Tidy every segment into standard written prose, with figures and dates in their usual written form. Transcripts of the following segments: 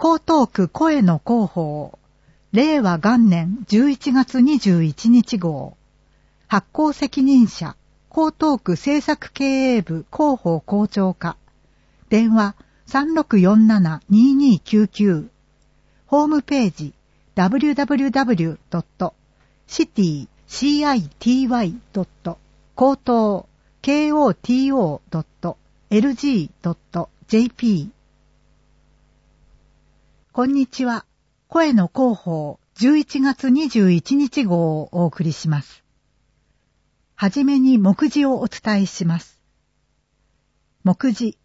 江東区声の広報、令和元年11月21日号、発行責任者、江東区政策経営部広報校長課、電話3647-2299、ホームページ www.city-koto.lg.jp。 こんにちは。声の広報11月21日号をお送りします。はじめに目次をお伝えします。目次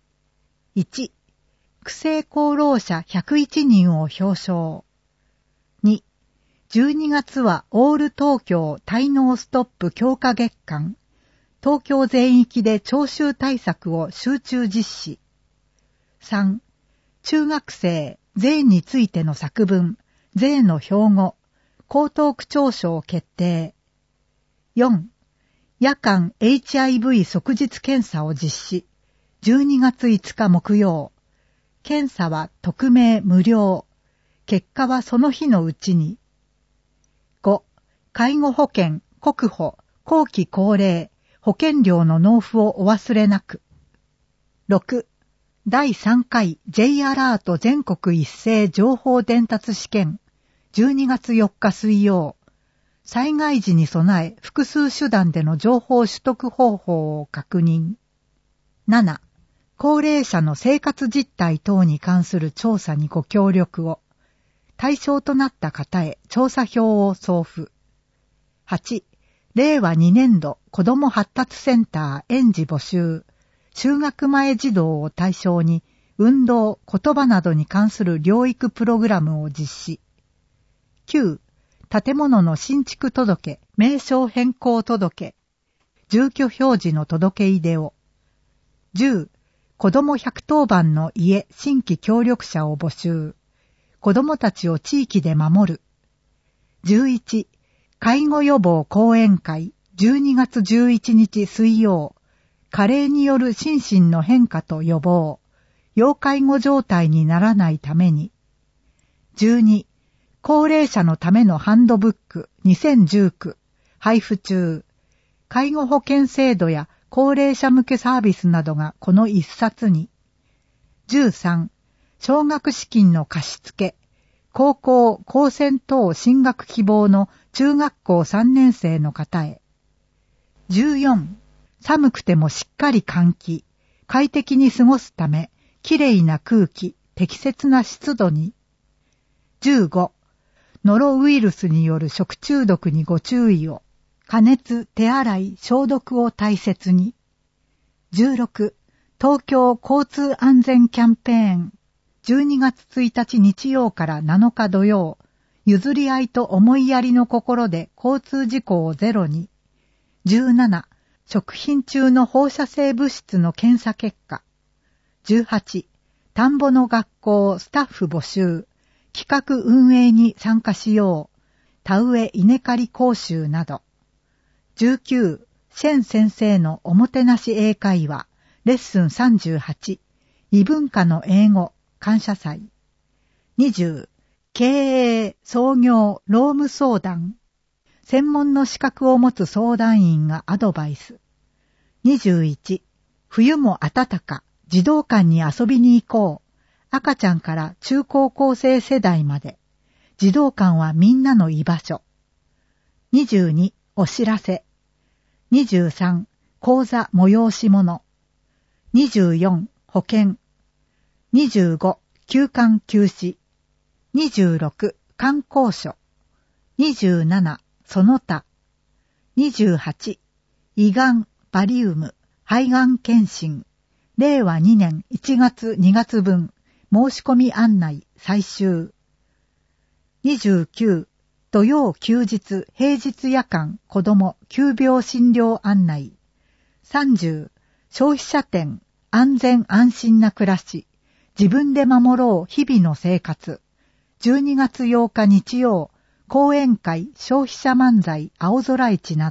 1、区政功労者101人を表彰。2、12月はオール東京滞納ストップ強化月間、東京全域で徴収対策を集中実施。3、中学生税についての作文、税の標語、江東区長賞決定。4、夜間 HIV 即日検査を実施。12月5日木曜。検査は匿名無料。結果はその日のうちに。5、介護保険、国保、後期高齢、保険料の納付をお忘れなく。6、第3回 J アラート全国一斉情報伝達試験、12月4日水曜。災害時に備え複数手段での情報取得方法を確認。7、高齢者の生活実態等に関する調査にご協力を。対象となった方へ調査票を送付。8、令和2年度子ども発達センター園児募集。就学前児童を対象に運動、言葉などに関する療育プログラムを実施。9、建物の新築届、名称変更届、住居表示の届け出でを。10、子ども110番の家新規協力者を募集。子どもたちを地域で守る。11、介護予防講演会、12月11日水曜。加齢による心身の変化と予防、要介護状態にならないために。12、高齢者のためのハンドブック2019配布中。介護保険制度や高齢者向けサービスなどがこの一冊に。13、奨学資金の貸付、高校、高専等進学希望の中学校3年生の方へ。14、寒くてもしっかり換気、快適に過ごすため、きれいな空気、適切な湿度に。15、ノロウイルスによる食中毒にご注意を。加熱、手洗い、消毒を大切に。16、東京交通安全キャンペーン。12月1日日曜から7日土曜。譲り合いと思いやりの心で交通事故をゼロに。17、食品中の放射性物質の検査結果。18、田んぼの学校スタッフ募集。企画運営に参加しよう。田植え稲刈り講習など。19、シェン先生のおもてなし英会話。レッスン38。異文化の英語感謝祭。20、経営、創業、労務相談。専門の資格を持つ相談員がアドバイス。21、冬も暖か、児童館に遊びに行こう。赤ちゃんから中高校生世代まで。児童館はみんなの居場所。22、お知らせ。23、講座催し物。24、保険。25、休館休止。26、観光所。27、その他。28、胃がん、バリウム、肺がん検診。令和2年1月2月分、申し込み案内、最終。29、土曜休日、平日夜間、子ども、急病診療案内。30、消費者展、安全安心な暮らし。自分で守ろう日々の生活。12月8日日曜、講演会、消費者漫才、青空市な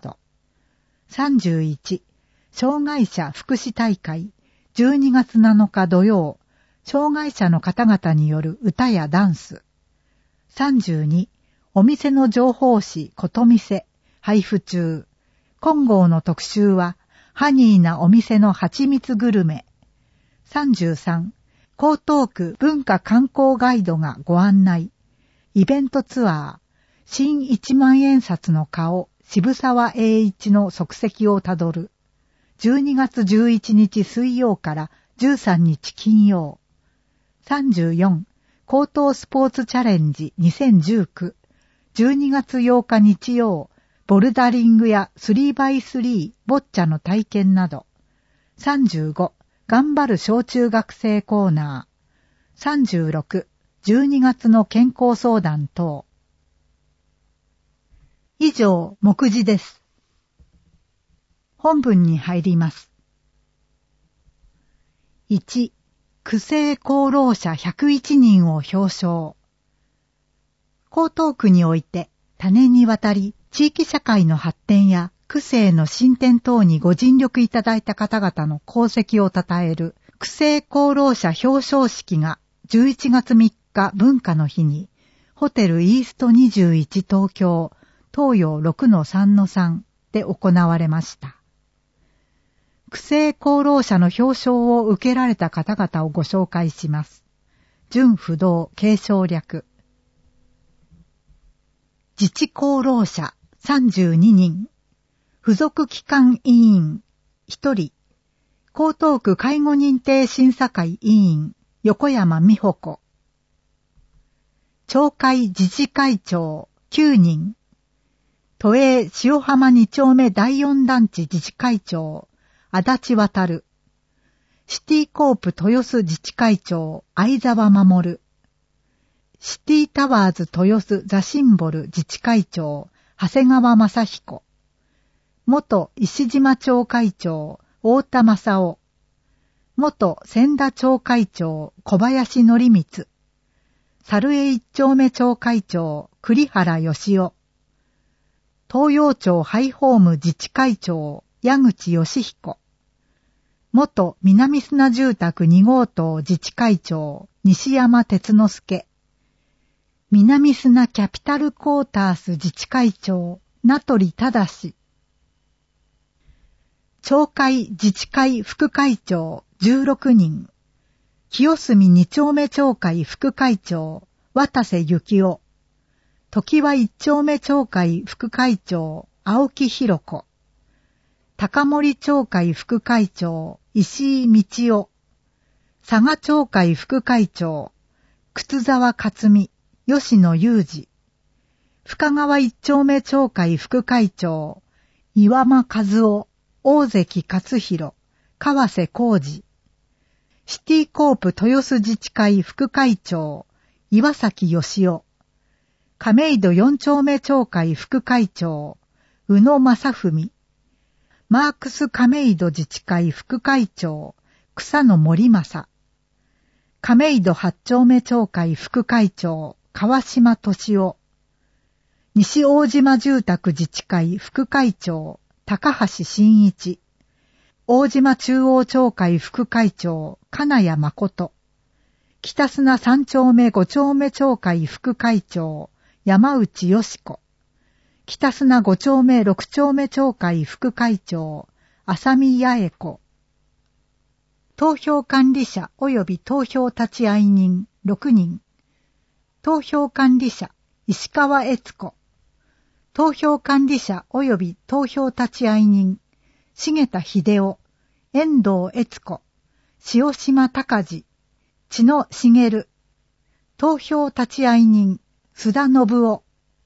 ど。31、障害者福祉大会、12月7日土曜、 障害者の方々による歌やダンス。32、お店の情報誌ことみせ、配布中。今号の特集は、ハニーなお店の蜂蜜グルメ。33、江東区文化観光ガイドがご案内。イベントツアー、新1万円札の顔、渋沢栄一の足跡をたどる。12月11日水曜から13日金曜。34、江東スポーツチャレンジ2019。12月8日日曜、ボルダリングや 3x3 ボッチャの体験など。35、頑張る小中学生コーナー。36、12月の健康相談等。以上、目次です。本文に入ります。1、区政功労者101人を表彰。江東区において多年にわたり地域社会の発展や区政の進展等にご尽力いただいた方々の功績を称える区政功労者表彰式が11月3日文化の日にホテルイースト21東京東洋 6-3-3 で行われました。区政功労者の表彰を受けられた方々をご紹介します。準不動継承略。自治功労者32人。付属機関委員1人。江東区介護認定審査会委員横山美穂子。町会自治会長9人。都営塩浜2丁目第4団地自治会長足立渡。シティコープ豊洲自治会長相沢守。シティタワーズ豊洲ザシンボル自治会長長谷川正彦。元石島町会長太田正夫。元千田町会長小林則光。猿江一丁目町会長栗原義雄。東洋町ハイホーム自治会長矢口義彦。元南砂住宅2号棟自治会長西山哲之助。南砂キャピタルクォータース自治会長名取忠。町会自治会副会長16人。清澄2丁目町会副会長渡瀬幸夫。常盤1丁目町会副会長青木弘子。高森町会副会長石井道夫。佐賀町会副会長靴沢克美吉野裕二。深川1丁目町会副会長岩間和夫大関勝弘川瀬浩二。シティコープ豊洲自治会副会長岩崎義夫。亀戸4丁目町会副会長宇野正文。マークス亀戸自治会副会長草野森正。亀戸8丁目町会副会長川島俊夫。西大島住宅自治会副会長高橋真一。大島中央町会副会長金谷誠。北砂3丁目5丁目町会副会長山内よし子。北砂5丁目6丁目町会副会長浅見八重子。投票管理者及び投票立会人6人。投票管理者石川悦子。投票管理者及び投票立会人重田秀夫、遠藤悦子、塩島隆二、千野茂。投票立会人須田信夫。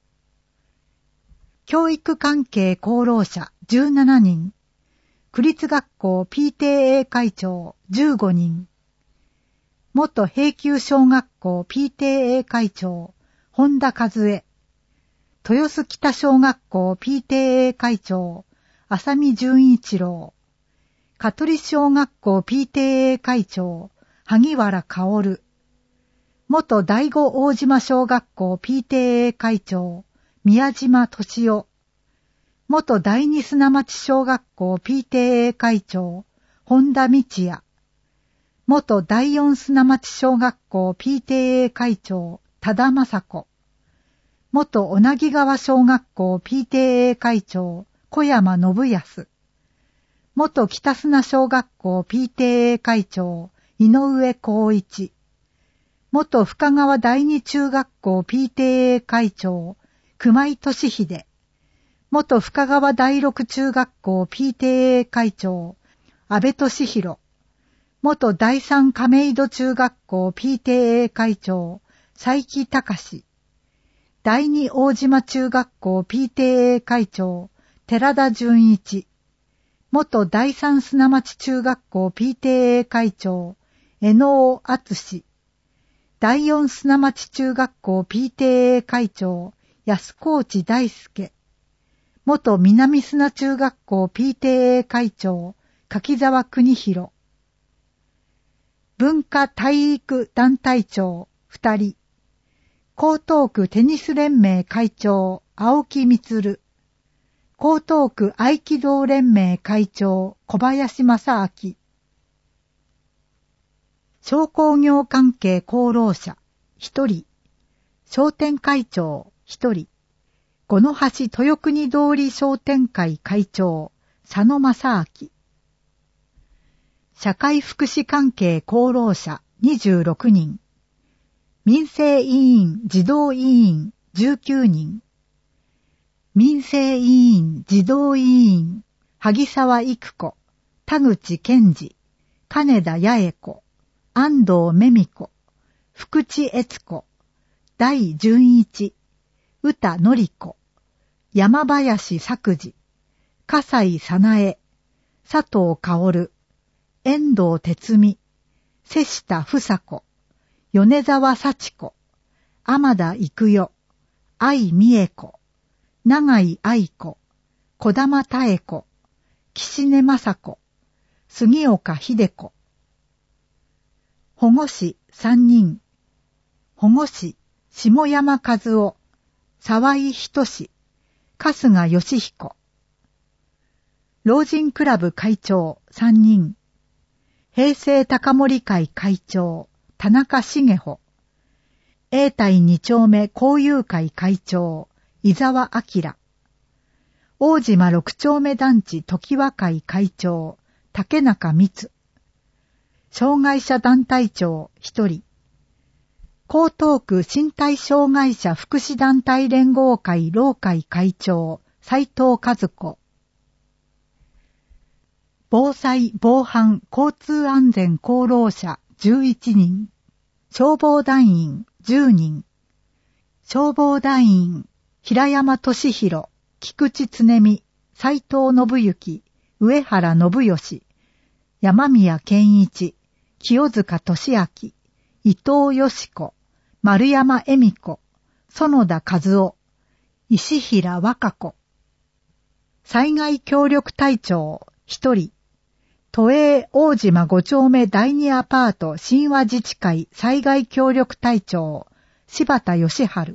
教育関係功労者17人。区立学校 PTA 会長15人。元平丘小学校 PTA 会長本田和恵。豊洲北小学校 PTA 会長浅見純一郎。香取小学校 PTA 会長萩原薫。元第五大島小学校 PTA 会長宮島俊夫。元第二砂町小学校 PTA 会長本田道也。 元第四砂町小学校 PTA 会長、多田雅子。元小名木川小学校 PTA 会長、小山信康。元北砂小学校 PTA 会長、井上光一。元深川第二中学校 PTA 会長、熊井俊秀。元深川第六中学校 PTA 会長、安倍俊弘。元第三亀戸中学校 PTA 会長、佐伯隆。第二大島中学校 PTA 会長、寺田純一。元第三砂町中学校 PTA 会長、江尾敦。第四砂町中学校 PTA 会長、安河内大輔。元南砂中学校 PTA 会長、柿沢邦弘。文化体育団体長2人。江東区テニス連盟会長、青木充。江東区合気道連盟会長、小林正明。商工業関係功労者1人。商店会長1人。五の橋豊国通り商店会会長、佐野正明。社会福祉関係功労者26人。民生委員児童委員19人。民生委員児童委員、萩沢育子、田口健二、金田八重子、安藤めみ子、福地悦子、大純一、宇田典子、山林作治、笠井早苗、佐藤薫、遠藤哲美、瀬下房子、米沢幸子、天田育代、愛美恵子、長井愛子、小玉妙子、岸根雅子、杉岡秀子。保護司3人。保護司、下山和夫、沢井仁志、春日義彦。老人クラブ会長3人。平成高森会会長、田中茂穂。永代2丁目交友会会長、伊沢明。大島6丁目団地常盤会会長、竹中光。障害者団体長1人。江東区身体障害者福祉団体連合会労会会長、斉藤和子。防災・防犯・交通安全功労者11人。消防団員10人。消防団員、平山俊弘、菊池恒美、斉藤信之、上原信義、山宮健一、清塚俊明、伊藤よし子、丸山恵美子、園田和夫、石平和歌子。災害協力隊長1人。都営大島5丁目第2アパート神話自治会災害協力隊長、柴田義治。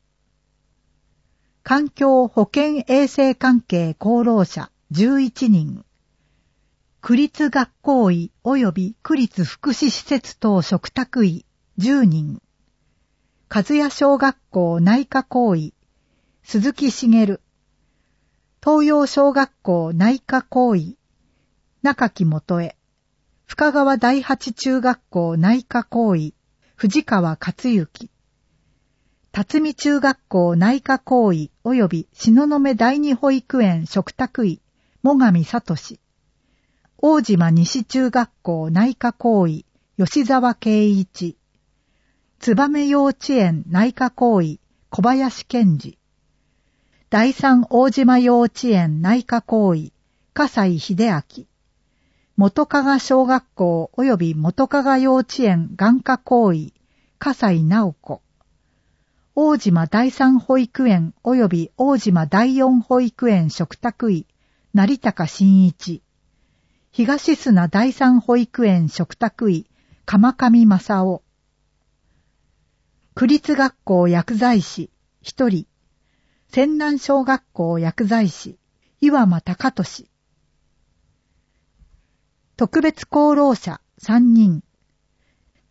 環境保健衛生関係功労者11人。区立学校医及び区立福祉施設等嘱託医10人。和也小学校内科校医、鈴木茂。東洋小学校内科校医、中木元恵。深川第八中学校内科校医、藤川克之。辰巳中学校内科校医及び東雲第二保育園嘱託医、最上聡。大島西中学校内科校医、吉沢圭一。燕幼稚園内科校医、小林健二。第三大島幼稚園内科校医、笠井秀明。元加賀小学校及び元加賀幼稚園眼科校医、笠井直子。大島第三保育園及び大島第四保育園嘱託医、成高真一。東砂第三保育園嘱託医、鎌上正夫。区立学校薬剤師1人。泉南小学校薬剤師、岩間隆俊。特別功労者3人。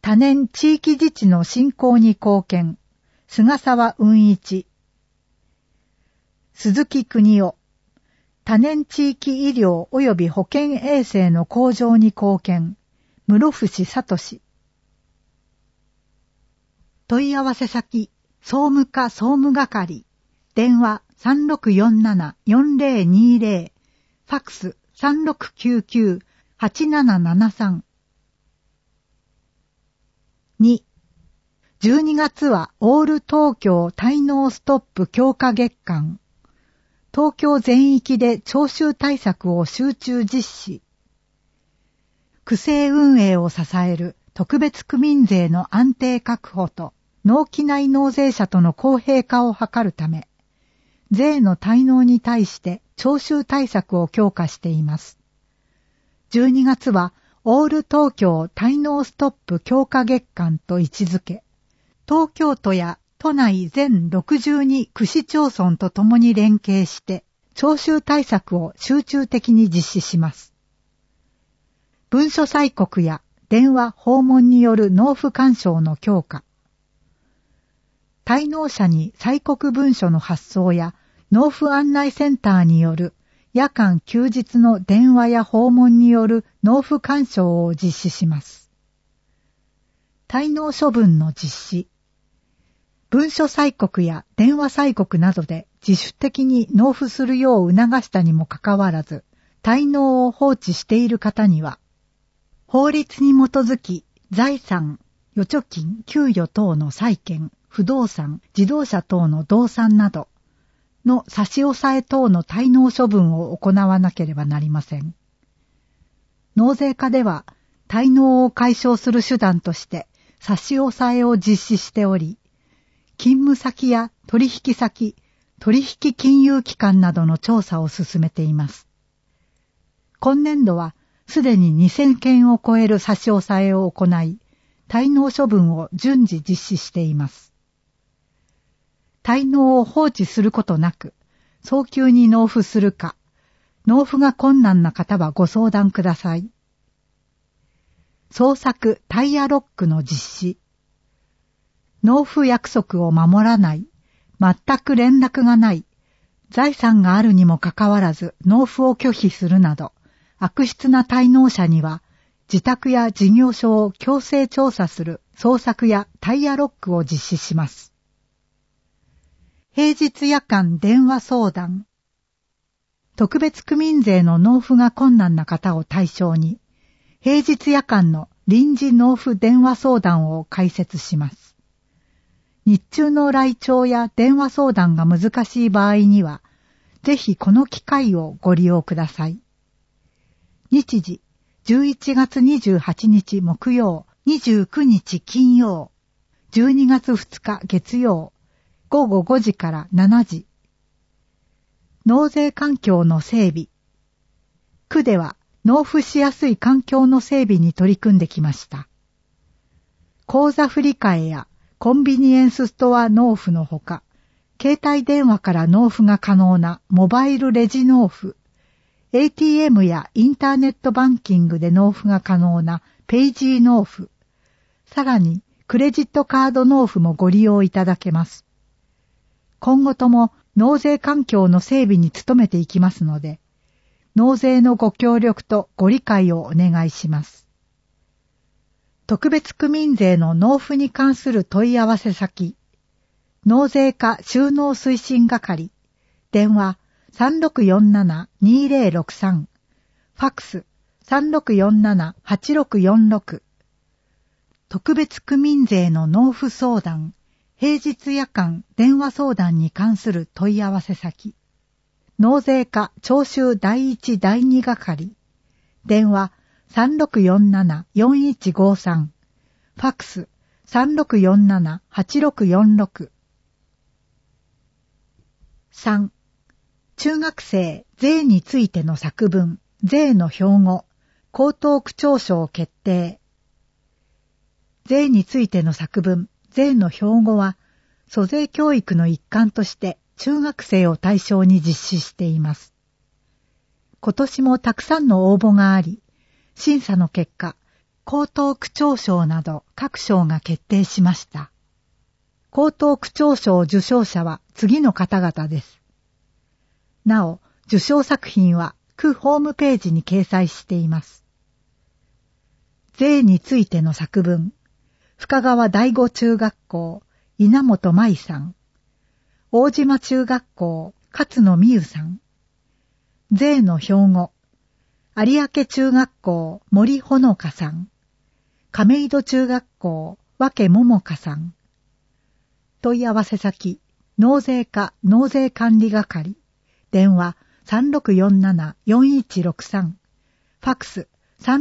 多年地域自治の振興に貢献、菅沢雲一。鈴木邦夫、多年地域医療及び保健衛生の向上に貢献、室伏聡。問い合わせ先、総務課総務係、電話3647-4020、ファクス3699-8773。2、12月はオール東京滞納ストップ強化月間。東京全域で徴収対策を集中実施。区政運営を支える特別区民税の安定確保と納期内納税者との公平化を図るため、税の滞納に対して徴収対策を強化しています。12月はオール東京滞納ストップ強化月間と位置づけ、東京都や都内全62区市町村とともに連携して徴収対策を集中的に実施します。文書催告や電話訪問による納付干渉の強化、滞納者に催告文書の発送や納付案内センターによる夜間休日の電話や訪問による納付干渉を実施します。滞納処分の実施、文書催告や電話催告などで自主的に納付するよう促したにもかかわらず、滞納を放置している方には、法律に基づき財産、預貯金、給与等の債権、不動産、自動車等の動産などの差し押さえ等の滞納処分を行わなければなりません。納税課では滞納を解消する手段として差し押さえを実施しており、勤務先や取引先、取引金融機関などの調査を進めています。今年度はすでに2000件を超える差し押さえを行い、滞納処分を順次実施しています。滞納を放置することなく、早急に納付するか、納付が困難な方はご相談ください。捜索タイヤロックの実施。納付約束を守らない、全く連絡がない、財産があるにもかかわらず納付を拒否するなど、悪質な滞納者には、自宅や事業所を強制調査する捜索やタイヤロックを実施します。平日夜間電話相談。特別区民税の納付が困難な方を対象に、平日夜間の臨時納付電話相談を開設します。日中の来庁や電話相談が難しい場合には、ぜひこの機会をご利用ください。日時、11月28日木曜、29日金曜、12月2日月曜、午後5時から7時。納税環境の整備。区では納付しやすい環境の整備に取り組んできました。口座振替やコンビニエンスストア納付のほか、携帯電話から納付が可能なモバイルレジ納付、ATM やインターネットバンキングで納付が可能なペイジー納付、さらにクレジットカード納付もご利用いただけます。今後とも納税環境の整備に努めていきますので、納税のご協力とご理解をお願いします。特別区民税の納付に関する問い合わせ先、納税課収納推進係、電話3647-2063、ファクス3647-8646、特別区民税の納付相談、平日夜間電話相談に関する問い合わせ先、納税課徴収第1第2係、電話3647-4153、ファクス3647-8646。3、中学生税についての作文、税の標語、江東区長賞決定。税についての作文、税の標語は、租税教育の一環として中学生を対象に実施しています。今年もたくさんの応募があり、審査の結果、 江東区長賞など各賞が決定しました。江東区長賞受賞者は次の方々です。なお、受賞作品は区ホームページに掲載しています。税についての作文、深川第五中学校、稲本舞さん。大島中学校、勝野美優さん。税の標語、有明中学校、森ほのかさん。亀戸中学校、分桃香さん。問い合わせ先、納税課納税管理係。電話3647-4163。ファクス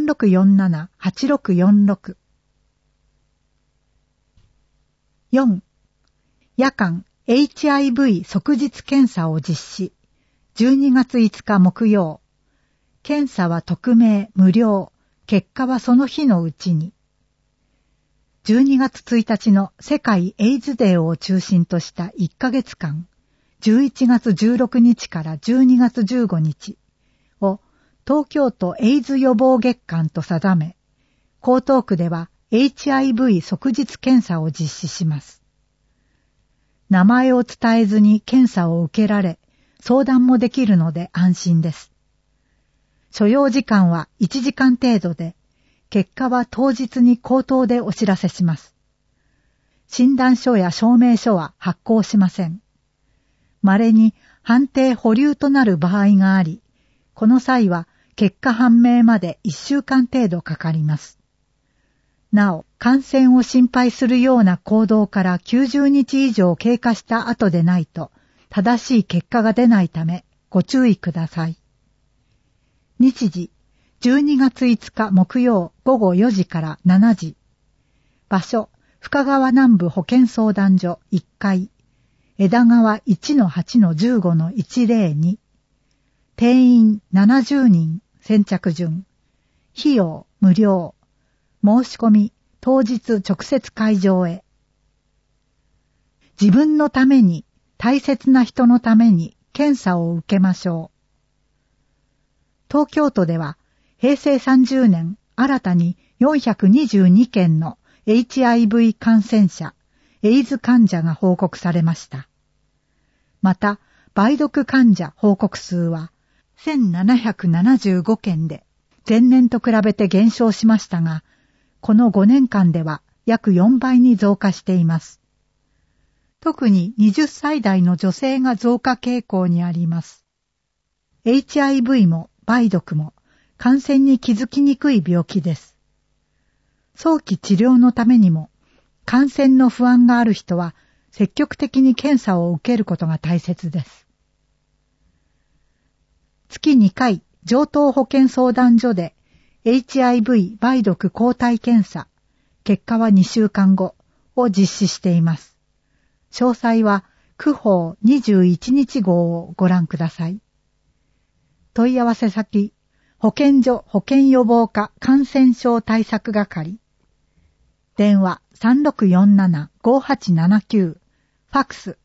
3647-8646。4. 夜間 HIV 即日検査を実施。12月5日木曜。検査は匿名、無料。結果はその日のうちに。12月1日の世界エイズデーを中心とした1ヶ月間、11月16日から12月15日を東京都エイズ予防月間と定め、江東区では HIV 即日検査を実施します。名前を伝えずに検査を受けられ、相談もできるので安心です。所要時間は1時間程度で、結果は当日に口頭でお知らせします。診断書や証明書は発行しません。稀に判定保留となる場合があり、この際は結果判明まで1週間程度かかります。なお、感染を心配するような行動から90日以上経過した後でないと、正しい結果が出ないため、ご注意ください。日時、12月5日木曜午後4時から7時。場所、深川南部保健相談所1階。枝川 1-8-15-102。定員70人、先着順。費用無料。申し込み、当日直接会場へ。自分のために、大切な人のために検査を受けましょう。東京都では、平成30年新たに422件の HIV 感染者、エイズ患者が報告されました。また、梅毒患者報告数は1775件で、前年と比べて減少しましたが、この5年間では約4倍に増加しています。特に20歳代の女性が増加傾向にあります。HIV も梅毒も感染に気づきにくい病気です。早期治療のためにも、感染の不安がある人は積極的に検査を受けることが大切です。月2回、城東保健相談所で HIV 梅毒抗体検査、結果は2週間後を実施しています。詳細は区報21日号をご覧ください。問い合わせ先、保健所保健予防課感染症対策係。電話3647-5879。ファクス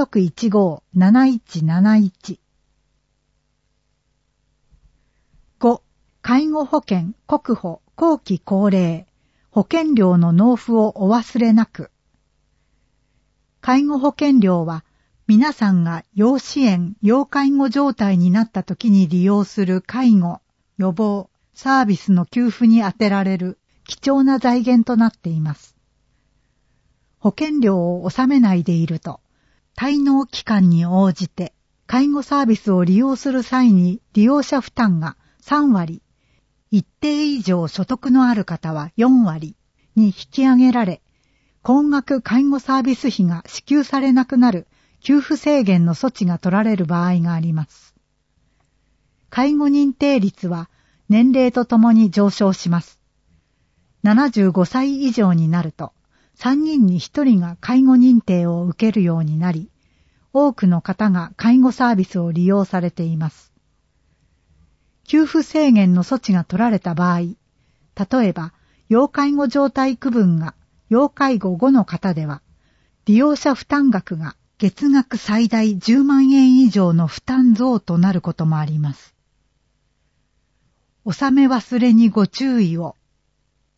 3615-7171。5. 介護保険国保後期高齢。保険料の納付をお忘れなく。介護保険料は、皆さんが要支援・要介護状態になった時に利用する介護、予防、サービスの給付に充てられる貴重な財源となっています。保険料を納めないでいると、滞納期間に応じて介護サービスを利用する際に利用者負担が3割、一定以上所得のある方は4割に引き上げられ、高額介護サービス費が支給されなくなる給付制限の措置が取られる場合があります。介護認定率は年齢とともに上昇します。75歳以上になると、3人に1人が介護認定を受けるようになり、多くの方が介護サービスを利用されています。給付制限の措置が取られた場合、例えば、要介護状態区分が要介護5の方では、利用者負担額が月額最大10万円以上の負担増となることもあります。納め忘れにご注意を。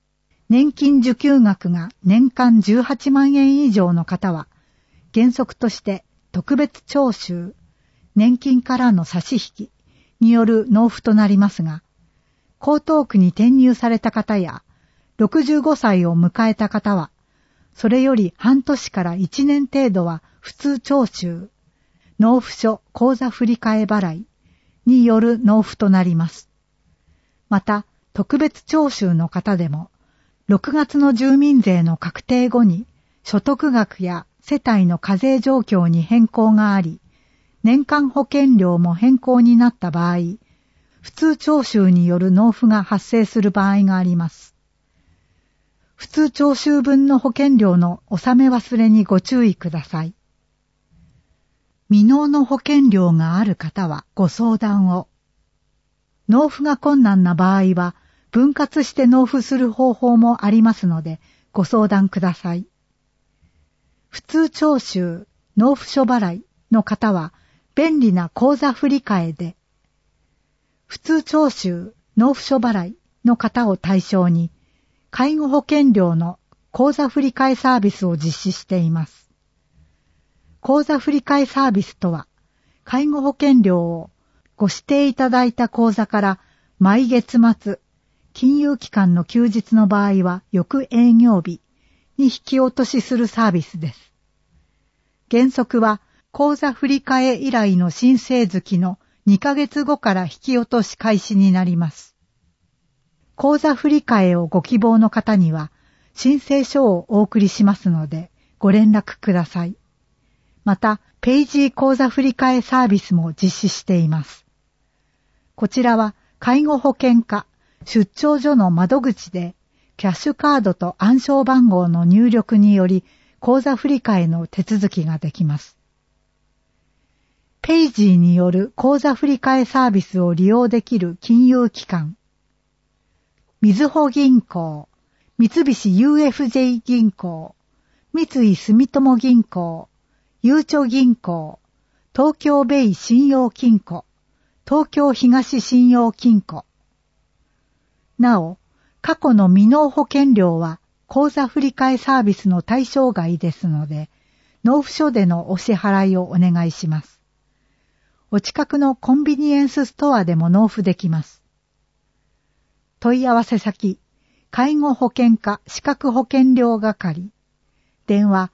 年金受給額が年間18万円以上の方は、原則として特別徴収、年金からの差し引きによる納付となりますが、江東区に転入された方や、65歳を迎えた方は、それより半年から1年程度は普通徴収、納付書口座振替払いによる納付となります。また、特別徴収の方でも、6月の住民税の確定後に所得額や世帯の課税状況に変更があり、年間保険料も変更になった場合、普通徴収による納付が発生する場合があります。普通徴収分の保険料の納め忘れにご注意ください。未納の保険料がある方はご相談を。納付が困難な場合は、分割して納付する方法もありますので、ご相談ください。普通徴収、納付書払いの方は、便利な口座振替で、普通徴収、納付書払いの方を対象に、介護保険料の口座振替サービスを実施しています。口座振替サービスとは、介護保険料をご指定いただいた口座から毎月末、金融機関の休日の場合は翌営業日に引き落としするサービスです。原則は口座振替依頼の申請月の2ヶ月後から引き落とし開始になります。口座振替をご希望の方には申請書をお送りしますのでご連絡ください。また、ペイジー口座振替サービスも実施しています。こちらは介護保険課出張所の窓口でキャッシュカードと暗証番号の入力により口座振替の手続きができます。ペイジーによる口座振替サービスを利用できる金融機関、みずほ銀行、三菱 UFJ 銀行、三井住友銀行、ゆうちょ銀行、東京ベイ信用金庫、東京東信用金庫。なお、過去の未納保険料は口座振替サービスの対象外ですので、納付書でのお支払いをお願いします。お近くのコンビニエンスストアでも納付できます。問い合わせ先、介護保険課資格保険料係、電話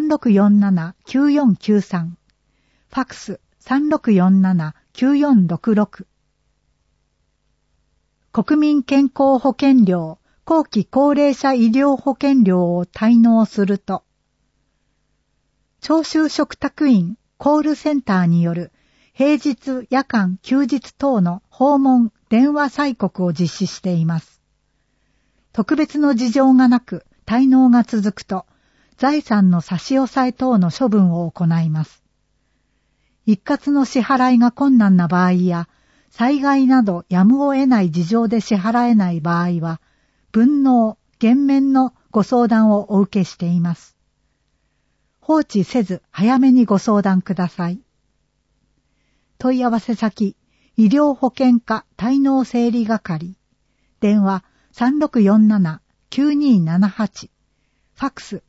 3647-9493、ファクス3647-9466。国民健康保険料、後期高齢者医療保険料を滞納すると、徴収嘱託員コールセンターによる平日、夜間、休日等の訪問、電話催告を実施しています。特別の事情がなく滞納が続くと、財産の差し押さえ等の処分を行います。一括の支払いが困難な場合や、災害などやむを得ない事情で支払えない場合は、分納、減免のご相談をお受けしています。放置せず早めにご相談ください。問い合わせ先、医療保険課滞納整理係、電話3647-9278、ファクス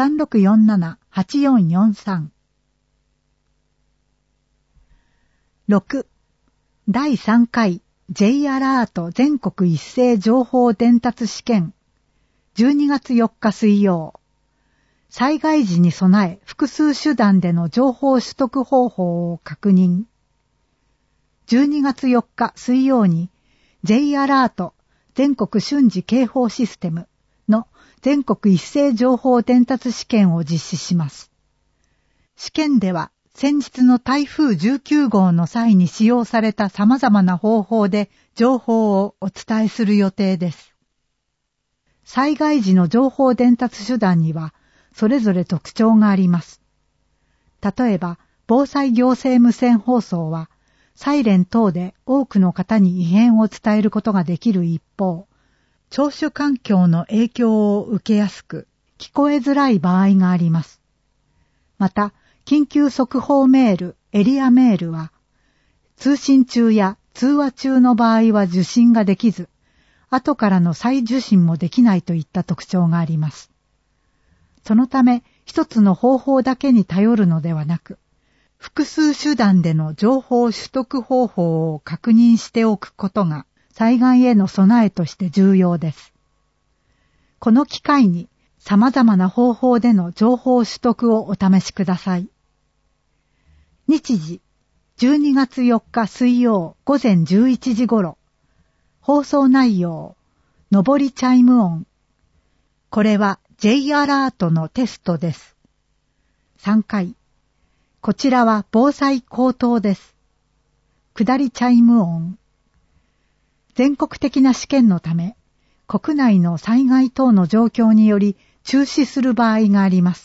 3647-8443。6. 第3回 J アラート全国一斉情報伝達試験12月4日水曜。災害時に備え複数手段での情報取得方法を確認。12月4日水曜に J アラート全国瞬時警報システムの全国一斉情報伝達試験を実施します。試験では先日の台風19号の際に使用された様々な方法で情報をお伝えする予定です。災害時の情報伝達手段にはそれぞれ特徴があります。例えば、防災行政無線放送はサイレン等で多くの方に異変を伝えることができる一方、聴取環境の影響を受けやすく、聞こえづらい場合があります。また、緊急速報メール、エリアメールは、通信中や通話中の場合は受信ができず、 後からの再受診もできないといった特徴があります。そのため、一つの方法だけに頼るのではなく、複数手段での情報取得方法を確認しておくことが災害への備えとして重要です。この機会に様々な方法での情報取得をお試しください。日時、12月4日水曜午前11時頃。放送内容、上りチャイム音。これは J アラートのテストです。3回。こちらは防災口頭です。下りチャイム音。全国的な試験のため、国内の災害等の状況により中止する場合があります。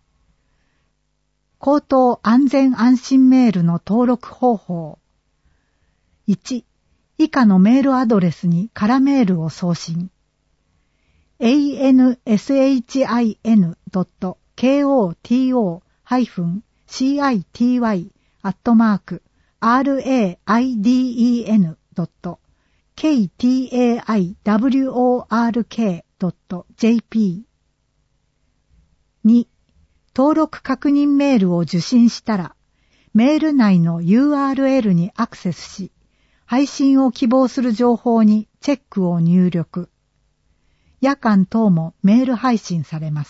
口頭安全安心メールの登録方法。1、以下のメールアドレスに空メールを送信。ansoiti.koty-city.raiden.kitwork.jp 2、登録確認メールを受信したら、メール内の URL にアクセスし、配信を希望する情報にチェックを入力。夜間等もメール配信されます。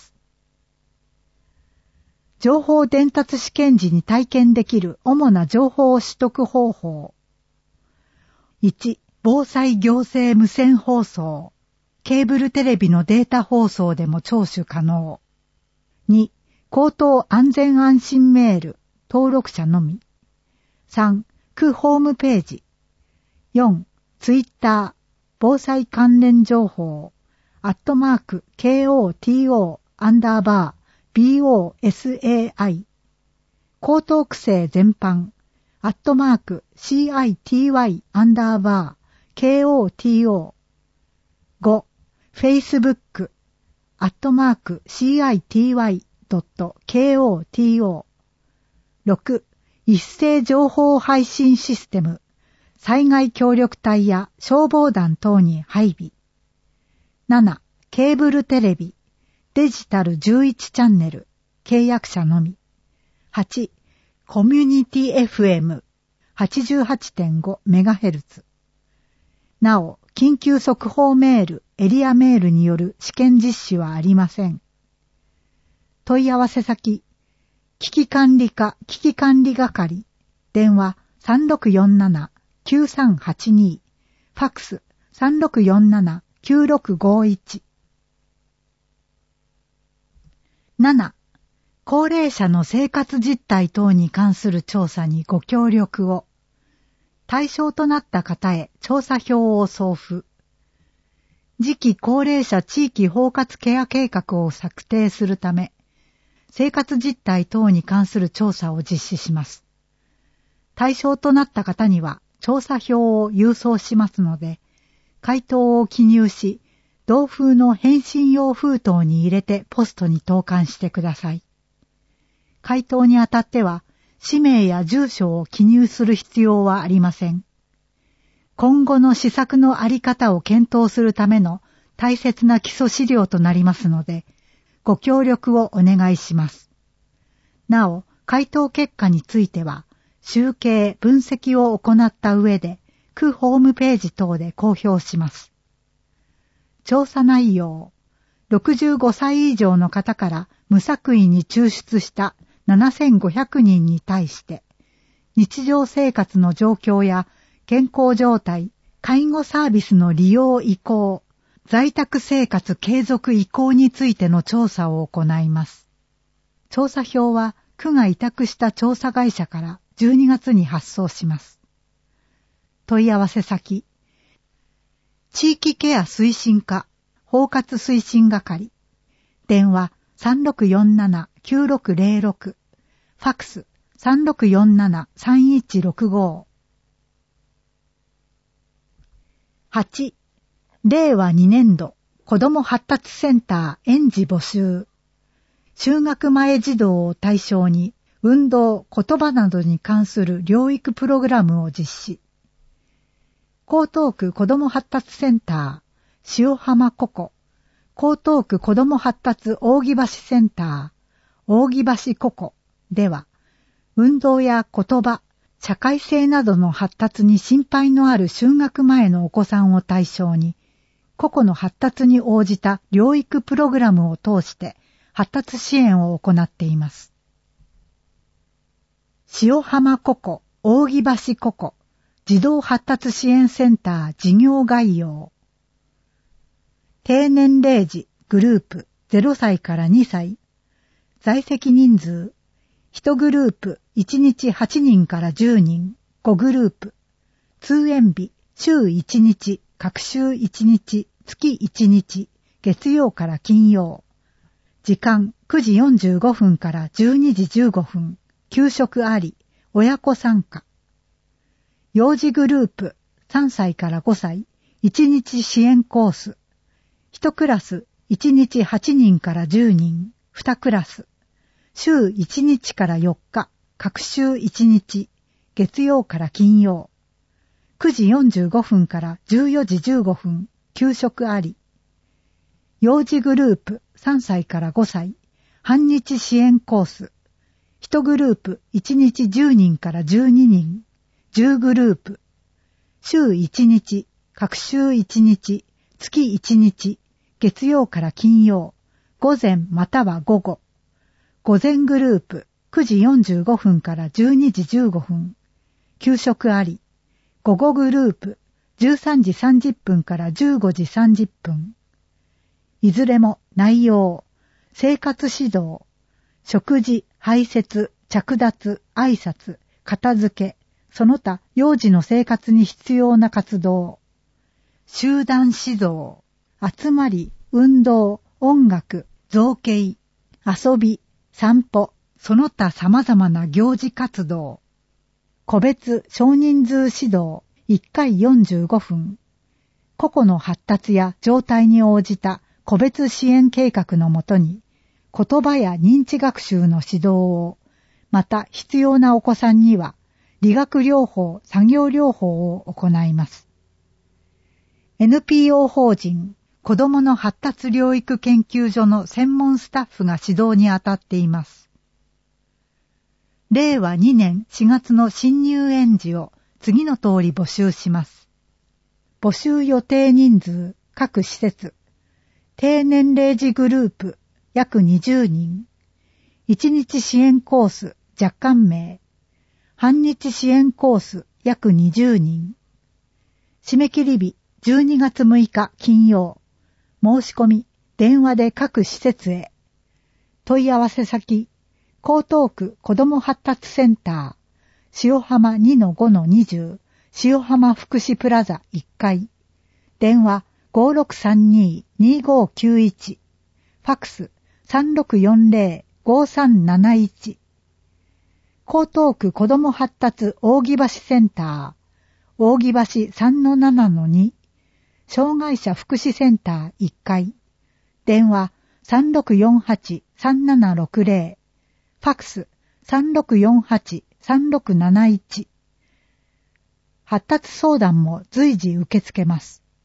情報伝達試験時に体験できる主な情報取得方法。1、防災行政無線放送。ケーブルテレビのデータ放送でも聴取可能。2、口頭安全安心メール。登録者のみ。3、区ホームページ。4、ツイッター、防災関連情報、@KOTO_BOSAI、口頭規制全般、@CITY_KOTO、5、Facebook、@CITY.KOTO、6、一斉情報配信システム、災害協力隊や消防団等に配備。7、ケーブルテレビ、デジタル11チャンネル、契約者のみ。8、コミュニティ FM、88.5MHz。なお、緊急速報メール、エリアメールによる試験実施はありません。問い合わせ先、危機管理課危機管理係、電話3647-9382、ファックス3647-9651。7、高齢者の生活実態等に関する調査にご協力を。対象となった方へ調査票を送付。次期高齢者地域包括ケア計画を策定するため、生活実態等に関する調査を実施します。対象となった方には調査票を郵送しますので、回答を記入し、同封の返信用封筒に入れてポストに投函してください。回答にあたっては、氏名や住所を記入する必要はありません。今後の施策のあり方を検討するための大切な基礎資料となりますので、ご協力をお願いします。なお、回答結果については、集計・分析を行った上で、区ホームページ等で公表します。調査内容、65歳以上の方から無作為に抽出した7500人に対して、日常生活の状況や健康状態、介護サービスの利用意向、在宅生活継続意向についての調査を行います。調査票は区が委託した調査会社から12月に発送します。問い合わせ先、地域ケア推進課、包括推進係、電話3647-9606、ファックス3647-3165。8、令和2年度子ども発達センター園児募集。就学前児童を対象に運動、言葉などに関する療育プログラムを実施。 江東区子ども発達センター、塩浜ココ、江東区子ども発達扇橋センター、扇橋ココでは、運動や言葉、社会性などの発達に心配のある就学前のお子さんを対象に、個々の発達に応じた療育プログラムを通して発達支援を行っています。塩浜ココ、扇橋ココ、児童発達支援センター事業概要。低年齢児グループ0歳から2歳。在籍人数。1グループ1日8人から10人、5グループ。通園日週1日、各週1日、月1日、月曜から金曜。時間9時45分から12時15分。給食あり、親子参加。幼児グループ3歳から5歳、1日支援コース。1クラス1日8人から10人、2クラス。週1日から4日、各週1日、月曜から金曜。9時45分から14時15分、給食あり。幼児グループ3歳から5歳、半日支援コース。1グループ1日10人から12人、10グループ。週1日、各週1日、月1日、月曜から金曜、午前または午後。午前グループ9時45分から12時15分。給食あり。午後グループ13時30分から15時30分。いずれも内容、生活指導、食事、排泄、着脱、挨拶、片付け、その他幼児の生活に必要な活動。集団指導、集まり、運動、音楽、造形、遊び、散歩、その他様々な行事活動。個別少人数指導、1回45分。個々の発達や状態に応じた個別支援計画のもとに、言葉や認知学習の指導を、また必要なお子さんには、理学療法、作業療法を行います。NPO 法人子どもの発達療育研究所の専門スタッフが指導に当たっています。令和2年4月の新入園児を次の通り募集します。募集予定人数、各施設。低年齢児グループ、約20人。1日支援コース、若干名。半日支援コース、約20人。締め切り日、12月6日金曜。申し込み、電話で各施設へ。問い合わせ先、江東区子ども発達センター、塩浜 2-5-20、塩浜福祉プラザ1階。電話5632-2591。ファクス3640-5371。江東区子ども発達扇橋センター、扇橋 3-7-2。障害者福祉センター1階。電話3648-3760。ファクス3648-3671。発達相談も随時受け付けます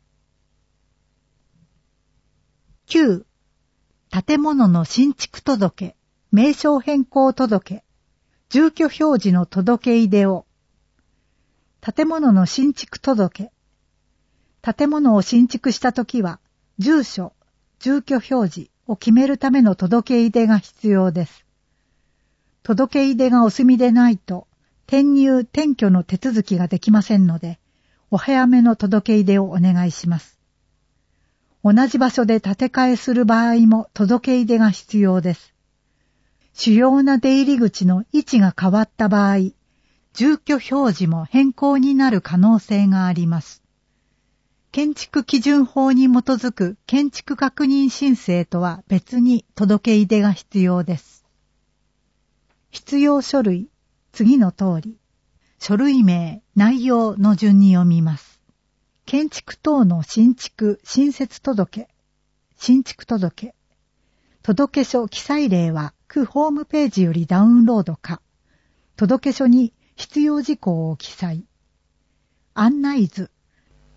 。9. 建物の新築届、名称変更届、住居表示の届け出でを。建物の新築届。建物を新築したときは、住所、住居表示を決めるための届け出が必要です。届け出がお済みでないと、転入・転居の手続きができませんので、お早めの届け出をお願いします。同じ場所で建て替えする場合も届け出が必要です。主要な出入り口の位置が変わった場合、住居表示も変更になる可能性があります。建築基準法に基づく建築確認申請とは別に届け出が必要です。必要書類、次の通り。書類名、内容の順に読みます。建築等の新築、新設届。新築届。届書記載例は区ホームページよりダウンロードか。届書に必要事項を記載。案内図。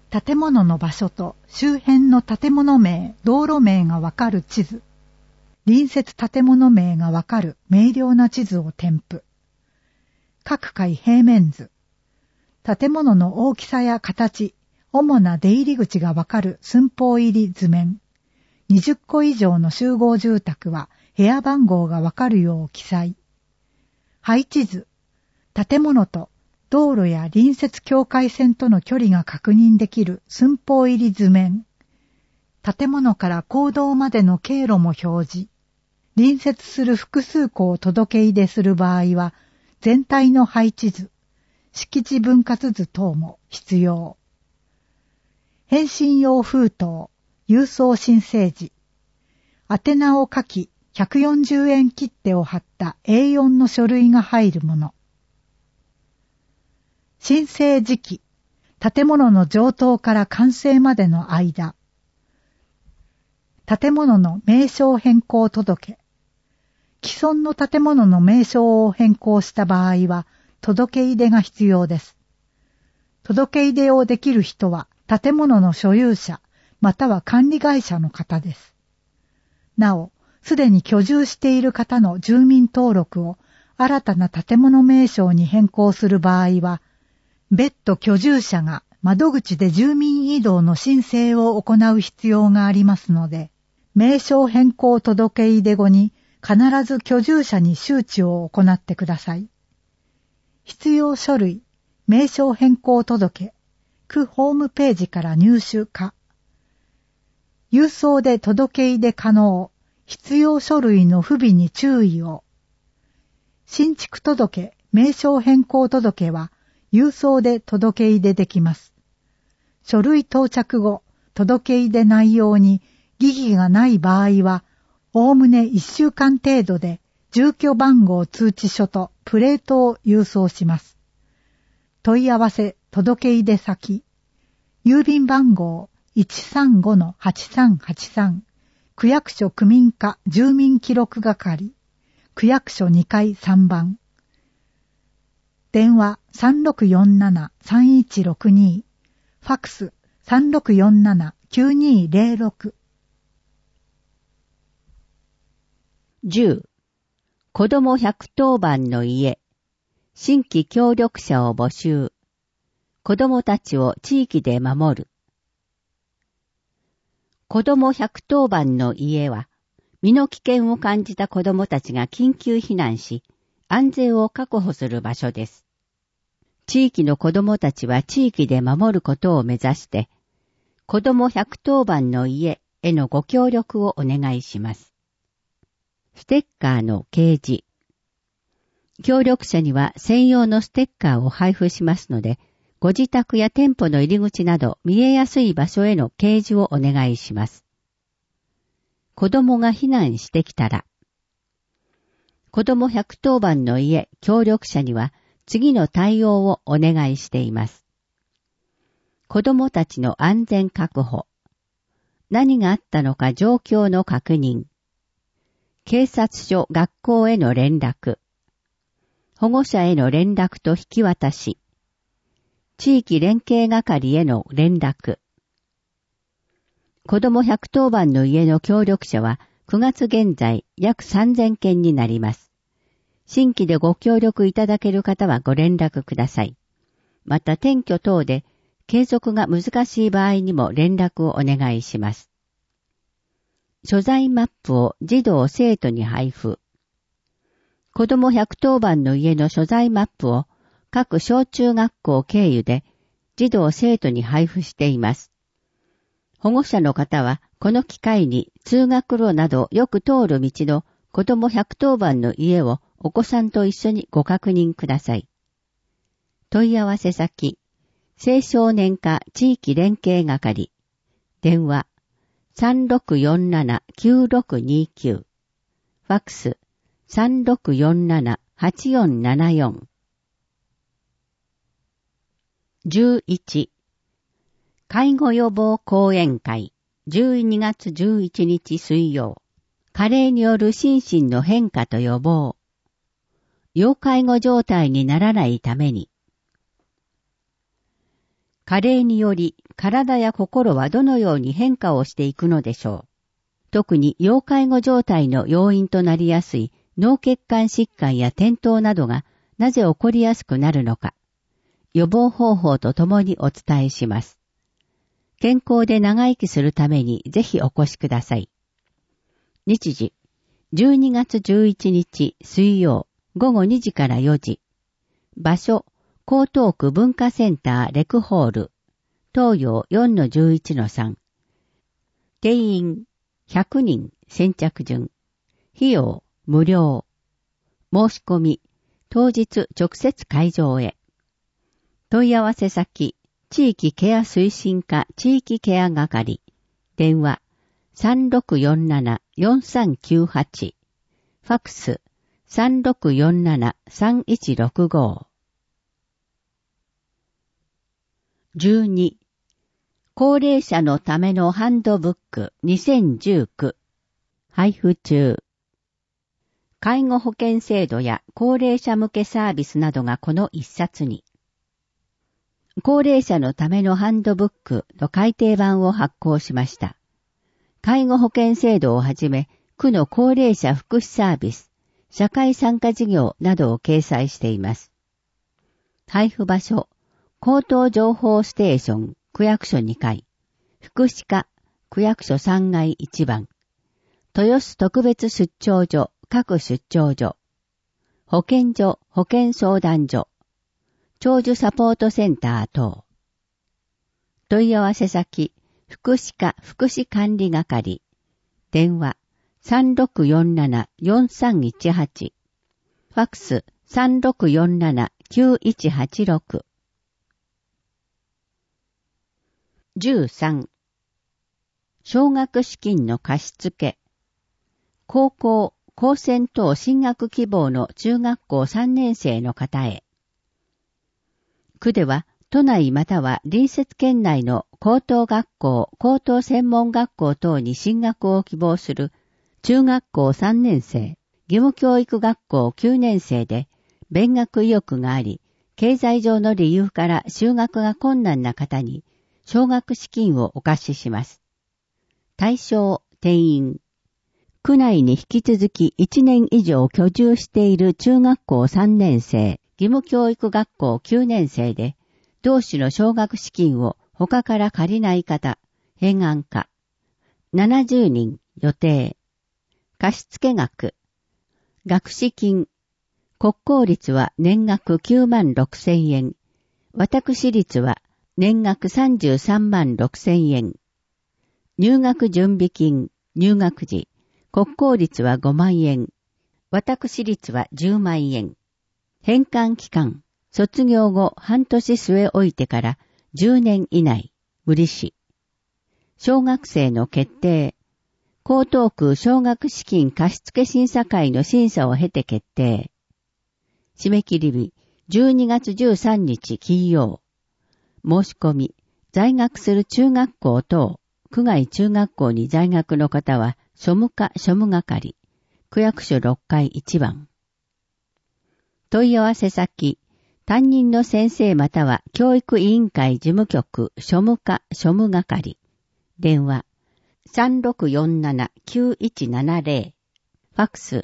建物の場所と周辺の建物名、道路名がわかる地図。隣接建物名がわかる明瞭な地図を添付。各階平面図。建物の大きさや形、主な出入り口がわかる寸法入り図面。20戸以上の集合住宅は部屋番号がわかるよう記載。配置図。建物と道路や隣接境界線との距離が確認できる寸法入り図面。建物から公道までの経路も表示。隣接する複数戸を届け入れする場合は、全体の配置図、敷地分割図等も必要。返信用封筒、郵送申請時。宛名を書き、140円切手を貼った A4 の書類が入るもの。申請時期、建物の上棟から完成までの間。建物の名称変更届。既存の建物の名称を変更した場合は、届け入れが必要です。届け入れをできる人は、建物の所有者、または管理会社の方です。なお、すでに居住している方の住民登録を新たな建物名称に変更する場合は、別途居住者が窓口で住民移動の申請を行う必要がありますので、名称変更届入れ後に必ず居住者に周知を行ってください。必要書類、名称変更届、区ホームページから入手可。郵送で届入れ可能、必要書類の不備に注意を。新築届、名称変更届は、郵送で届け入れできます。書類到着後、届け入れ内容に疑義がない場合は、おおむね1週間程度で住居番号通知書とプレートを郵送します。問い合わせ届け入れ先、郵便番号 135-8383、区役所区民課住民記録係、区役所2階3番。電話3647-3162、ファックス3647-9206。 10. 子ども110番の家。新規協力者を募集。子どもたちを地域で守る。子ども110番の家は、身の危険を感じた子どもたちが緊急避難し、安全を確保する場所です。地域の子どもたちは地域で守ることを目指して、子ども110番の家へのご協力をお願いします。ステッカーの掲示。協力者には専用のステッカーを配布しますので、ご自宅や店舗の入り口など見えやすい場所への掲示をお願いします。子供が避難してきたら、子供110番の家協力者には次の対応をお願いしています。子供たちの安全確保、何があったのか状況の確認、警察署学校への連絡、保護者への連絡と引き渡し、地域連携係への連絡。子ども110番の家の協力者は9月現在約3000件になります。新規でご協力いただける方はご連絡ください。また転居等で継続が難しい場合にも連絡をお願いします。所在マップを児童生徒に配布。子ども110番の家の所在マップを各小中学校経由で児童生徒に配布しています。保護者の方はこの機会に通学路などよく通る道の子ども110番の家をお子さんと一緒にご確認ください。問い合わせ先、青少年課地域連携係、電話3647-9629、ファックス3647-8474。11. 介護予防講演会12月11日水曜。加齢による心身の変化と予防。要介護状態にならないために。 加齢により体や心はどのように変化をしていくのでしょう。特に要介護状態の要因となりやすい脳血管疾患や転倒などがなぜ起こりやすくなるのか、予防方法とともにお伝えします。健康で長生きするためにぜひお越しください。日時、12月11日水曜午後2時から4時。場所、江東区文化センターレクホール、東洋 4-11-3。定員、100人先着順。費用、無料。申し込み、当日直接会場へ。問い合わせ先、地域ケア推進課地域ケア係。電話、3647-4398。ファックス、3647-3165。12. 高齢者のためのハンドブック2019配布中。介護保険制度や高齢者向けサービスなどがこの一冊に。高齢者のためのハンドブックの改訂版を発行しました。介護保険制度をはじめ、区の高齢者福祉サービス、社会参加事業などを掲載しています。配布場所、口頭情報ステーション、区役所2階、福祉課、区役所3階1番、豊洲特別出張所、各出張所、保健所、保健相談所、長寿サポートセンター等。問い合わせ先、福祉課福祉管理係、電話、3647-4318、ファックス、3647-9186。13. 奨学資金の貸付。高校、高専等進学希望の中学校3年生の方へ。区では、都内または隣接県内の高等学校、高等専門学校等に進学を希望する中学校3年生、義務教育学校9年生で、勉学意欲があり、経済上の理由から就学が困難な方に、奨学資金をお貸しします。対象、定員。区内に引き続き1年以上居住している中学校3年生、義務教育学校9年生で、同種の奨学資金を他から借りない方、返案か。70人予定。貸付額。学資金。国公立は年額9万6千円。私立は年額33万6千円。入学準備金、入学時。国公立は5万円。私立は10万円。返還期間。卒業後半年据え置いてから10年以内、無利子。小学生の決定。江東区奨学資金貸付審査会の審査を経て決定。締め切り日、12月13日金曜。申し込み、在学する中学校等、区外中学校に在学の方は、庶務課庶務係、区役所6階1番。問い合わせ先、担任の先生または教育委員会事務局庶務課庶務係。電話、3647-9170。ファックス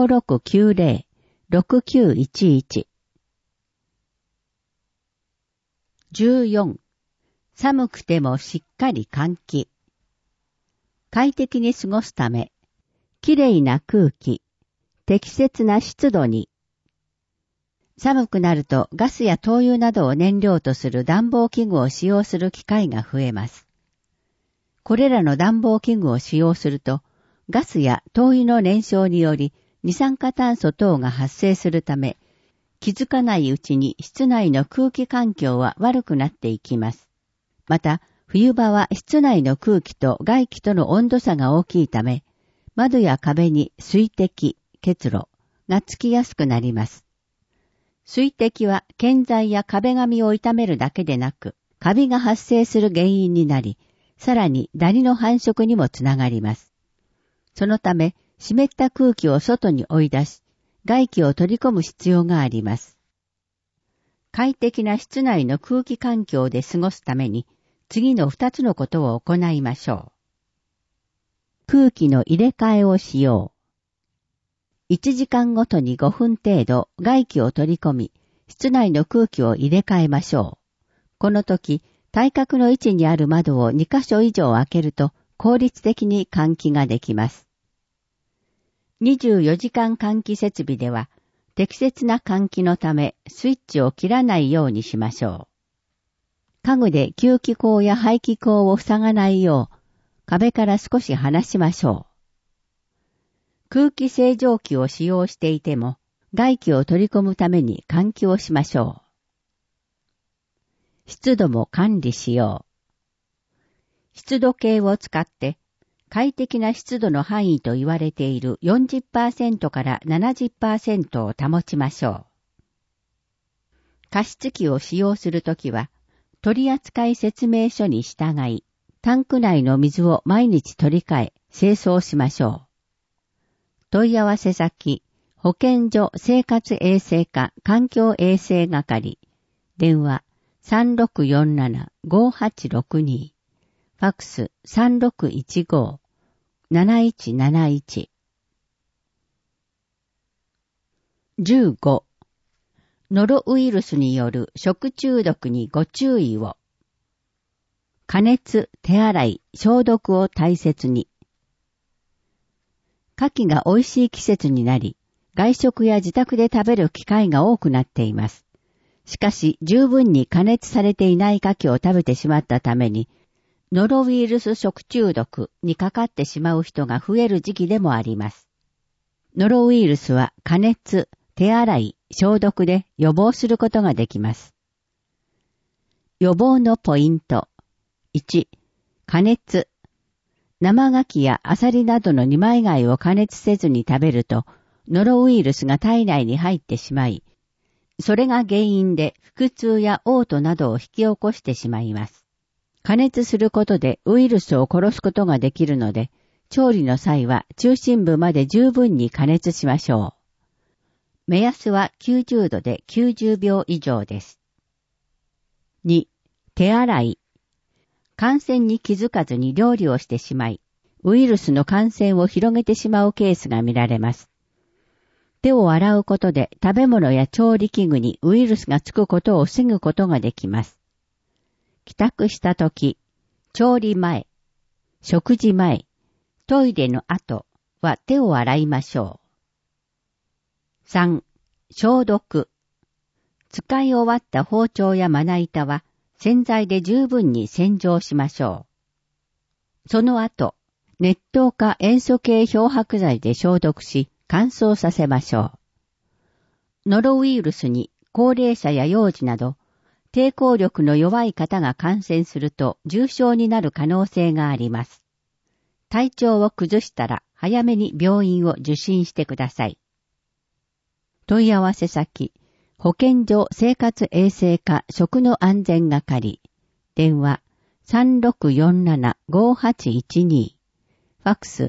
5690-6911。14. 寒くてもしっかり換気。快適に過ごすため、きれいな空気、適切な湿度に。寒くなるとガスや灯油などを燃料とする暖房器具を使用する機会が増えます。これらの暖房器具を使用すると、ガスや灯油の燃焼により二酸化炭素等が発生するため、気づかないうちに室内の空気環境は悪くなっていきます。また、冬場は室内の空気と外気との温度差が大きいため、窓や壁に水滴、結露がつきやすくなります。水滴は建材や壁紙を傷めるだけでなく、カビが発生する原因になり、さらにダニの繁殖にもつながります。そのため、湿った空気を外に追い出し、外気を取り込む必要があります。 快適な室内の空気環境で過ごすために、次の2つのことを行いましょう。空気の入れ替えをしよう。1時間ごとに5分程度外気を取り込み、室内の空気を入れ替えましょう。この時、対角の位置にある窓を2カ所以上開けると効率的に換気ができます。24時間換気設備では、適切な換気のためスイッチを切らないようにしましょう。家具で吸気口や排気口を塞がないよう、壁から少し離しましょう。空気清浄機を使用していても、外気を取り込むために換気をしましょう。湿度も管理しよう。湿度計を使って、快適な湿度の範囲と言われている 40% から 70% を保ちましょう。加湿器を使用するときは、取扱説明書に従い、タンク内の水を毎日取り替え、清掃しましょう。問い合わせ先、保健所生活衛生課環境衛生係、電話 3647-5862、ファックス 3615-7171。15. ノロウイルスによる食中毒にご注意を。加熱、手洗い、消毒を大切に。牡蠣が美味しい季節になり、外食や自宅で食べる機会が多くなっています。しかし、十分に加熱されていない牡蠣を食べてしまったために、ノロウイルス食中毒にかかってしまう人が増える時期でもあります。ノロウイルスは加熱、手洗い、消毒で予防することができます。予防のポイント。1. 加熱。生牡蠣やアサリなどの二枚貝を加熱せずに食べると、ノロウイルスが体内に入ってしまい、それが原因で腹痛や嘔吐などを引き起こしてしまいます。加熱することでウイルスを殺すことができるので、調理の際は中心部まで十分に加熱しましょう。目安は90度で90秒以上です。2. 手洗い。感染に気づかずに料理をしてしまい、ウイルスの感染を広げてしまうケースが見られます。手を洗うことで食べ物や調理器具にウイルスがつくことを防ぐことができます。帰宅したとき、調理前、食事前、トイレの後は手を洗いましょう。3. 消毒。使い終わった包丁やまな板は洗剤で十分に洗浄しましょう。その後、熱湯か塩素系漂白剤で消毒し乾燥させましょう。ノロウイルスに高齢者や幼児など抵抗力の弱い方が感染すると重症になる可能性があります。体調を崩したら早めに病院を受診してください。問い合わせ先、保健所生活衛生課食の安全係、電話 3647-5812、ファックス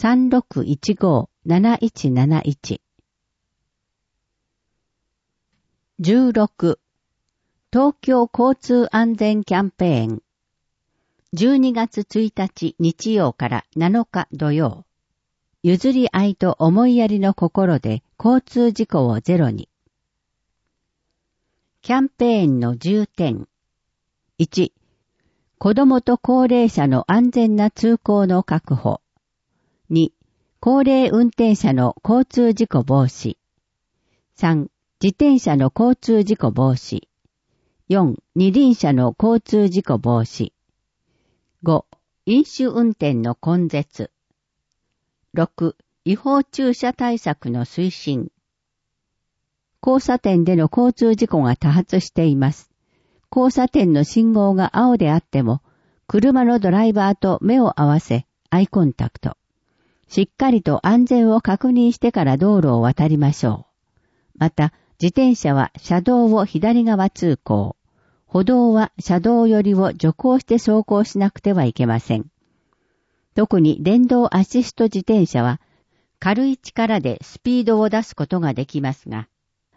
3615-7171。16. 東京交通安全キャンペーン。12月1日日曜から7日土曜。譲り合いと思いやりの心で交通事故をゼロに。キャンペーンの重点。1. 子供と高齢者の安全な通行の確保。2. 高齢運転者の交通事故防止。3. 自転車の交通事故防止。4. 二輪車の交通事故防止。5. 飲酒運転の根絶。6. 違法駐車対策の推進。交差点での交通事故が多発しています。交差点の信号が青であっても、車のドライバーと目を合わせ、アイコンタクト。しっかりと安全を確認してから道路を渡りましょう。また、自転車は車道を左側通行。歩道は車道寄りを徐行して走行しなくてはいけません。特に電動アシスト自転車は軽い力でスピードを出すことができますが、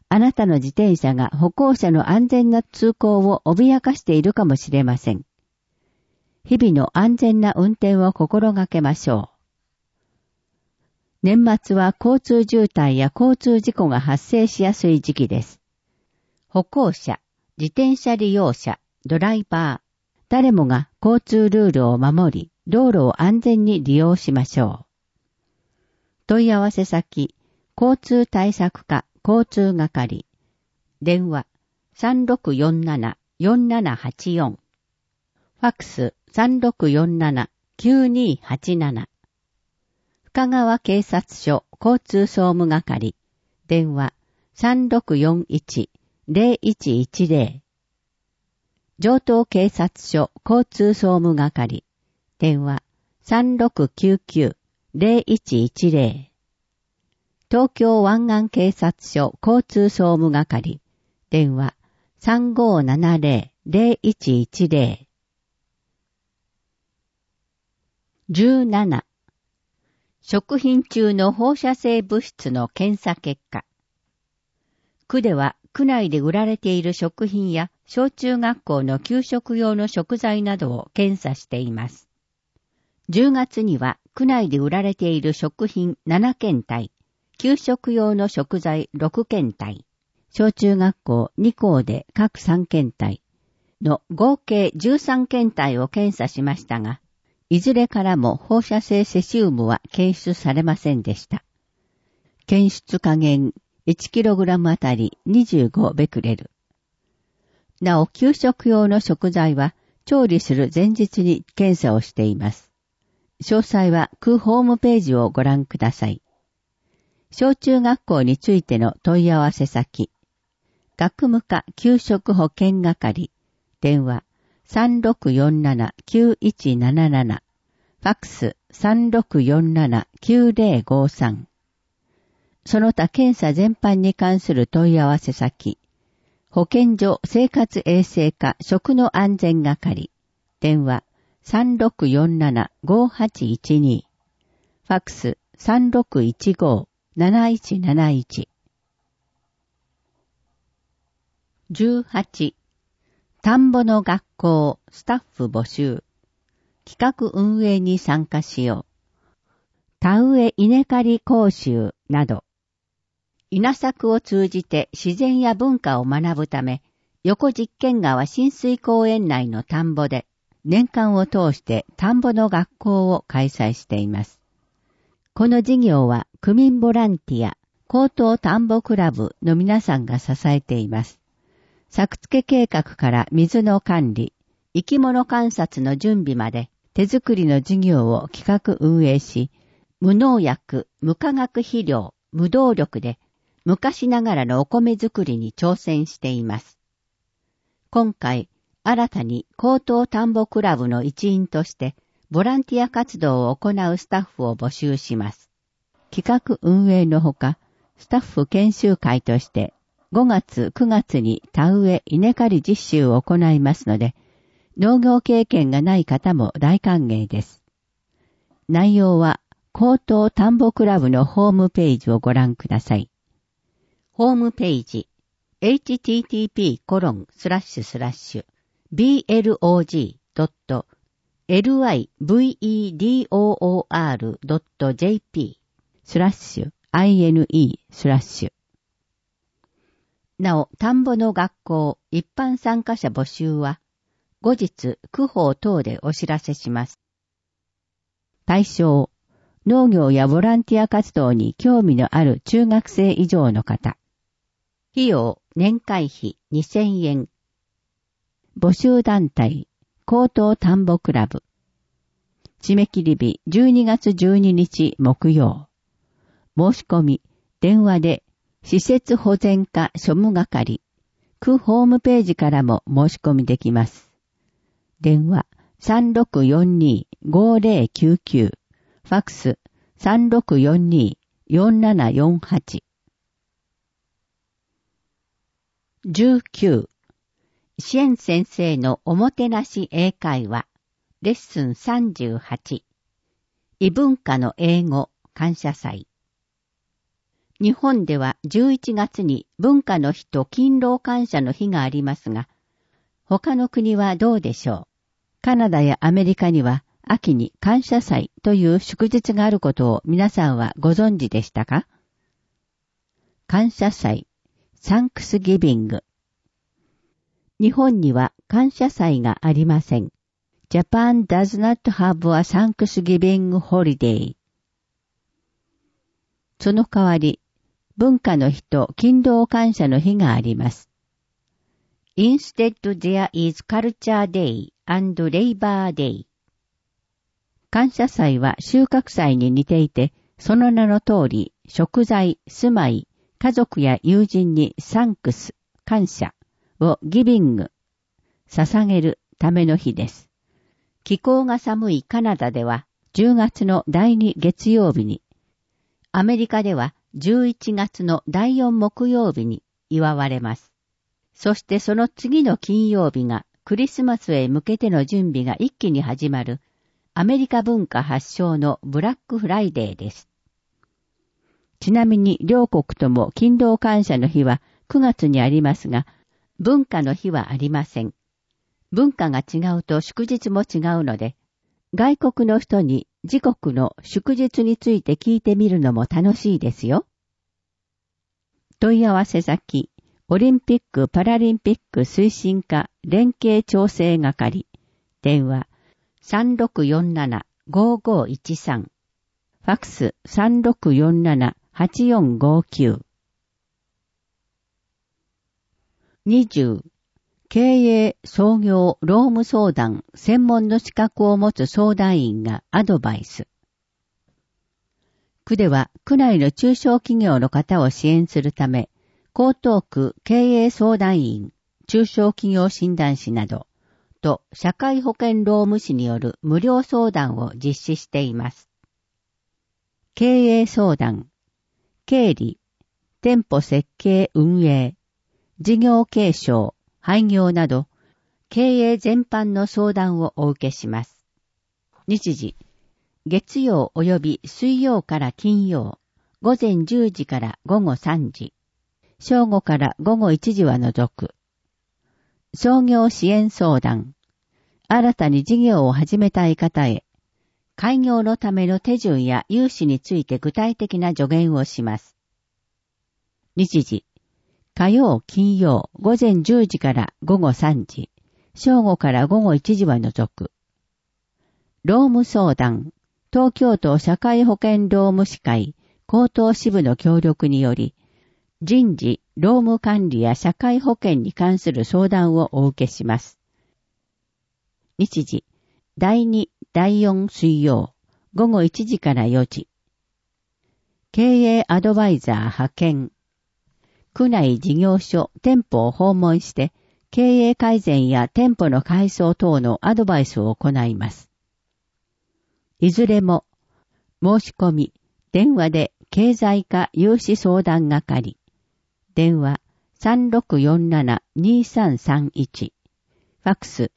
あなたの自転車が歩行者の安全な通行を脅かしているかもしれません。日々の安全な運転を心がけましょう。年末は交通渋滞や交通事故が発生しやすい時期です。歩行者、自転車利用者、ドライバー、誰もが交通ルールを守り、道路を安全に利用しましょう。問い合わせ先、交通対策課交通係。電話、3647-4784。ファックス、3647-9287。深川警察署交通総務係。電話、3641-0110。城東警察署交通総務係。電話、3699-0110。東京湾岸警察署交通総務係。電話、3570-0110。17. 食品中の放射性物質の検査結果。区では区内で売られている食品や小中学校の給食用の食材などを検査しています。10月には区内で売られている食品7検体、給食用の食材6検体、小中学校2校で各3検体の合計13検体を検査しましたが、いずれからも放射性セシウムは検出されませんでした。検出下限 1kg あたり25ベクレル。なお、給食用の食材は調理する前日に検査をしています。詳細は区ホームページをご覧ください。小中学校についての問い合わせ先。学務課給食保健係。電話3647-9177。ファックス3647-9053。その他検査全般に関する問い合わせ先。保健所生活衛生課食の安全係。電話3647-5812。ファックス3615-7171。18. 田んぼの学校スタッフ募集。企画運営に参加しよう。田植え稲刈り講習など。稲作を通じて自然や文化を学ぶため、横実験川親水公園内の田んぼで、年間を通して田んぼの学校を開催しています。この事業は区民ボランティア、高等田んぼクラブの皆さんが支えています。作付け計画から水の管理、生き物観察の準備まで手作りの事業を企画運営し、無農薬、無化学肥料、無動力で昔ながらのお米作りに挑戦しています。今回、新たに高等田んぼクラブの一員としてボランティア活動を行うスタッフを募集します。企画運営のほか、スタッフ研修会として5月、9月に田植え稲刈り実習を行いますので、農業経験がない方も大歓迎です。内容は高等田んぼクラブのホームページをご覧ください。ホームページ http://blog.jp/ine/ なお、田んぼの学校一般参加者募集は後日区報等でお知らせします。対象、農業やボランティア活動に興味のある中学生以上の方。費用、年会費2000円。募集団体、高等田んぼクラブ。締め切り日12月12日木曜。申し込み、電話で、施設保全課庶務係、区ホームページからも申し込みできます。電話3642-5099、ファックス3642-4748。19. 支援先生のおもてなし英会話レッスン38異文化の英語感謝祭。 日本では11月に文化の日と勤労感謝の日がありますが、他の国はどうでしょう。カナダやアメリカには秋に感謝祭という祝日があることを皆さんはご存知でしたか？感謝祭、サンクスギビング。日本には感謝祭がありません。Japan does not have a Thanksgiving holiday. その代わり、文化の日と勤労感謝の日があります。Instead there is Culture Day and Labor Day. 感謝祭は収穫祭に似ていて、その名の通り、食材、住まい、家族や友人にサンクス、感謝をギビング、捧げるための日です。気候が寒いカナダでは10月の第2月曜日に、アメリカでは11月の第4木曜日に祝われます。そしてその次の金曜日がクリスマスへ向けての準備が一気に始まるアメリカ文化発祥のブラックフライデーです。ちなみに両国とも勤労感謝の日は9月にありますが、文化の日はありません。文化が違うと祝日も違うので、外国の人に自国の祝日について聞いてみるのも楽しいですよ。問い合わせ先、オリンピック・パラリンピック推進課連携調整係、電話 3647-5513、ファクス 3647-8459。20、経営、創業、労務相談、専門の資格を持つ相談員がアドバイス。区では区内の中小企業の方を支援するため、江東区経営相談員、中小企業診断士などと社会保険労務士による無料相談を実施しています。経営相談、経理、店舗設計運営、事業継承、廃業など、経営全般の相談をお受けします。日時、月曜及び水曜から金曜、午前10時から午後3時、正午から午後1時は除く。創業支援相談、新たに事業を始めたい方へ、開業のための手順や融資について具体的な助言をします。日時、火曜、金曜、午前10時から午後3時、正午から午後1時は除く。労務相談、東京都社会保険労務士会、江東支部の協力により、人事、労務管理や社会保険に関する相談をお受けします。日時、第2、第4水曜、午後1時から4時。経営アドバイザー派遣。区内事業所、店舗を訪問して、経営改善や店舗の改装等のアドバイスを行います。いずれも、申し込み、電話で経済課融資相談係。電話 3647-2331。ファクス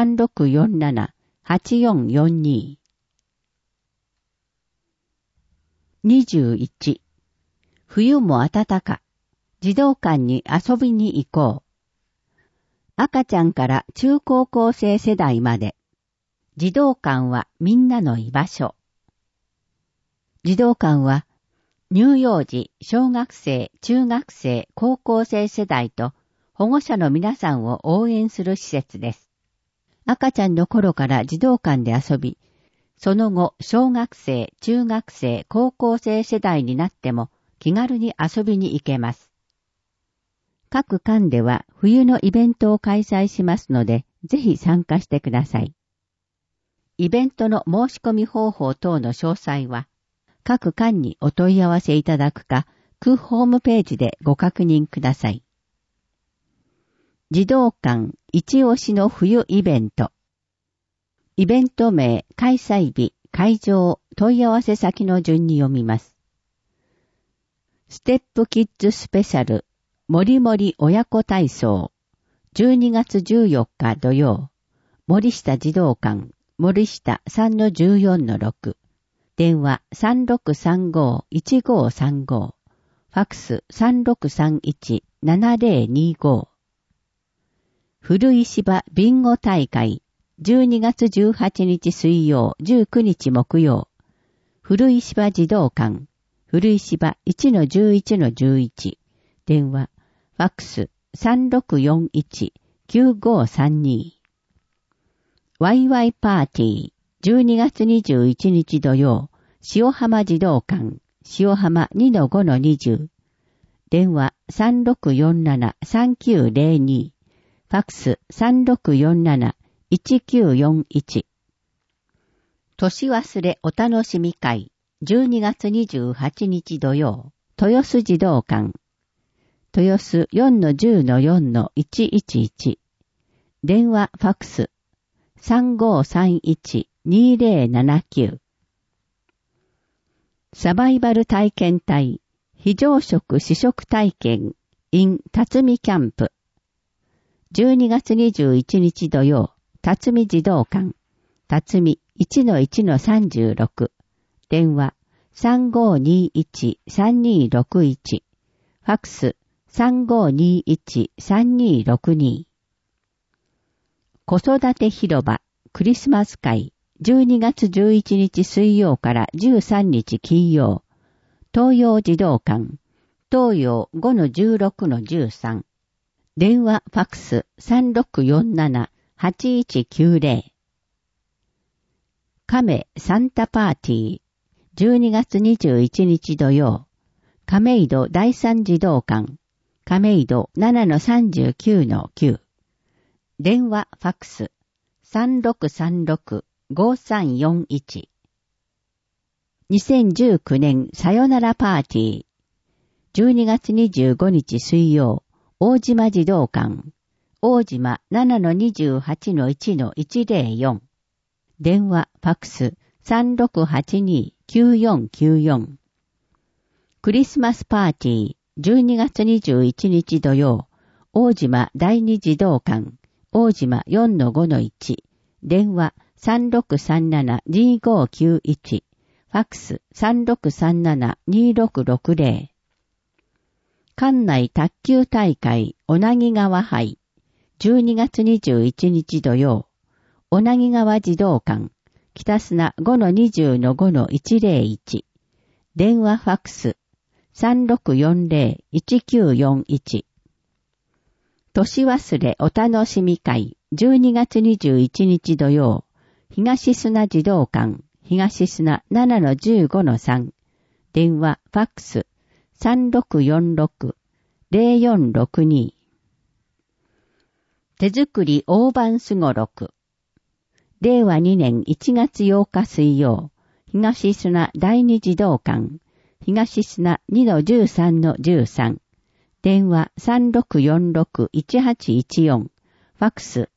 3647-8442。21。冬も暖か。児童館に遊びに行こう。赤ちゃんから中高校生世代まで。児童館はみんなの居場所。児童館は乳幼児、小学生、中学生、高校生世代と保護者の皆さんを応援する施設です。赤ちゃんの頃から児童館で遊び、その後小学生、中学生、高校生世代になっても気軽に遊びに行けます。各館では冬のイベントを開催しますので、ぜひ参加してください。イベントの申し込み方法等の詳細は、各館にお問い合わせいただくか、区ホームページでご確認ください。児童館一押しの冬イベント。イベント名、開催日、会場、問い合わせ先の順に読みます。ステップキッズスペシャル、もりもり親子体操、12月14日土曜、森下児童館、森下 3-14-6、電話 3635-1535、フファクス 3631-7025。古い芝ビンゴ大会、12月18日水曜、19日木曜。古い芝児童館、古い芝 1-11-11。電話、ファックス 3641-9532。ワイワイパーティー、12月21日土曜、塩浜児童館、塩浜 2-5-20。電話 3647-3902。ファックス 3647-1941。年忘れお楽しみ会、12月28日土曜、豊洲児童館、豊洲 4-10-4-111。電話ファックス 3531-2079。サバイバル体験隊、非常食試食体験 in 辰巳キャンプ。12月21日土曜、辰巳児童館、辰巳 1-1-36。電話3521-3261。ファックス3521-3262。子育て広場クリスマス会、12月11日水曜から13日金曜。東洋児童館、東洋 5-16-13。電話ファックス 3647-8190。亀サンタパーティー、12月21日土曜。亀戸第三児童館、亀戸 7-39-9。電話ファックス 3636-5341。2019年さよならパーティー、12月25日水曜。大島児童館、大島 7-28-1-104。電話ファックス 3682-9494。クリスマスパーティー、12月21日土曜。大島第二児童館、大島 4-5-1。電話3637-2591。ファックス 3637-2660。館内卓球大会、小名木川杯、12月21日土曜。小名木川児童館、北砂 5-20-5-101。電話ファックス 3640-1941。年忘れお楽しみ会、12月21日土曜。東砂児童館、東砂 7-15-3。電話ファックス3646-0462。手作り大判すごろく。令和2年1月8日水曜、東砂第二児童館、東砂 2-13-13。電話3646-1814。ファックス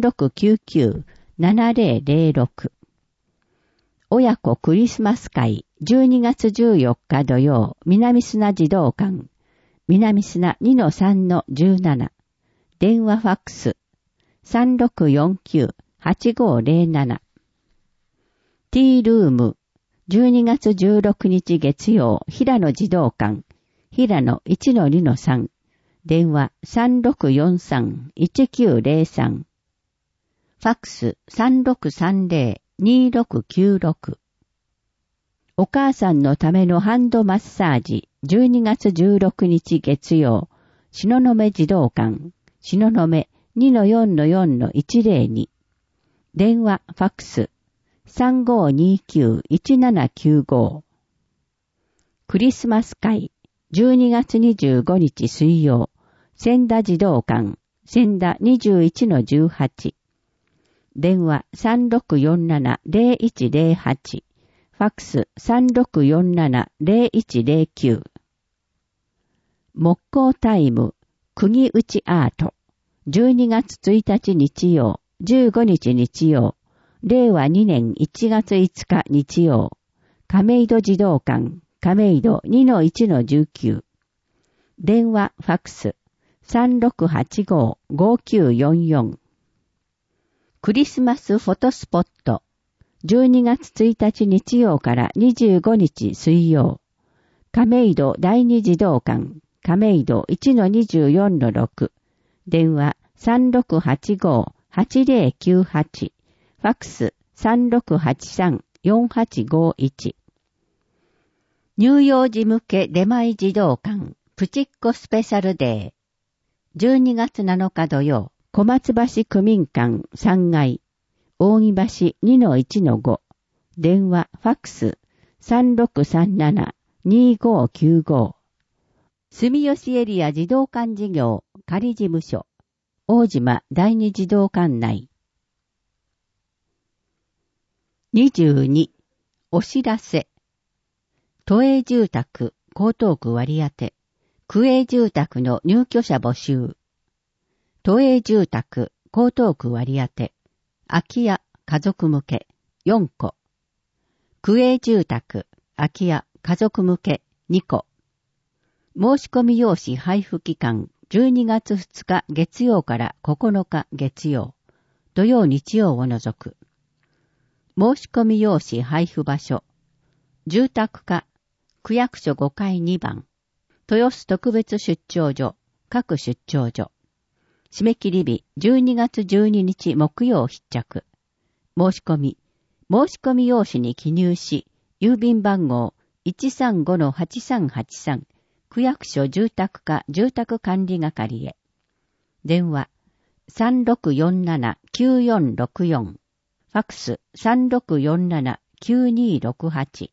3699-7006。親子クリスマス会、12月14日土曜、南砂児童館、南砂 2-3-17。電話ファックス3649-8507。ティールーム、12月16日月曜、平野児童館、平野 1-2-3。電話3643-1903。ファックス3630-2696。お母さんのためのハンドマッサージ、12月16日月曜、東雲児童館、東雲 2-4-4-102。電話ファックス3529-1795。クリスマス会、12月25日水曜、千田児童館、千田 21-18。電話3647-0108。ファックス3647-0109。木工タイム、釘打ちアート。12月1日日曜、15日日曜、令和2年1月5日日曜。亀戸児童館、亀戸 2-1-19。電話ファックス3685-5944。クリスマスフォトスポット。12月1日日曜から25日水曜。 亀戸第二児童館、亀戸 1-24-6、電話3685-8098、ファックス3683-4851。乳幼児向け出前児童館、プチッコスペシャルデー。12月7日土曜、小松橋区民館3階、扇橋 2-1-5、電話、ファックス3637-2595。住吉エリア児童館事業仮事務所、大島第二児童館内。22、お知らせ。都営住宅、江東区割当、区営住宅の入居者募集。都営住宅、江東区割当、空き家、家族向け、4戸。区営住宅、空き家、家族向け、2戸。申し込み用紙配布期間、12月2日月曜から9日月曜、土曜日曜を除く。申し込み用紙配布場所、住宅課、区役所5階2番、豊洲特別出張所、各出張所。締め切り日、12月12日木曜必着。申し込み用紙に記入し、郵便番号 135-8383、区役所住宅課住宅管理係へ。電話、3647-9464。ファックス、3647-9268。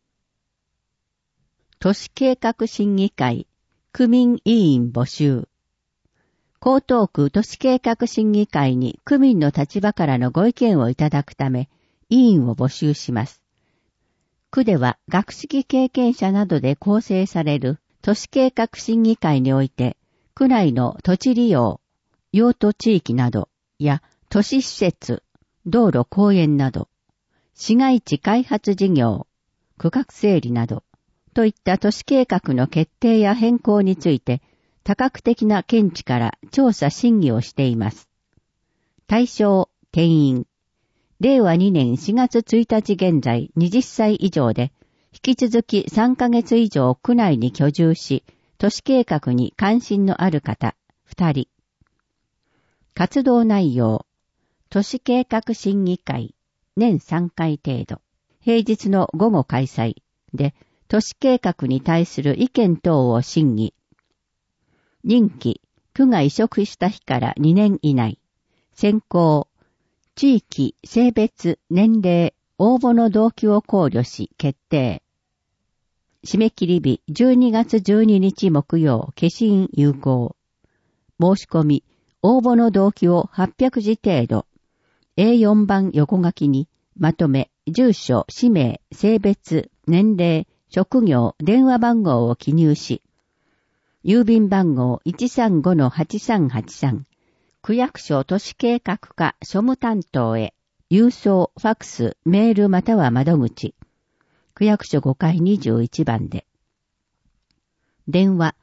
都市計画審議会、区民委員募集。江東区都市計画審議会に区民の立場からのご意見をいただくため、委員を募集します。区では学識経験者などで構成される都市計画審議会において、区内の土地利用、用途地域などや都市施設、道路公園など、市街地開発事業、区画整理など、といった都市計画の決定や変更について、多角的な見地から調査審議をしています。対象、定員。令和2年4月1日現在20歳以上で、引き続き3ヶ月以上区内に居住し、都市計画に関心のある方、2人。活動内容。都市計画審議会、年3回程度。平日の午後開催で、都市計画に対する意見等を審議。任期、区が移植した日から2年以内。選考、地域、性別、年齢、応募の動機を考慮し決定。締め切り日、12月12日木曜、消印有効。申し込み、応募の動機を800字程度。A4 版横書きに、まとめ、住所、氏名、性別、年齢、職業、電話番号を記入し、郵便番号 135-8383、区役所都市計画課庶務担当へ、郵送、ファックス、メールまたは窓口、区役所5階21番で。電話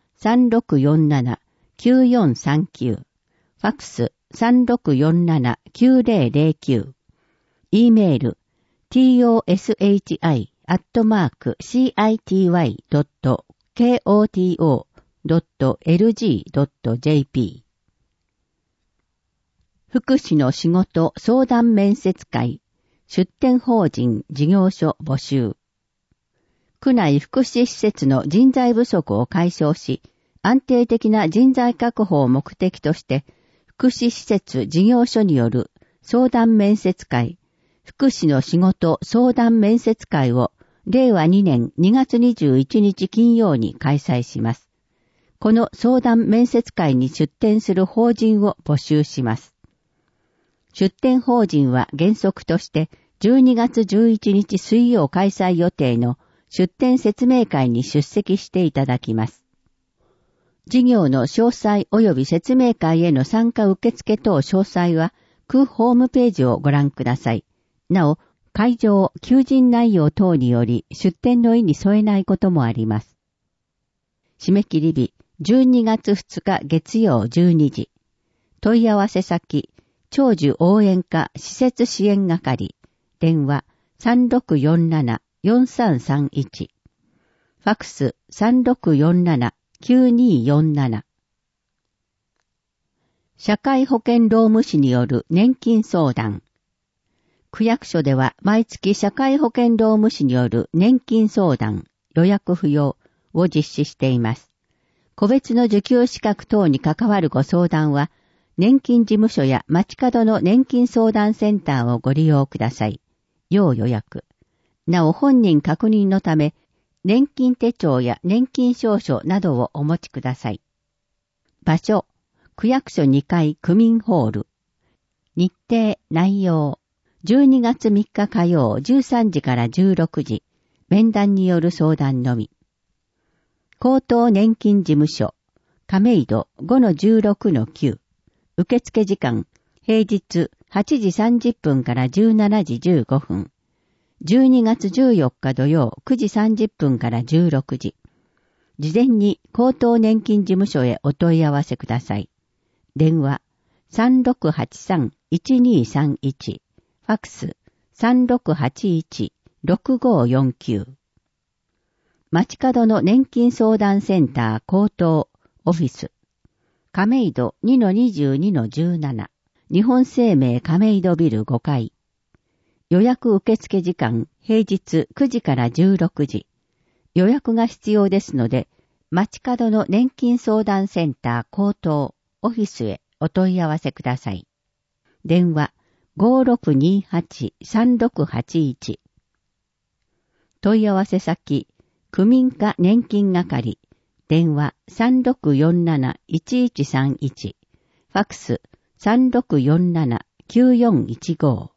3647-9439、ファックス3647-9009、e メール toshi@city.koto.lg.jp。 福祉の仕事相談面接会、出展法人事業所募集。区内福祉施設の人材不足を解消し、安定的な人材確保を目的として、福祉施設事業所による相談面接会、福祉の仕事相談面接会を令和2年2月21日金曜に開催します。この相談面接会に出展する法人を募集します。出展法人は原則として12月11日水曜開催予定の出展説明会に出席していただきます。事業の詳細及び説明会への参加受付等詳細は区ホームページをご覧ください。なお、会場、求人内容等により出展の意に添えないこともあります。締め切り日、12月2日月曜12時。問い合わせ先、長寿応援課施設支援係。電話、3647-4331。フファクス 3647-9247。社会保険労務士による年金相談。区役所では毎月社会保険労務士による年金相談、予約不要を実施しています。個別の受給資格等に関わるご相談は、年金事務所や街角の年金相談センターをご利用ください。要予約。なお本人確認のため、年金手帳や年金証書などをお持ちください。場所、区役所2階区民ホール。日程、内容。12月3日火曜13時から16時。面談による相談のみ。高等年金事務所。亀戸 5-16-9。受付時間。平日8時30分から17時15分。12月14日土曜9時30分から16時。事前に高等年金事務所へお問い合わせください。電話 3683-1231。ファクス 3681-6549。街角の年金相談センター高等オフィス。亀戸 2-22-17。日本生命亀戸ビル5階。予約受付時間平日9時から16時。予約が必要ですので、街角の年金相談センター高等オフィスへお問い合わせください。電話 5628-3681。問い合わせ先、区民課年金係。電話 3647-1131。ファクス 3647-9415。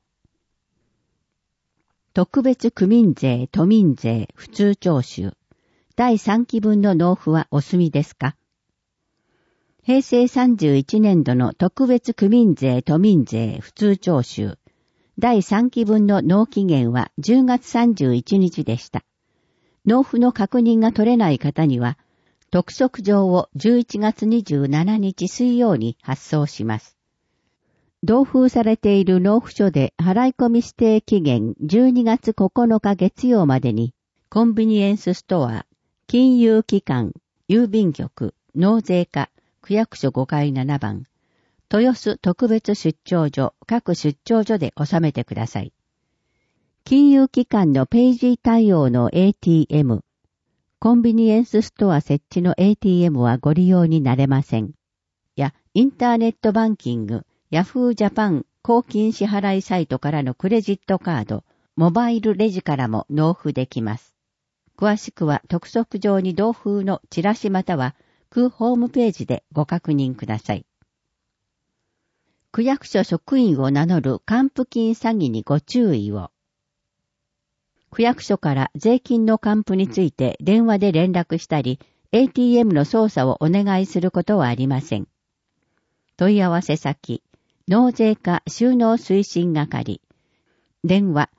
特別区民税、都民税、普通徴収。第3期分の納付はお済みですか？平成31年度の特別区民税、都民税、普通徴収。第3期分の納期限は10月31日でした。納付の確認が取れない方には、督促状を11月27日水曜に発送します。同封されている納付書で払い込み指定期限12月9日月曜までに、コンビニエンスストア、金融機関、郵便局、納税課、区役所5階7番、豊洲特別出張所、各出張所で納めてください。金融機関のページ対応の ATM、コンビニエンスストア設置の ATM はご利用になれません。や、インターネットバンキング、ヤフージャパン公金支払いサイトからのクレジットカード、モバイルレジからも納付できます。詳しくは督促状に同封のチラシまたは区ホームページでご確認ください。区役所職員を名乗る還付金詐欺にご注意を。区役所から税金の還付について電話で連絡したり、ATM の操作をお願いすることはありません。問い合わせ先、納税課収納推進係。電話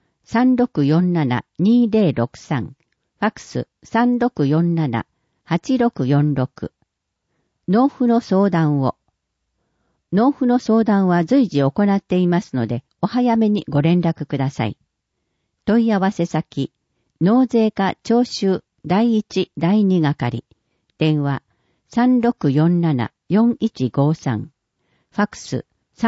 3647-2063。ファクス 3647-8646。納付の相談を。納付の相談は随時行っていますので、お早めにご連絡ください。問い合わせ先、納税課徴収第1、第2係。電話 3647-4153。ファクス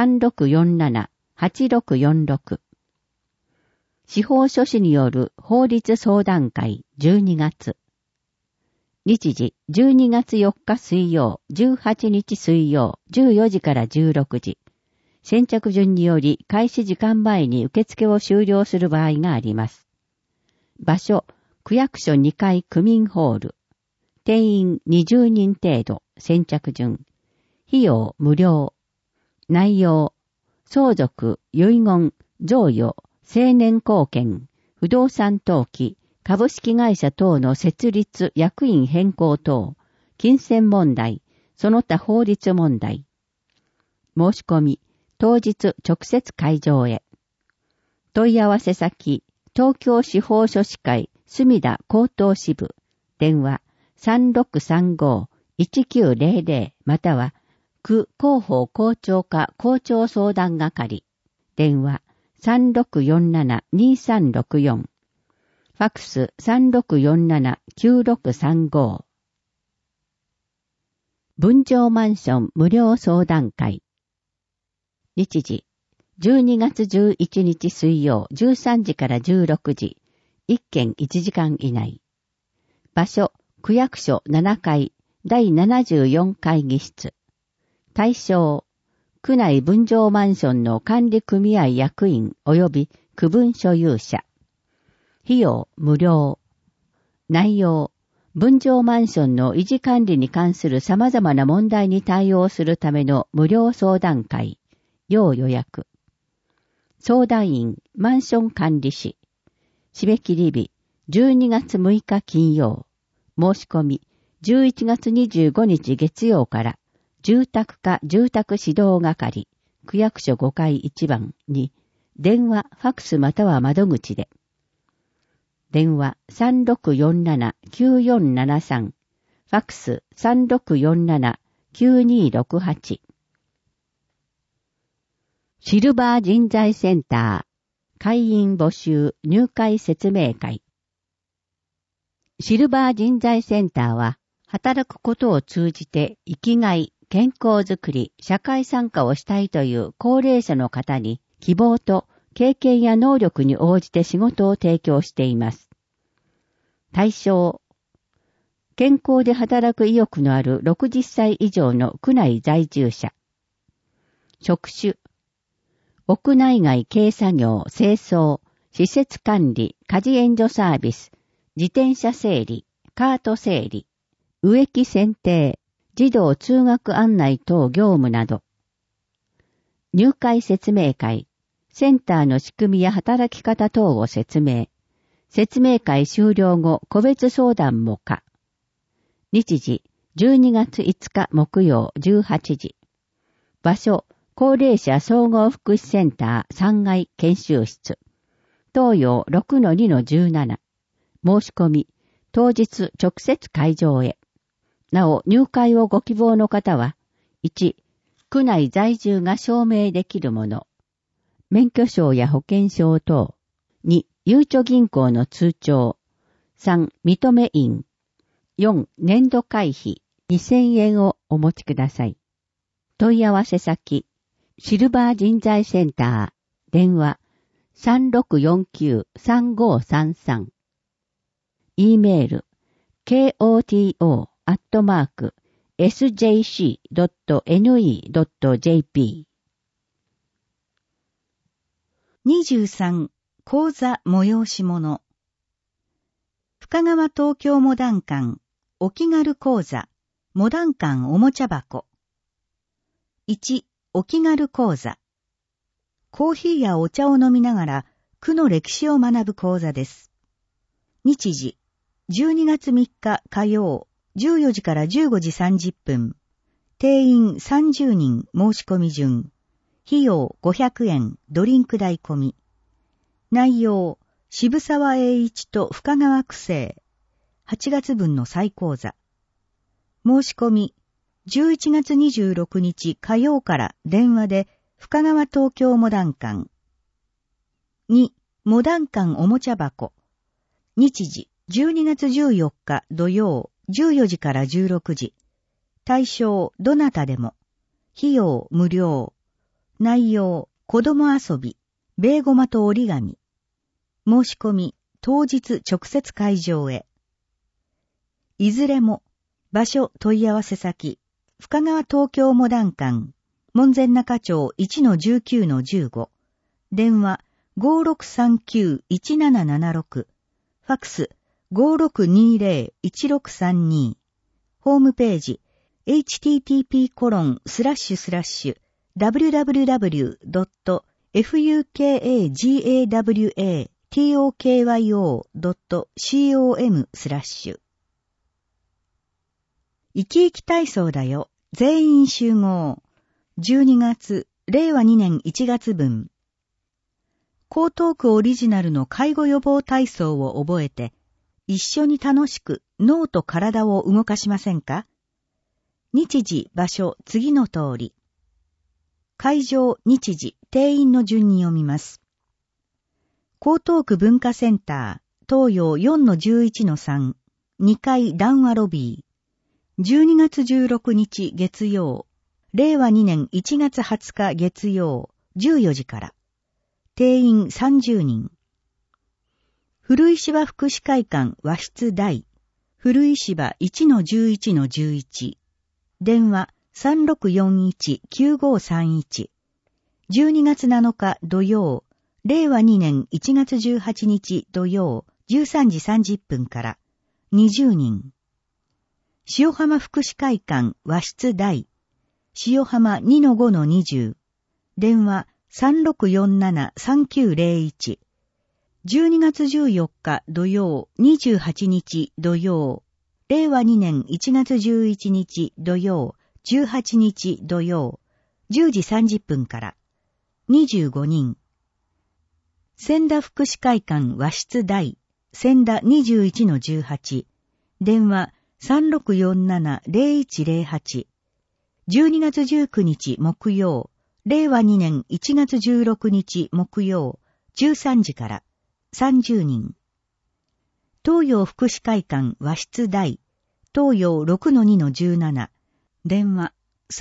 3647-8646。司法書士による法律相談会12月。日時12月4日水曜、18日水曜、14時から16時。先着順により開始時間前に受付を終了する場合があります。場所、区役所2階区民ホール。定員20人程度、先着順。費用無料。内容、相続、遺言、贈与、青年貢献、不動産登記、株式会社等の設立、役員変更等、金銭問題、その他法律問題。申し込み、当日直接会場へ。問い合わせ先、東京司法書士会、墨田高等支部。電話、3635-1900または、区広報校長課校長相談係。電話、3647-2364。 ファックス 3647-9635。分譲マンション無料相談会。日時、12月11日水曜13時から16時、1件1時間以内。場所、区役所7階、第74会議室。対象、区内分譲マンションの管理組合役員及び区分所有者。費用無料。内容、分譲マンションの維持管理に関する様々な問題に対応するための無料相談会。要予約。相談員、マンション管理士。締め切り日、12月6日金曜。申し込み、11月25日月曜から、住宅課住宅指導係、区役所5階1番に、電話、ファックスまたは窓口で。電話 3647-9473、ファックス 3647-9268。シルバー人材センター、会員募集入会説明会。シルバー人材センターは、働くことを通じて生きがい、健康づくり、社会参加をしたいという高齢者の方に希望と経験や能力に応じて仕事を提供しています。対象、健康で働く意欲のある60歳以上の区内在住者。職種、屋内外軽作業、清掃、施設管理、家事援助サービス、自転車整理、カート整理、植木剪定、児童通学案内等業務など。入会説明会、センターの仕組みや働き方等を説明。説明会終了後、個別相談も可。日時、12月5日木曜18時。場所、高齢者総合福祉センター3階研修室。東洋 6-2-17。申し込み、当日直接会場へ。なお、入会をご希望の方は、1、区内在住が証明できるもの。免許証や保険証等。2、ゆうちょ銀行の通帳。3、認め印。4、年度会費2000円をお持ちください。問い合わせ先、シルバー人材センター、電話 3649-3533。e メール、koto@sjc.ne.jp。 23、講座催し物。深川東京モダン館、お気軽講座、モダン館おもちゃ箱。1、お気軽講座。コーヒーやお茶を飲みながら、区の歴史を学ぶ講座です。日時、12月3日火曜、14時から15時30分。定員30人申し込み順。費用500円、ドリンク代込み。内容、渋沢栄一と深川区政。8月分の再講座。申し込み、11月26日火曜から電話で深川東京モダン館。2、モダン館おもちゃ箱。日時、12月14日土曜、14時から16時。対象、どなたでも。費用、無料。内容、子供遊び、ベーゴマと折り紙。申し込み、当日直接会場へ。いずれも、場所問い合わせ先、深川東京モダン館、門前仲町 1-19-15。電話、5639-1776。ファックス、5620-1632。ホームページ、http://www.fukagawatokyo.com/生き生き体操だよ。全員集合。12月、令和2年1月分。江東区オリジナルの介護予防体操を覚えて、一緒に楽しく脳と体を動かしませんか？日時、場所、次の通り。会場、日時、定員の順に読みます。江東区文化センター、 東洋 4-11-3、2階談話ロビー。12月16日月曜、令和2年1月20日月曜、14時から。定員30人。古石場福祉会館和室大。古石場 1-11-11。電話3641-9531。12月7日土曜、令和2年1月18日土曜、13時30分から20人。塩浜福祉会館和室大。塩浜 2-5-20。電話3647-3901。12月14日土曜、28日土曜、令和2年1月11日土曜、18日土曜、10時30分から25人。千田福祉会館和室大。千田 21-18。電話3647-0108。12月19日木曜、令和2年1月16日木曜、13時から30人。東洋福祉会館和室大。東洋 6-2-17。電話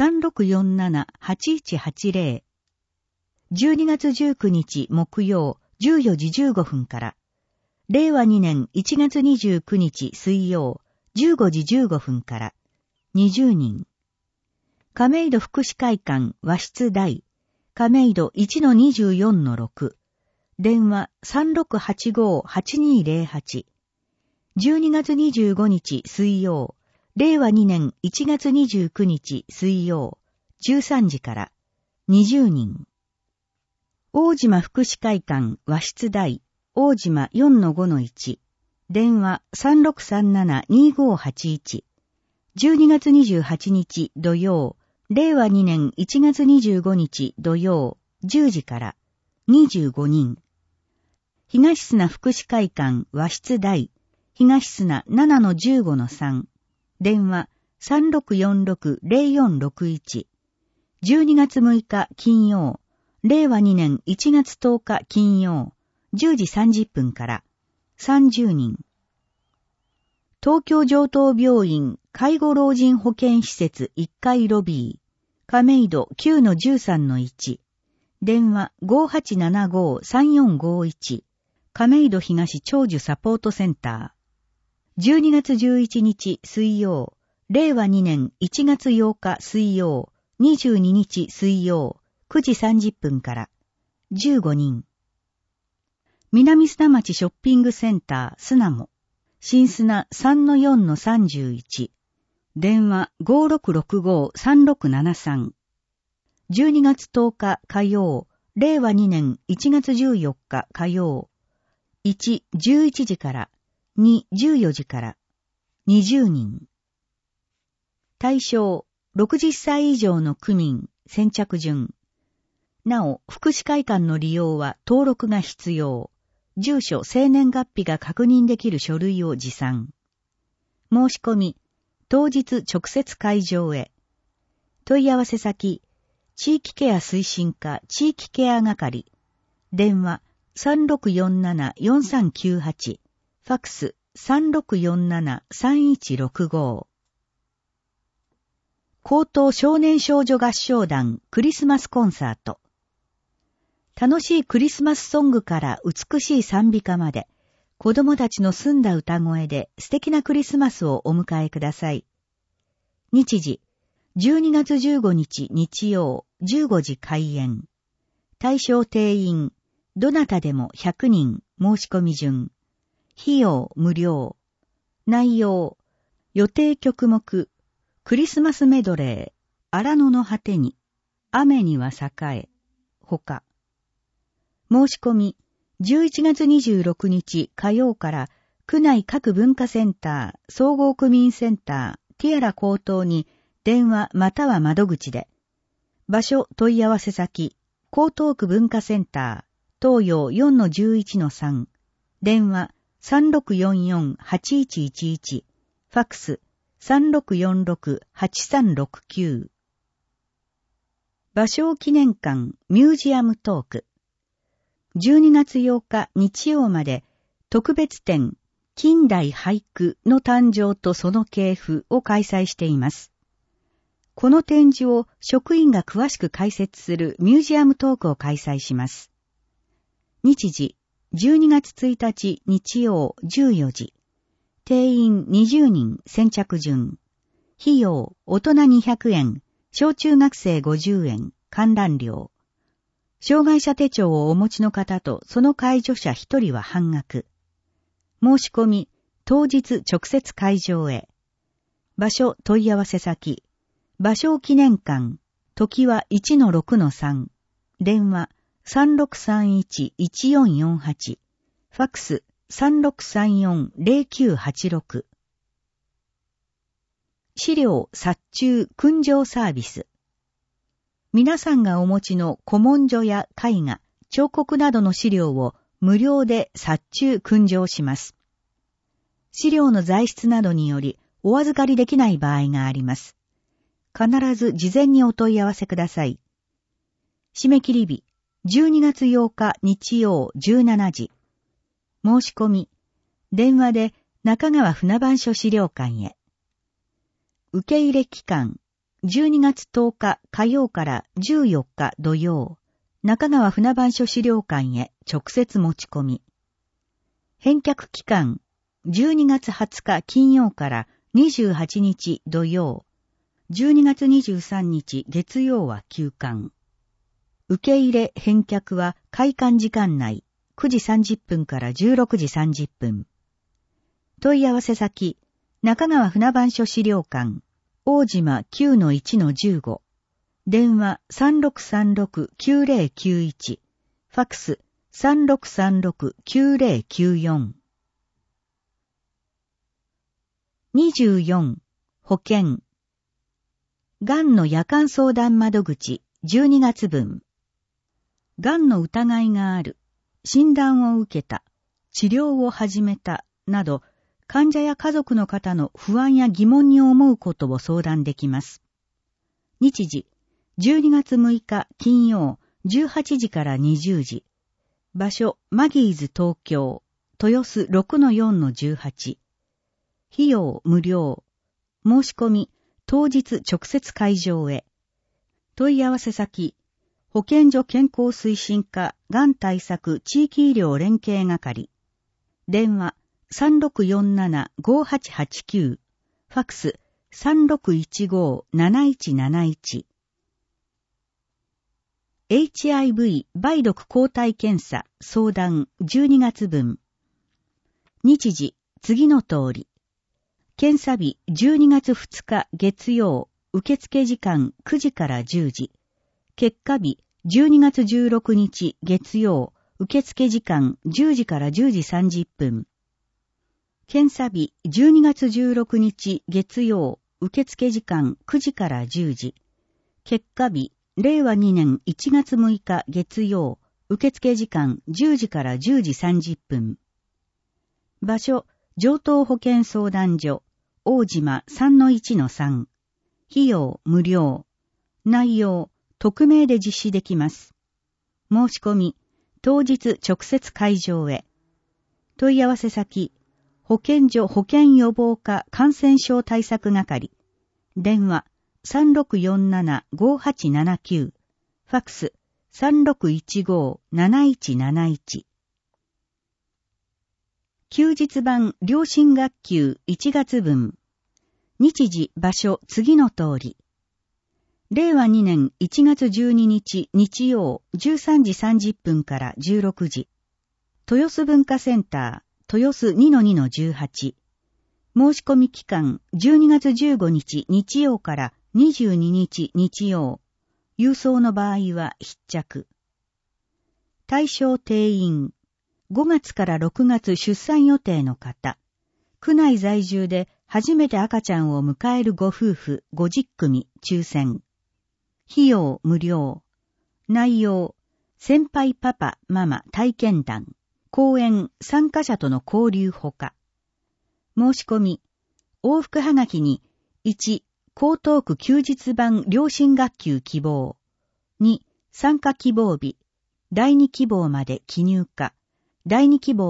3647-8180。12月19日木曜、14時15分から。令和2年1月29日水曜、15時15分から20人。亀戸福祉会館和室大。亀戸 1-24-6。電話3685-8208。12月25日水曜、令和2年1月29日水曜、13時から20人。大島福祉会館和室大。大島 4-5-1。電話3637-2581。12月28日土曜、令和2年1月25日土曜、10時から25人。東砂福祉会館和室大。東砂 7-15-3。電話3646-0461。12月6日金曜、令和2年1月10日金曜、10時30分から30人。東京城東病院介護老人保健施設1階ロビー。亀戸 9-13-1。電話5875-3451。亀戸東長寿サポートセンター。12月11日水曜、令和2年1月8日水曜、22日水曜、9時30分から15人。南砂町ショッピングセンター砂も。新砂 3-4-31。電話5665-3673。12月10日火曜、令和2年1月14日火曜。1、11時から、2、14時から、20人。対象、60歳以上の区民、先着順。なお、福祉会館の利用は登録が必要。住所、生年月日が確認できる書類を持参。申し込み、当日直接会場へ。問い合わせ先、地域ケア推進課地域ケア係。電話、3647-4398。ファクス、3647-3165。高等少年少女合唱団クリスマスコンサート。楽しいクリスマスソングから美しい賛美歌まで、子供たちの澄んだ歌声で素敵なクリスマスをお迎えください。日時、12月15日日曜、15時開演。対象定員、どなたでも100人、申し込み順。費用無料。内容、予定曲目、クリスマスメドレー、荒野の果てに、雨には栄え、他。申し込み、11月26日火曜から区内各文化センター、総合区民センター、ティアラ高等に電話または窓口で。場所問い合わせ先、江東区文化センター、東洋 4-11-3。電話3644-8111。ファクス3646-8369。芭蕉記念館ミュージアムトーク。12月8日日曜まで特別展、近代俳句の誕生とその系譜を開催しています。この展示を職員が詳しく解説するミュージアムトークを開催します。日時、12月1日日曜14時。定員20人先着順。費用、大人200円、小中学生50円、観覧料。障害者手帳をお持ちの方とその介助者1人は半額。申し込み、当日直接会場へ。場所問い合わせ先。芭蕉記念館、時は 1-6-3。電話 3631-1448。ファックス 3634-0986。資料殺虫訓上サービス。皆さんがお持ちの古文書や絵画、彫刻などの資料を無料で殺虫訓上します。資料の材質などによりお預かりできない場合があります。必ず事前にお問い合わせください。締め切り日、12月8日日曜17時。申し込み、電話で中川船番所資料館へ。受け入れ期間、12月10日火曜から14日土曜、中川船番所資料館へ直接持ち込み。返却期間、12月20日金曜から28日土曜、12月23日月曜は休館。受け入れ返却は開館時間内、9時30分から16時30分。問い合わせ先、中川船番所資料館、大島 9-1-15。電話 3636-9091。ファックス 3636-9094。24. 保険。がんの夜間相談窓口12月分。がんの疑いがある、診断を受けた、治療を始めた、など、患者や家族の方の不安や疑問に思うことを相談できます。日時、12月6日金曜、18時から20時。場所、マギーズ東京、豊洲 6-4-18。費用無料。申し込み、当日直接会場へ。問い合わせ先、保健所健康推進課がん対策地域医療連携係。電話 3647-5889。ファックス 3615-7171。HIV 梅毒抗体検査相談12月分。日時、次の通り。検査日12月2日月曜、受付時間9時から10時。結果日12月16日月曜、受付時間10時から10時30分。検査日12月16日月曜、受付時間9時から10時。結果日令和2年1月6日月曜、受付時間10時から10時30分。場所、上東保健相談所、大島 3-1-3。費用無料。内容、匿名で実施できます。申し込み、当日直接会場へ。問い合わせ先、保健所保健予防課感染症対策係。電話、3647-5879。ファックス、3615-7171。休日版良心学級1月分。日時場所次の通り。令和2年1月12日日曜13時30分から16時。豊洲文化センター、豊洲 2-2-18。申し込み期間12月15日日曜から22日日曜。郵送の場合は必着。対象定員。5月から6月出産予定の方。区内在住で初めて赤ちゃんを迎えるご夫婦50組抽選。費用無料。内容、先輩パパママ体験談。講演参加者との交流ほか。申し込み。往復はがきに1、江東区休日版良心学級希望。2、参加希望日。第2希望まで記入か。第2希望は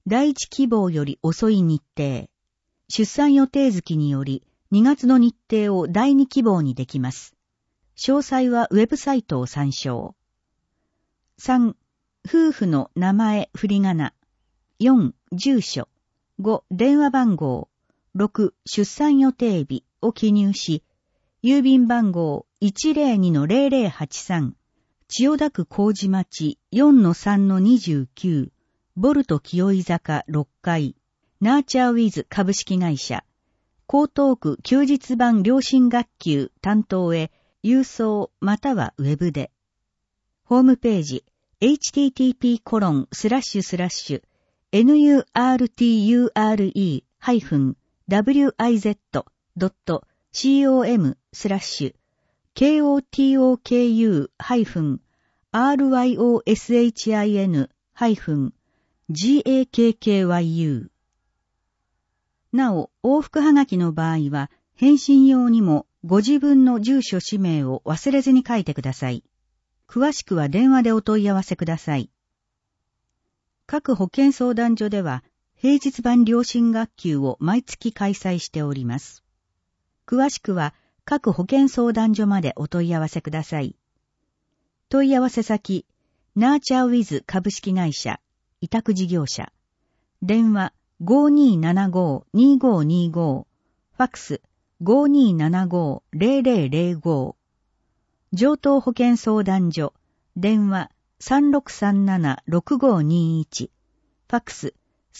第一希望より遅い日程。出産予定月により2月の日程を第2希望にできます。詳細はウェブサイトを参照。3、夫婦の名前振り仮名。4、住所。5、電話番号。6、出産予定日を記入し、郵便番号 102-0083、千代田区麹町 4-3-29、ボルト清井坂6階、ナーチャーウィズ株式会社、江東区休日版良心学級担当へ郵送またはウェブで。ホームページ、http://nurture-wiz.coop/kyoshin-gakkyu。なお、往復はがきの場合は、返信用にもご自分の住所氏名を忘れずに書いてください。詳しくは電話でお問い合わせください。各保健相談所では、平日版良心学級を毎月開催しております。詳しくは各保健相談所までお問い合わせください。問い合わせ先、ナーチャーウィズ株式会社、委託事業者。電話 5275-2525、ファックス 5275-0005。上東保健相談所、電話 3637-6521、ファックス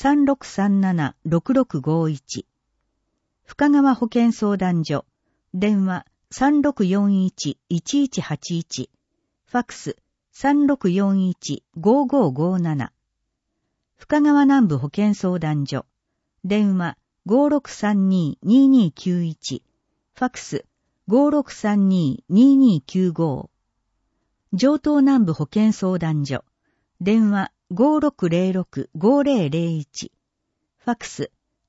3637-6651。深川保健相談所、電話 3641-1181、ファックス 3641-5557。深川南部保健相談所、電話 5632-2291、ファックス 5632-2295。上東南部保健相談所、電話 5606-5001、ファックス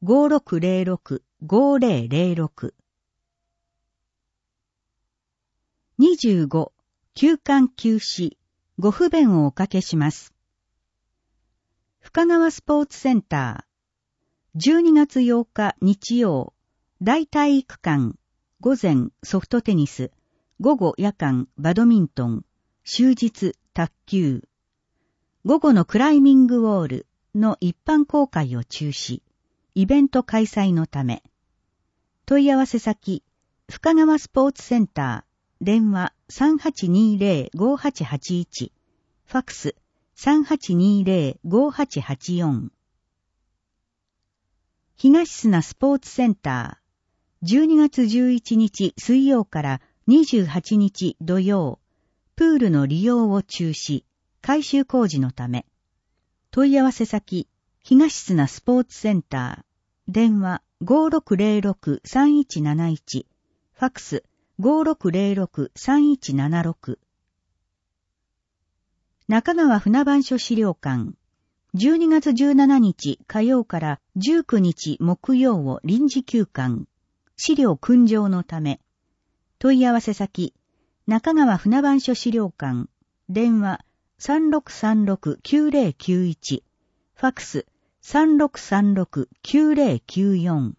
5606-5006。25、休館休止、ご不便をおかけします。深川スポーツセンター、12月8日日曜、大体育館、午前ソフトテニス、午後夜間バドミントン、終日卓球。午後のクライミングウォールの一般公開を中止、イベント開催のため。問い合わせ先、深川スポーツセンター、電話 3820-5881、ファックス 3820-5884。東砂スポーツセンター、12月11日水曜から28日土曜、プールの利用を中止、改修工事のため。問い合わせ先、東砂スポーツセンター、電話 5606-3171、ファックス 5606-3176。中川船番所資料館、12月17日火曜から19日木曜を臨時休館、資料訓上のため。問い合わせ先、中川船番所資料館、電話 3636-9091、ファックス 3636-9094。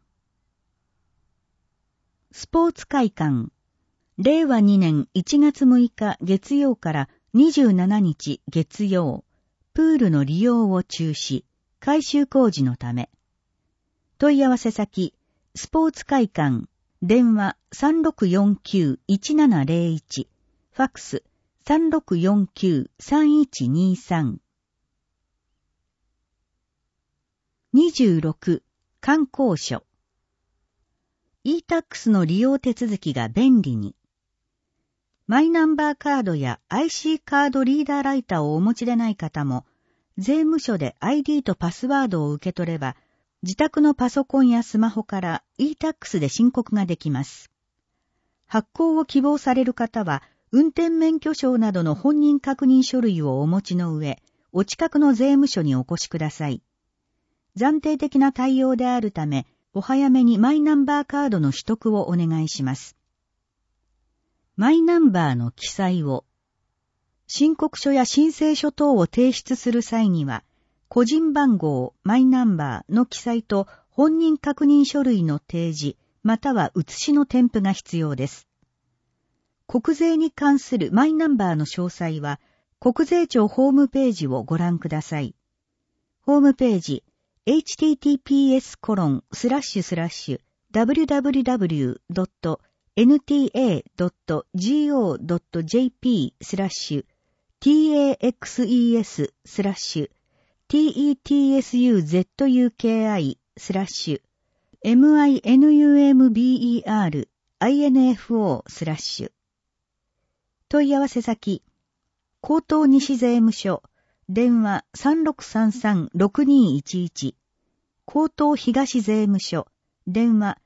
スポーツ会館、令和2年1月6日月曜から27日月曜、プールの利用を中止、改修工事のため。問い合わせ先、スポーツ会館、電話 3649-1701、ファックス 3649-3123。26、観光所。e-tax の利用手続きが便利に。マイナンバーカードや IC カードリーダーライターをお持ちでない方も、税務署で ID とパスワードを受け取れば、自宅のパソコンやスマホから e-tax で申告ができます。発行を希望される方は、運転免許証などの本人確認書類をお持ちの上、お近くの税務署にお越しください。暫定的な対応であるため、お早めにマイナンバーカードの取得をお願いします。マイナンバーの記載を、申告書や申請書等を提出する際には、 個人番号、マイナンバーの記載と本人確認書類の提示、または写しの添付が必要です。国税に関するマイナンバーの詳細は、国税庁ホームページをご覧ください。ホームページ、https://www.ntA.go.jp/TXES/TETSUZUKI/minfuo/ 問い合わせ先、江東西税務署、電話 3633-6211、江東東税務署、電話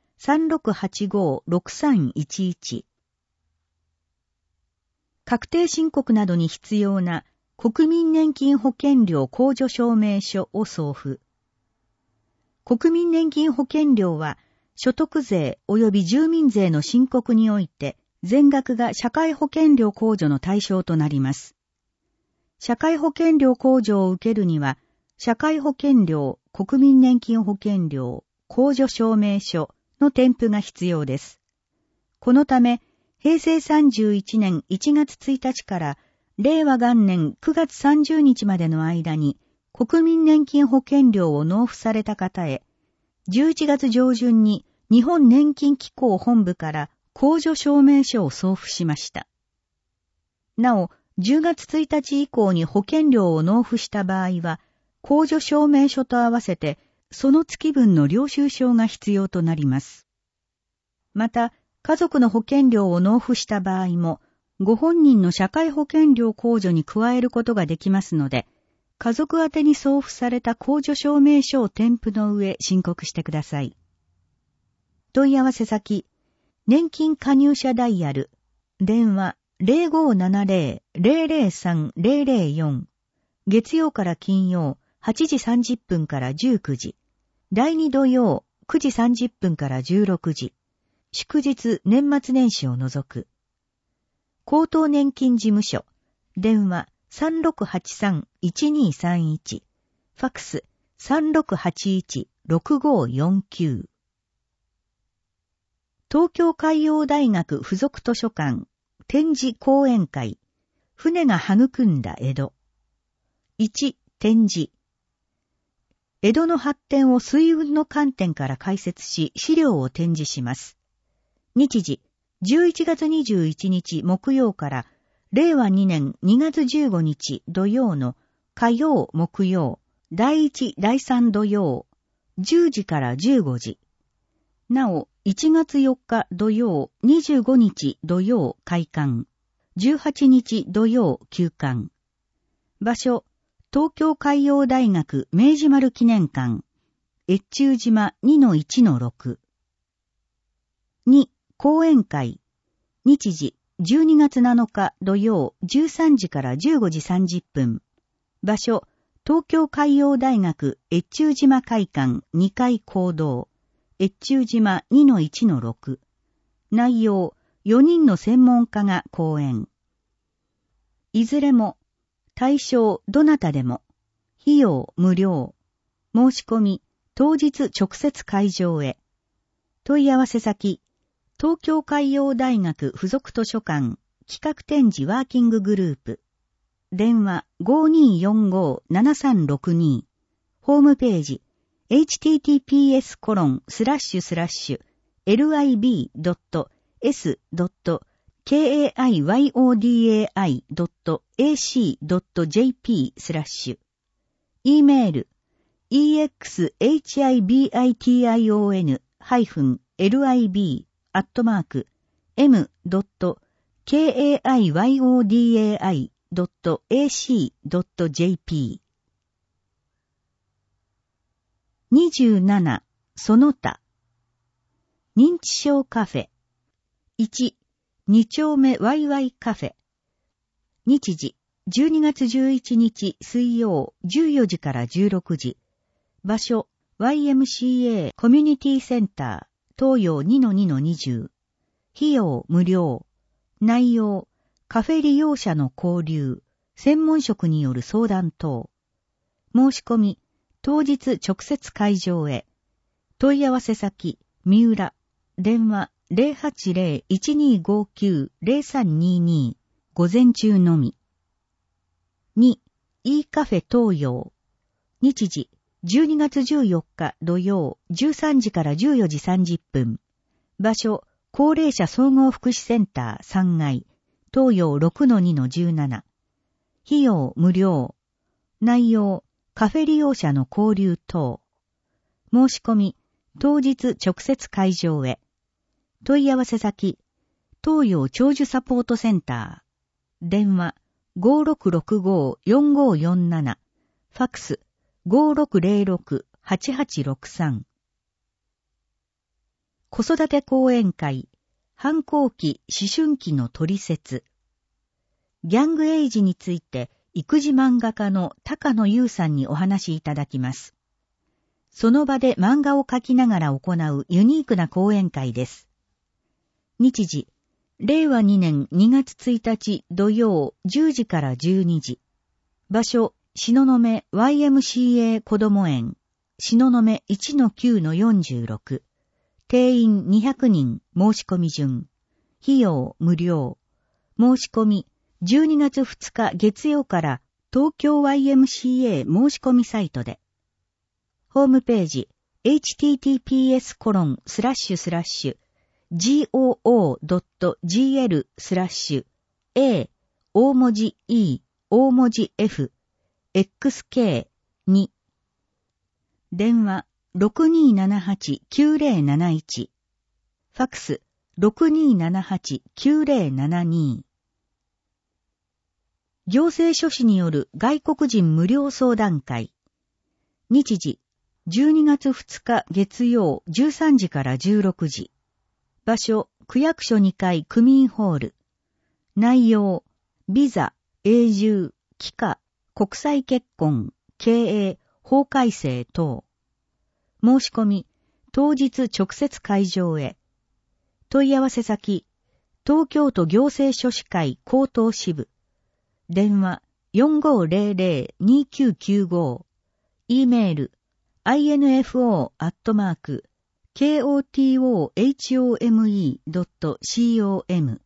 3685-6311。確定申告などに必要な国民年金保険料控除証明書を送付。国民年金保険料は、所得税及び住民税の申告において、全額が社会保険料控除の対象となります。社会保険料控除を受けるには、社会保険料、国民年金保険料、控除証明書の添付が必要です。このため、平成31年1月1日から令和元年9月30日までの間に国民年金保険料を納付された方へ、11月上旬に日本年金機構本部から控除証明書を送付しました。なお、10月1日以降に保険料を納付した場合は、控除証明書と合わせて、その月分の領収書が必要となります。また、家族の保険料を納付した場合も、ご本人の社会保険料控除に加えることができますので、家族宛てに送付された控除証明書を添付の上申告してください。問い合わせ先、年金加入者ダイヤル、電話 0570-003-004、月曜から金曜8時30分から19時、第2土曜9時30分から16時、祝日年末年始を除く。高等年金事務所、電話 3683-1231、ファクス 3681-6549。東京海洋大学附属図書館展示講演会、船が育んだ江戸。1、展示。江戸の発展を水運の観点から解説し、資料を展示します。日時、11月21日木曜から令和2年2月15日土曜の火曜木曜、第1第3土曜、10時から15時。なお、1月4日土曜、25日土曜開館、18日土曜休館。場所、東京海洋大学明治丸記念館、越中島 2-1-6。2、講演会。日時、12月7日土曜13時から15時30分。場所、東京海洋大学越中島会館2階講堂。越中島 2-1-6。内容、4人の専門家が講演。いずれも、対象どなたでも、費用無料。申し込み、当日直接会場へ。問い合わせ先、東京海洋大学附属図書館企画展示ワーキンググループ。電話 5245-7362。ホームページ、https://lib.s.kayodai.ac.jp/ E メール exhibition-lib@m.kayodai.ac.jp 27. その他。認知症カフェ。1、2丁目ワイワイカフェ。日時、12月11日水曜14時から16時。場所、YMCA コミュニティセンター、東洋 2-2-20。費用無料。内容、カフェ利用者の交流、専門職による相談等。 申し込み、当日直接会場へ。問い合わせ先、三浦。電話 080-1259-0322。午前中のみ。2、E カフェ東洋。日時、12月14日土曜、13時から14時30分。場所、高齢者総合福祉センター3階、東洋 6-2-17。費用無料。内容、カフェ利用者の交流等。申し込み、当日直接会場へ。問い合わせ先、東洋長寿サポートセンター。電話、5665-4547。ファックス、5606-8863。子育て講演会、反抗期、思春期の取説。ギャングエイジについて、育児漫画家の高野優さんにお話しいただきます。その場で漫画を描きながら行うユニークな講演会です。日時、令和2年2月1日土曜10時から12時。場所、東雲 YMCA 子ども園、東雲 1-9-46。定員200人申し込み順。費用無料。申し込み、12月2日月曜から東京 YMCA 申し込みサイトで。ホームページ、https://goo.gl/a 大文字 E 大文字 F XK2 電話6278-9071ファックス 6278-9072 行政書士による外国人無料相談会。日時、12月2日月曜13時から16時。場所、区役所2階区民ホール。内容、ビザ、永住、帰化、国際結婚、経営、法改正等。申し込み、当日直接会場へ。問い合わせ先、東京都行政書士会高等支部。電話 4500-2995。E メール info@kotohome.com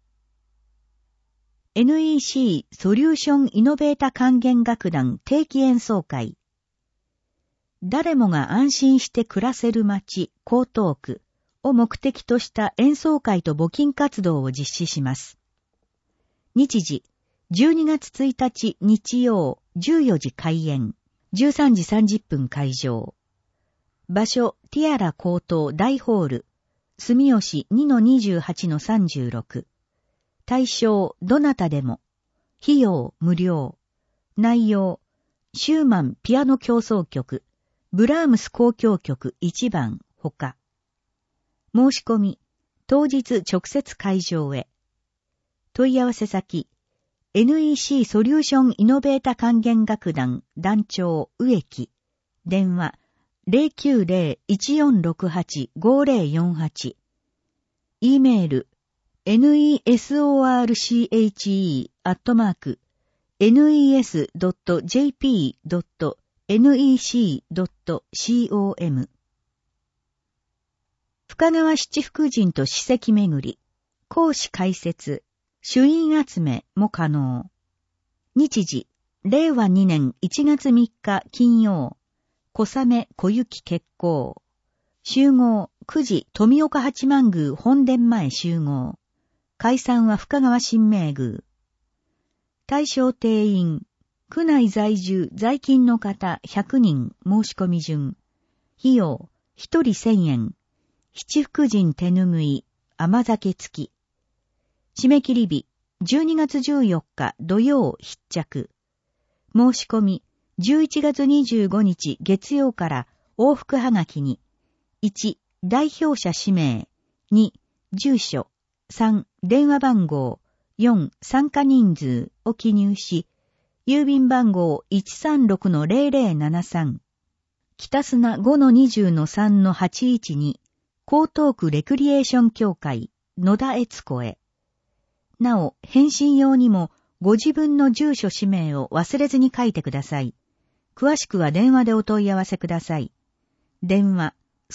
NEC ソリューションイノベータ還元楽団定期演奏会。誰もが安心して暮らせる街、江東区を目的とした演奏会と募金活動を実施します。日時、12月1日日曜14時開演、13時30分会場。場所、ティアラ高等大ホール、住吉 2-28-36。対象、どなたでも。費用、無料。内容、シューマンピアノ協奏曲、ブラームス交響曲1番、ほか。申し込み、当日直接会場へ。問い合わせ先、NEC ソリューションイノベータ還元楽団団長植木。電話、090-1468-5048。E メール、nesorche@nes.jp.nec.com 深川七福神と史跡巡り、講師解説、朱印集めも可能。日時、令和2年1月3日金曜、小雨小雪決行。集合9時富岡八幡宮本殿前集合。解散は深川神明宮。対象定員、区内在住在勤の方100人申し込み順。費用、1人1000円。七福神手ぬぐい、甘酒付き。締め切り日、12月14日土曜必着。申し込み、11月25日月曜から往復はがきに、1、代表者氏名、2、住所、3、電話番号、4、参加人数を記入し、郵便番号 136-0073、北砂 5-20-3-812、江東区レクリエーション協会、野田悦子へ。なお、返信用にも、ご自分の住所氏名を忘れずに書いてください。 詳しくは電話でお問い合わせください。電話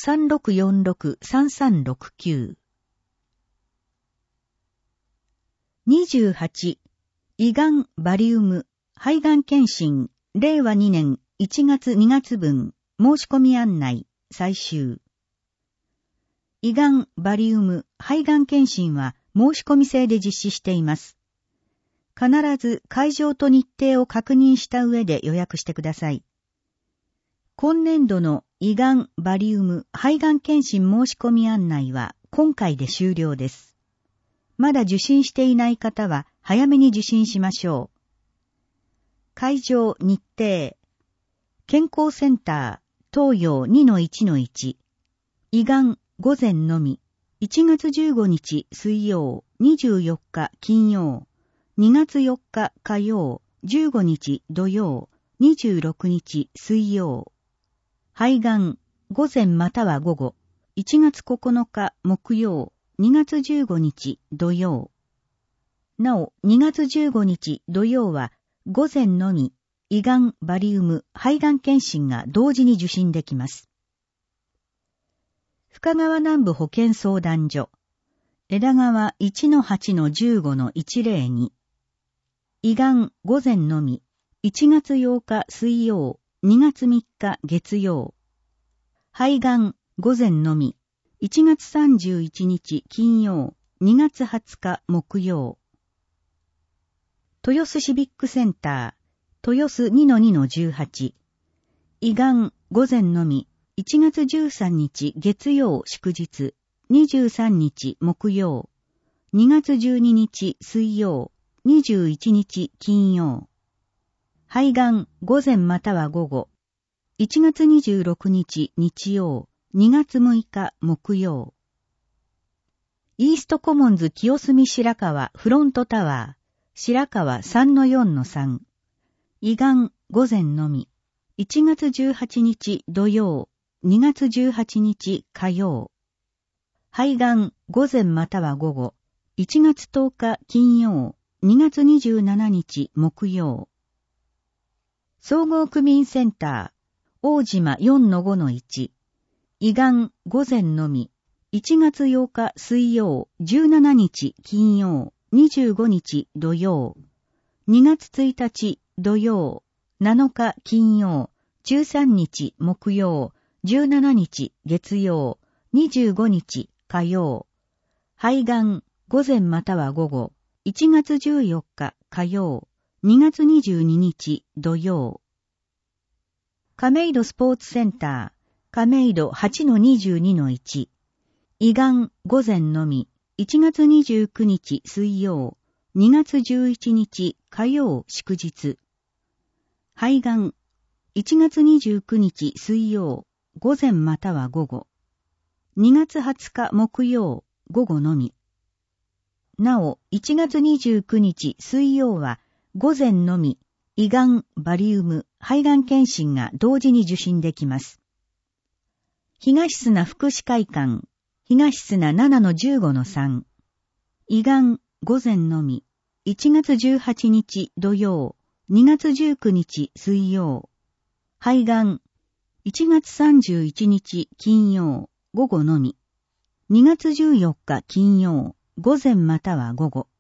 3646-3369。28. 胃がんバリウム肺がん検診令和2年1月2月分申し込み案内最終。胃がんバリウム肺がん検診は申し込み制で実施しています。必ず会場と日程を確認した上で予約してください。今年度の胃がんバリウム肺がん検診申し込み案内は今回で終了です。まだ受診していない方は早めに受診しましょう。会場日程。健康センター東洋 2-1-1。胃がん午前のみ。1月15日水曜、24日金曜。2月4日火曜、15日土曜、26日水曜。肺がん午前または午後。1月9日木曜、2月15日土曜。なお、2月15日土曜は午前のみ胃がんバリウム肺がん検診が同時に受診できます。深川南部保健相談所。枝川 1-8-15-102。胃がん午前のみ1月8日水曜、2月3日月曜。肺がん午前のみ1月31日金曜、2月20日木曜。豊洲シビックセンター、豊洲 2-2-18。胃がん午前のみ1月13日月曜祝日、23日木曜。2月12日水曜、21日金曜。肺がん午前または午後。1月26日日曜、2月6日木曜。イーストコモンズ清澄白河フロントタワー、白河 3-4-3。胃がん午前のみ。1月18日土曜、2月18日火曜。肺がん午前または午後。1月10日金曜、2月27日木曜。総合区民センター、大島 4-5-1。胃がん午前のみ。1月8日水曜、17日金曜、25日土曜。2月1日土曜、7日金曜、13日木曜、17日月曜、25日火曜。肺がん午前または午後。1月14日火曜、2月22日土曜。亀戸スポーツセンター、亀戸 8-22-1。胃がん午前のみ、1月29日水曜、2月11日火曜祝日。肺がん、1月29日水曜、午前または午後。2月20日木曜、午後のみ。なお、1月29日水曜は、午前のみ、胃がん、バリウム、肺がん検診が同時に受診できます。東砂福祉会館、東砂 7-15-3。胃がん、午前のみ、1月18日土曜、2月19日水曜。肺がん、1月31日金曜、午後のみ。2月14日金曜、午前または午後。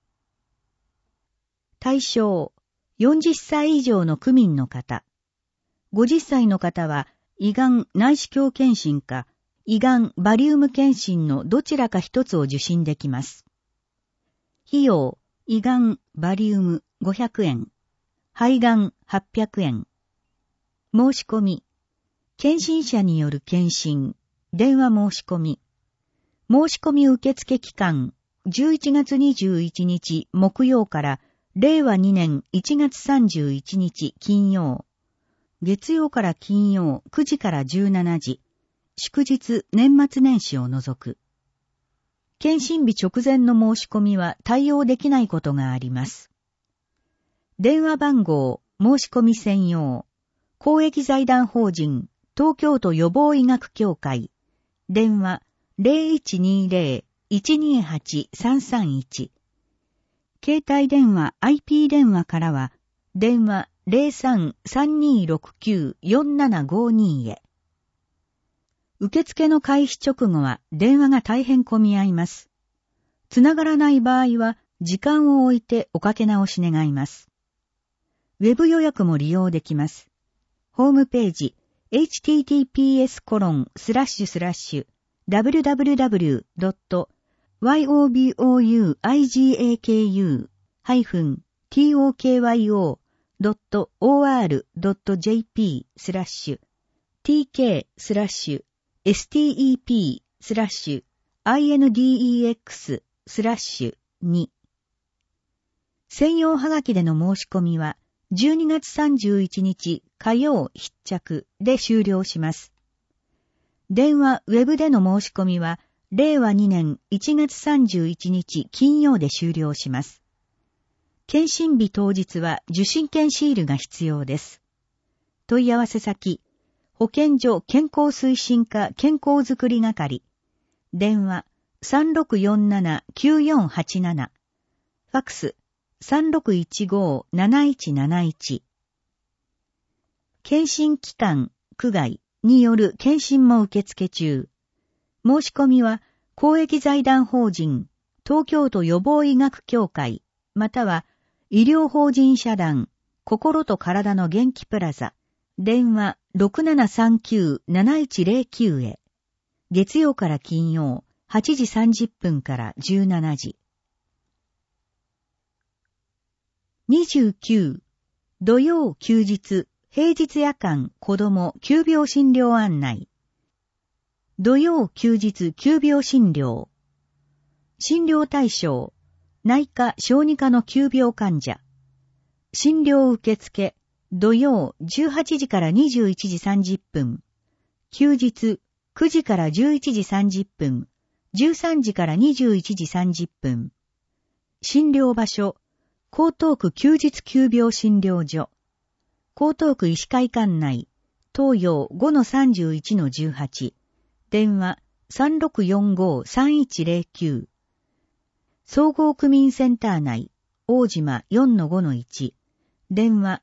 対象、40歳以上の区民の方。50歳の方は、胃がん内視鏡検診か、胃がんバリウム検診のどちらか一つを受診できます。費用、胃がんバリウム500円。肺がん800円。申し込み。検診者による検診。電話申し込み。申し込み受付期間。11月21日木曜から令和2年1月31日金曜。月曜から金曜9時から17時。祝日年末年始を除く。検診日直前の申し込みは対応できないことがあります。電話番号、申し込み専用。公益財団法人、東京都予防医学協会。電話、0120-128-331。携帯電話 IP 電話からは、電話 03-3269-4752 へ。受付の開始直後は電話が大変混み合います。つながらない場合は時間を置いておかけ直し願います。ウェブ予約も利用できます。ホームページ https://www.yobuyukayu-tokyo.or.jp/tk/STEP/index/2 専用はがきでの申し込みは12月31日火曜必着で終了します。電話、ウェブでの申し込みは令和2年1月31日金曜で終了します。検診日当日は受診券シールが必要です。問い合わせ先、保健所健康推進課健康づくり係、電話 3647-9487、ファクス 3615-7171。検診機関、区外による検診も受付中。申し込みは公益財団法人東京都予防医学協会または医療法人社団心と体の元気プラザ電話 6739-7109 へ。月曜から金曜8時30分から17時。29土曜休日平日夜間子ども急病診療案内。土曜休日急病診療。診療対象、内科小児科の急病患者。診療受付、土曜18時から21時30分。休日9時から11時30分。13時から21時30分。診療場所、江東区休日急病診療所。江東区医師会館内、東洋 5-31-18。電話 3645-3109。総合区民センター内、大島 4-5-1。電話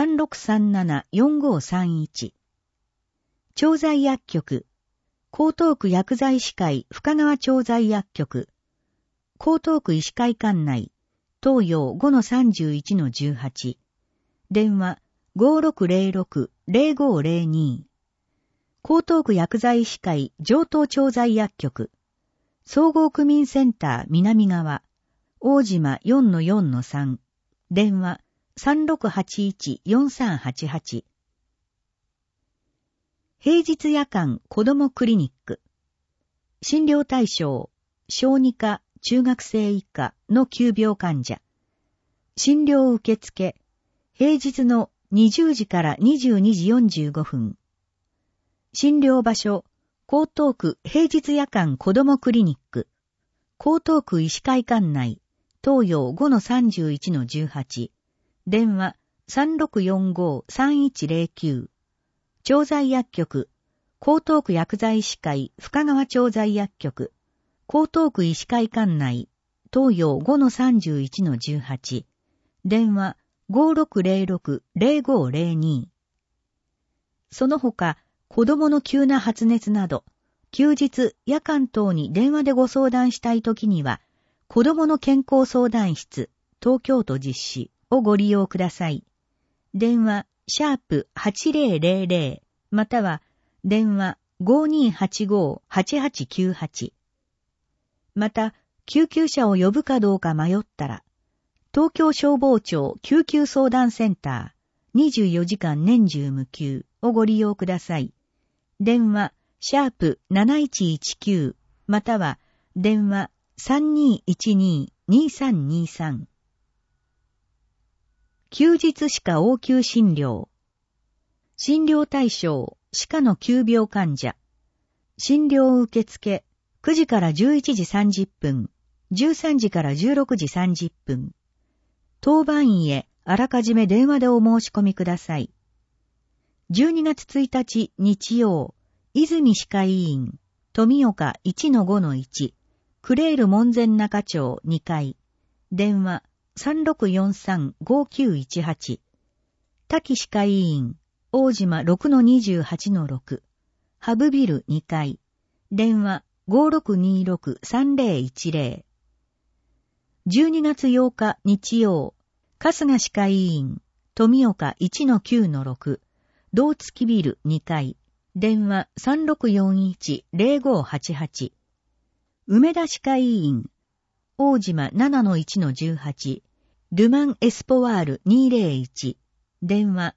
3637-4531。調剤薬局、江東区薬剤師会深川調剤薬局。江東区医師会館内、東洋 5-31-18。電話 5606-0502。江東区薬剤師会上東調剤薬局。総合区民センター南側。大島 4-4-3。電話 3681-4388。平日夜間子どもクリニック。診療対象、小児科、中学生以下の急病患者。診療受付、平日の20時から22時45分。診療場所、江東区平日夜間子どもクリニック。江東区医師会館内、東洋 5-31-18。電話 3645-3109。調剤薬局、江東区薬剤師会深川調剤薬局。江東区医師会館内、東洋 5-31-18。電話 5606-0502。その他、子供の急な発熱など、休日、夜間等に電話でご相談したいときには、子供の健康相談室、東京都実施をご利用ください。電話、#8000、または、電話 5285-8898。また、救急車を呼ぶかどうか迷ったら、東京消防庁救急相談センター24時間年中無休をご利用ください。電話、#7119、または、電話 3212-2323。休日歯科応急診療。診療対象、歯科の急病患者。診療受付、9時から11時30分、13時から16時30分。当番医へあらかじめ電話でお申し込みください。12月1日日曜、泉歯科医院、富岡 1-5-1、クレール門前中町2階、電話 3643-5918。 滝歯科医院、大島 6-28-6、ハブビル2階、電話 5626-3010。12月8日日曜、春日歯科医院、富岡 1-9-6、同月ビル2階、電話 3641-0588。梅田歯科医院、大島 7-1-18、ルマンエスポワール201、電話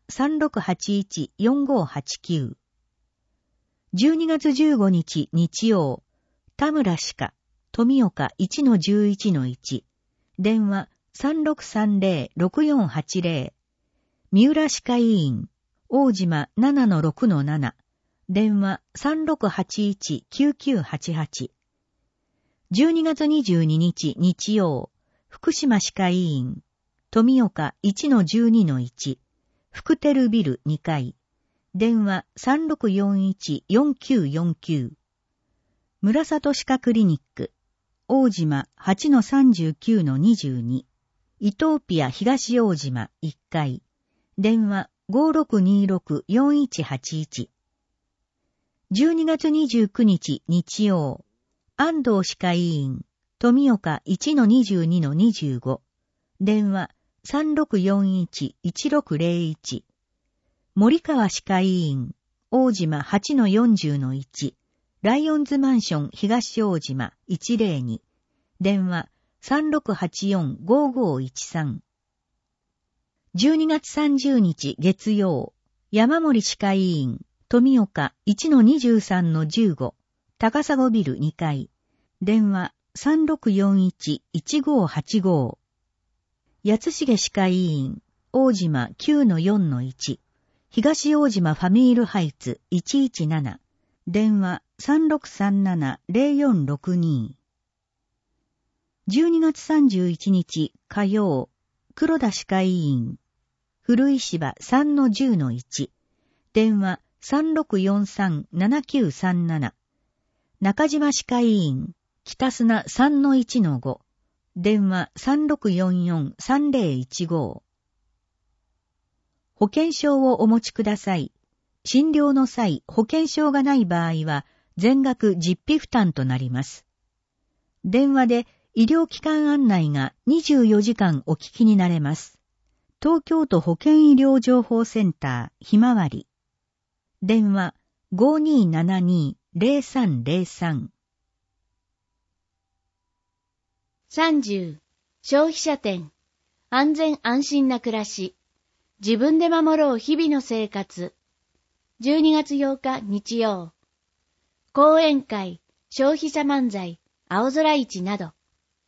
3681-4589。12月15日日曜、田村歯科、富岡 1-11-1、電話 3630-6480。三浦歯科医院、大島 7-6-7、電話 3681-9988。12月22日日曜、福島歯科医院、富岡 1-12-1、福テルビル2階、電話 3641-4949。村里歯科クリニック、大島 8-39-22、イトーピア東大島1階、電話 5626-4181。12月29日日曜、安藤歯科医院、富岡 1-22-25、電話 3641-1601。森川歯科医院、大島 8-40-1、ライオンズマンション東大島102、電話 3684-5513。12月30日月曜、山森歯科医院、富岡 1-23-15、高砂ビル2階、電話 3641-1585。八重歯科医院、大島 9-4-1、東大島ファミールハイツ117、電話 3637-0462。12月31日火曜、黒田歯科医院、古井芝 3-10-1、電話 3643-7937。中島歯科医院、北砂 3-1-5、電話 3644-3015。保険証をお持ちください。診療の際、保険証がない場合は、全額実費負担となります。電話で医療機関案内が24時間お聞きになれます。東京都保健医療情報センターひまわり。電話 5272-0303。 30. 消費者展。安全安心な暮らし。自分で守ろう日々の生活。12月8日日曜。講演会、消費者漫才、青空市など。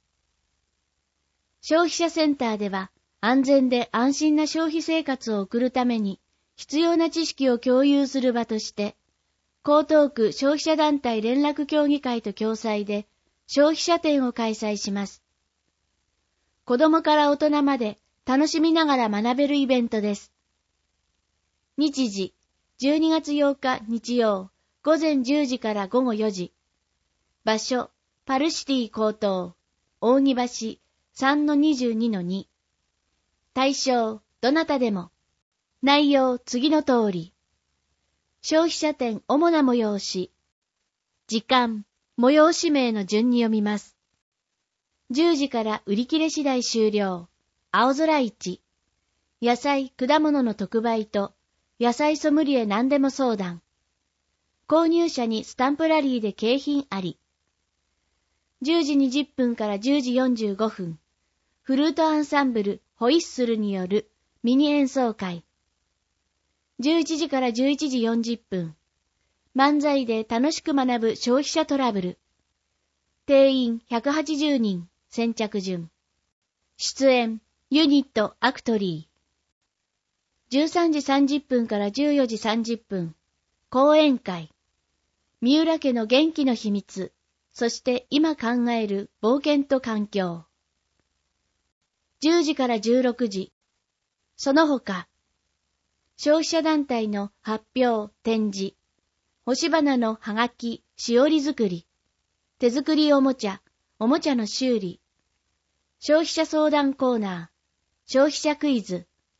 消費者センターでは、安全で安心な消費生活を送るために、必要な知識を共有する場として、江東区消費者団体連絡協議会と共催で、消費者展を開催します。子供から大人まで楽しみながら学べるイベントです。日時、12月8日日曜、午前10時から午後4時。場所、パルシティ江東、扇橋 3-22-2。対象、どなたでも。内容、次の通り。消費者展主な催し。時間、催し名の順に読みます。10時から売り切れ次第終了。青空市。野菜、果物の特売と、野菜ソムリエ何でも相談。購入者にスタンプラリーで景品あり。10時20分から10時45分。フルートアンサンブル、ホイッスルによるミニ演奏会。11時から11時40分。漫才で楽しく学ぶ消費者トラブル。定員180人、先着順。出演、ユニットアクトリー。13時30分から14時30分。講演会。三浦家の元気の秘密。そして今考える冒険と環境。10時から16時。その他、消費者団体の発表、展示、干し花のはがき、しおり作り、手作りおもちゃ、おもちゃの修理、消費者相談コーナー、消費者クイズ、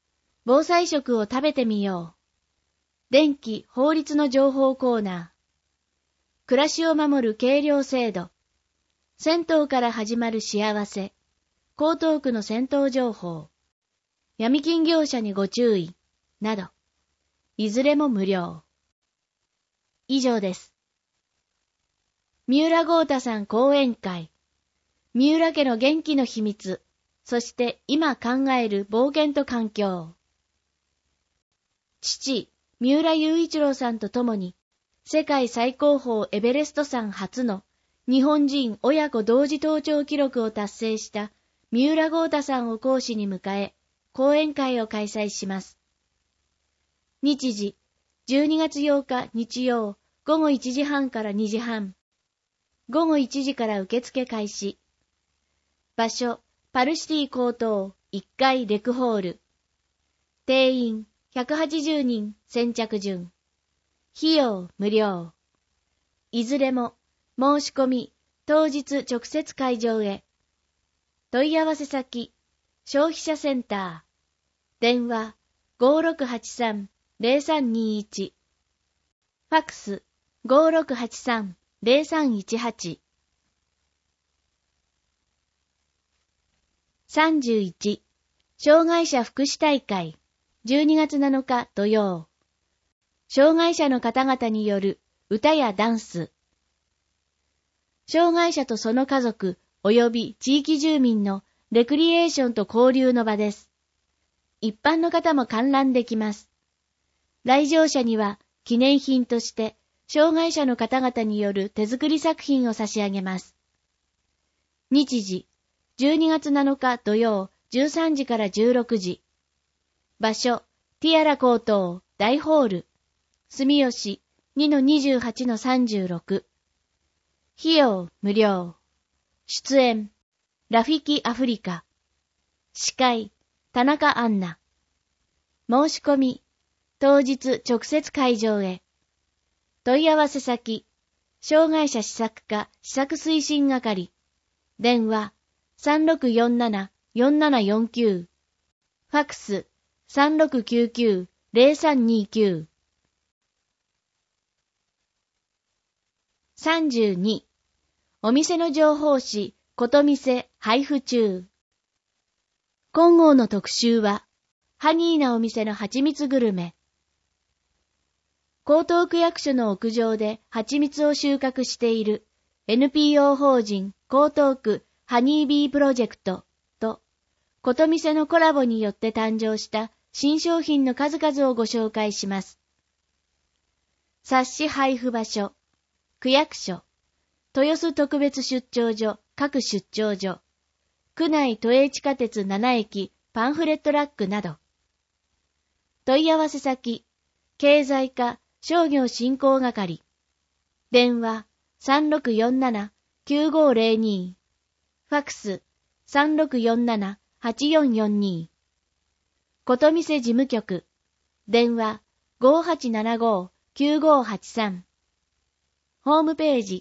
防災食を食べてみよう。電気・法律の情報コーナー。暮らしを守る軽量制度。銭湯から始まる幸せ。江東区の銭湯情報。闇金業者にご注意。など。いずれも無料。以上です。三浦豪太さん講演会。三浦家の元気の秘密。そして今考える冒険と環境。父、三浦雄一郎さんと共に、世界最高峰エベレスト山初の日本人親子同時登頂記録を達成した三浦豪太さんを講師に迎え、講演会を開催します。日時、12月8日日曜、午後1時半から2時半。午後1時から受付開始。場所、パルシティ江東1階レクホール。定員180人先着順。費用無料。いずれも申し込み当日直接会場へ。問い合わせ先、消費者センター。電話 5683-0321。ファックス 5683-0318。31. 障害者福祉大会12月7日土曜。障害者の方々による歌やダンス。障害者とその家族及び地域住民のレクリエーションと交流の場です。一般の方も観覧できます。来場者には記念品として障害者の方々による手作り作品を差し上げます。日時12月7日土曜13時から16時。場所、ティアラ江東大ホール。住吉 2-28-36。費用無料。出演、ラフィキアフリカ。司会、田中アンナ。申し込み、当日直接会場へ。問い合わせ先、障害者施策課施策推進係。電話、3647-4749。ファックス、3699-0329。32. お店の情報誌、ことみせ配布中。今号の特集は、ハニーなお店の蜂蜜グルメ。江東区役所の屋上で蜂蜜を収穫している NPO 法人江東区ハニービープロジェクトと、ことみせのコラボによって誕生した新商品の数々をご紹介します。冊子配布場所、区役所、豊洲特別出張所各出張所、区内都営地下鉄7駅パンフレットラックなど。問い合わせ先、経済課商業振興係。電話3647-9502。ファックス3647-8442。ことみせ事務局。電話5875-9583。ホームページ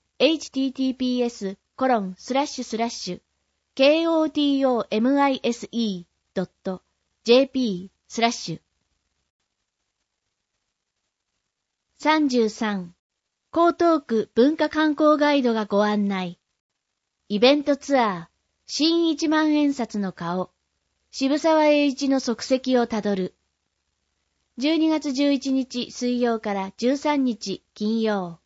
https://kotomise.jp/。33. 江東区文化観光ガイドがご案内。イベントツアー、新一万円札の顔、渋沢栄一の足跡をたどる。12月11日水曜から13日金曜。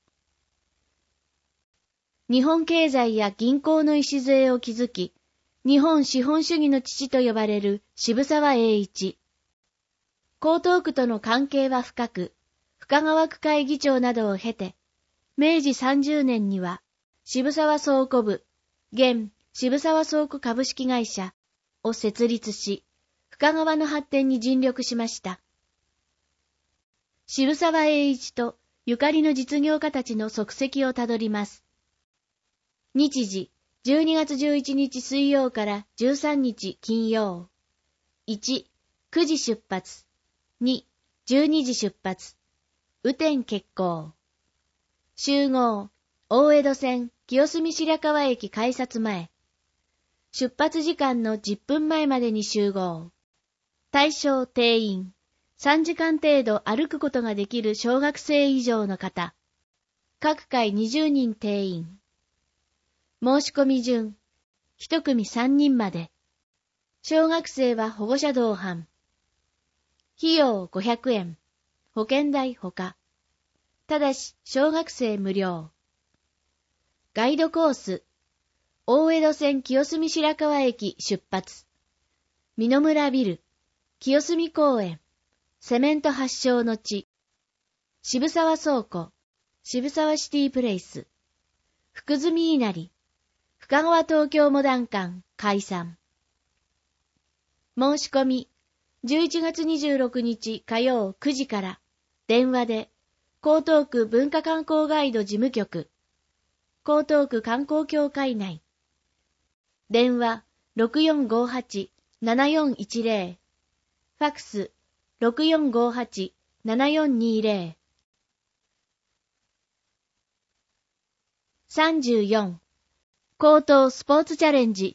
日本経済や銀行の礎を築き、日本資本主義の父と呼ばれる渋沢栄一。江東区との関係は深く、深川区会議長などを経て、明治30年には渋沢倉庫部、現渋沢倉庫株式会社を設立し、深川の発展に尽力しました。渋沢栄一とゆかりの実業家たちの足跡をたどります。日時、12月11日水曜から13日金曜。1、9時出発。2、12時出発。雨天決行。集合、大江戸線清澄白河駅改札前。出発時間の10分前までに集合。 対象定員、3時間程度歩くことができる小学生以上の方。各回20人定員。申し込み順、1組3人まで。小学生は保護者同伴。費用500円。保険代ほか。ただし、小学生無料。ガイドコース。大江戸線清澄白河駅出発。美濃村ビル。清澄公園。セメント発祥の地。渋沢倉庫。渋沢シティプレイス。福住稲荷。深川東京モダン館解散。申し込み。11月26日火曜9時から。電話で。江東区文化観光ガイド事務局。江東区観光協会内。電話6458-7410。ファックス6458-7420。34. 江東スポーツチャレンジ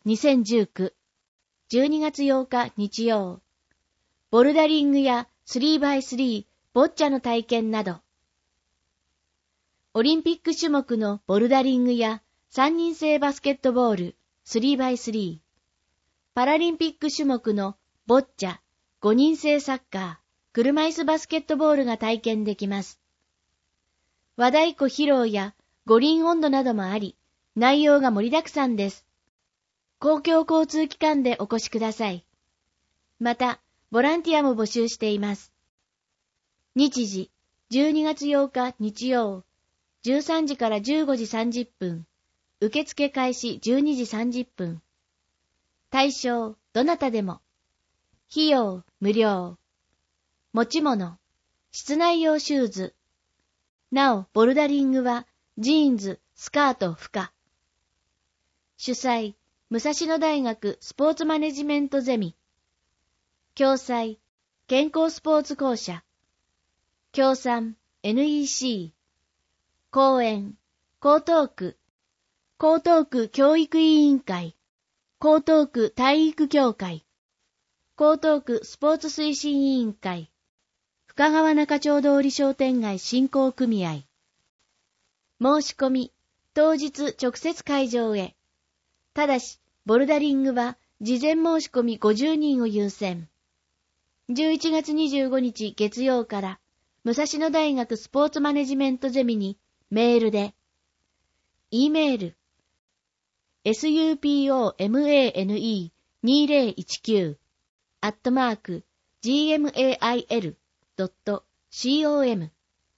2019。12月8日日曜。ボルダリングや 3x3 ボッチャの体験など。オリンピック種目のボルダリングや3人制バスケットボール 3x3。パラリンピック種目のボッチャ、5人制サッカー、車椅子バスケットボールが体験できます。和太鼓披露や五輪音頭などもあり、内容が盛りだくさんです。公共交通機関でお越しください。また、ボランティアも募集しています。日時、12月8日日曜、13時から15時30分。受付開始12時30分。対象、どなたでも。費用、無料。持ち物、室内用シューズ。なお、ボルダリングは、ジーンズ、スカート不可。主催、武蔵野大学スポーツマネジメントゼミ。共催、健康スポーツ公社。協賛、NEC。講演、江東区教育委員会。江東区体育協会。江東区スポーツ推進委員会。深川中町通り商店街振興組合。申し込み、当日直接会場へ。ただし、ボルダリングは事前申し込み50人を優先。11月25日月曜から、武蔵野大学スポーツマネジメントゼミにメールで、E メール、supomane2019@gmail.com。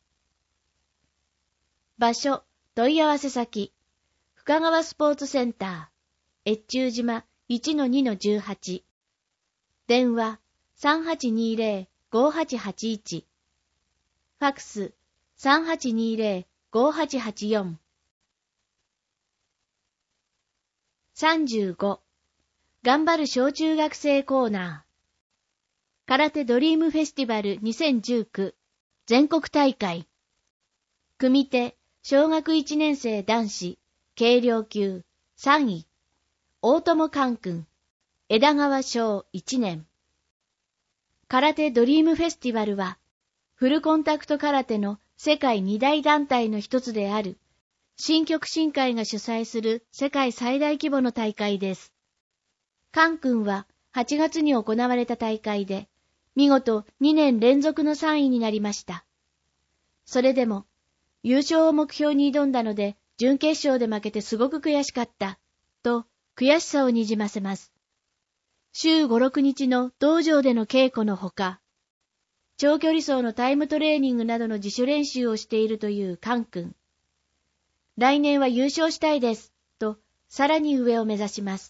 場所、問い合わせ先、深川スポーツセンター、越中島 1-2-18。電話、3820-5881。ファックス、3820-5884。35. 頑張る小中学生コーナー。空手ドリームフェスティバル2019全国大会。組手、小学1年生男子、軽量級3位。大友寛君、枝川小1年。空手ドリームフェスティバルは、フルコンタクト空手の世界2大団体の一つである、新極真会が主催する世界最大規模の大会です。寛君は8月に行われた大会で、見事2年連続の3位になりました。それでも、優勝を目標に挑んだので、準決勝で負けてすごく悔しかった、と悔しさをにじませます。週5、6日の道場での稽古のほか、長距離走のタイムトレーニングなどの自主練習をしているという寛君。来年は優勝したいです、とさらに上を目指します。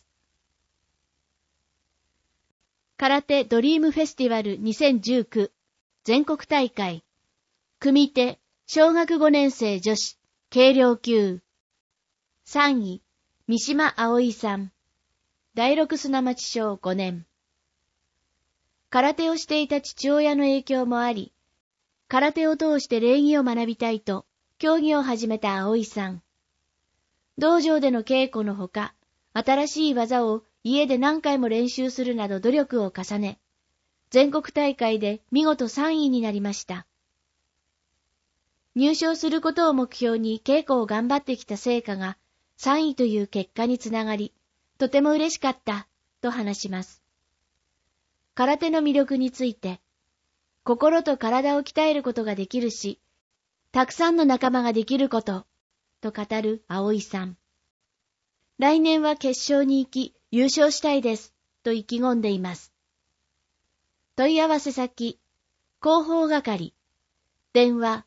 空手ドリームフェスティバル2019全国大会。組手、小学5年生女子、軽量級。3位、三島葵さん。第六砂町小5年。空手をしていた父親の影響もあり、空手を通して礼儀を学びたいと、競技を始めた葵さん。道場での稽古のほか、新しい技を家で何回も練習するなど努力を重ね、 全国大会で見事3位になりました。入賞することを目標に稽古を頑張ってきた成果が3位という結果につながり、とても嬉しかった、と話します。空手の魅力について、心と体を鍛えることができるし、たくさんの仲間ができること、と語る葵さん。来年は決勝に行き、優勝したいです、と意気込んでいます。問い合わせ先、広報係、電話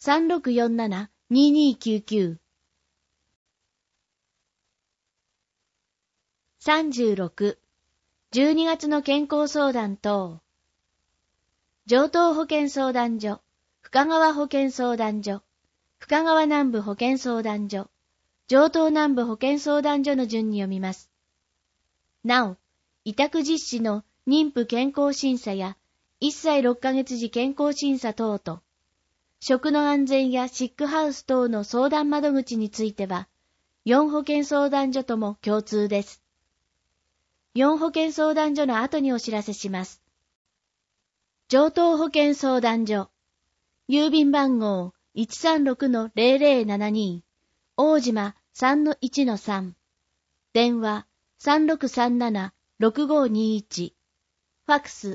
3647-2299。36、12月の健康相談等。城東保健相談所、深川保健相談所、深川南部保健相談所、城東南部保健相談所の順に読みます。なお、委託実施の妊婦健康審査や1歳6ヶ月時健康審査等と、食の安全やシックハウス等の相談窓口については、4保健相談所とも共通です。4保健相談所の後にお知らせします。城東保健相談所、郵便番号 136-0072、大島 3-1-3、電話 3637-6521、ファクス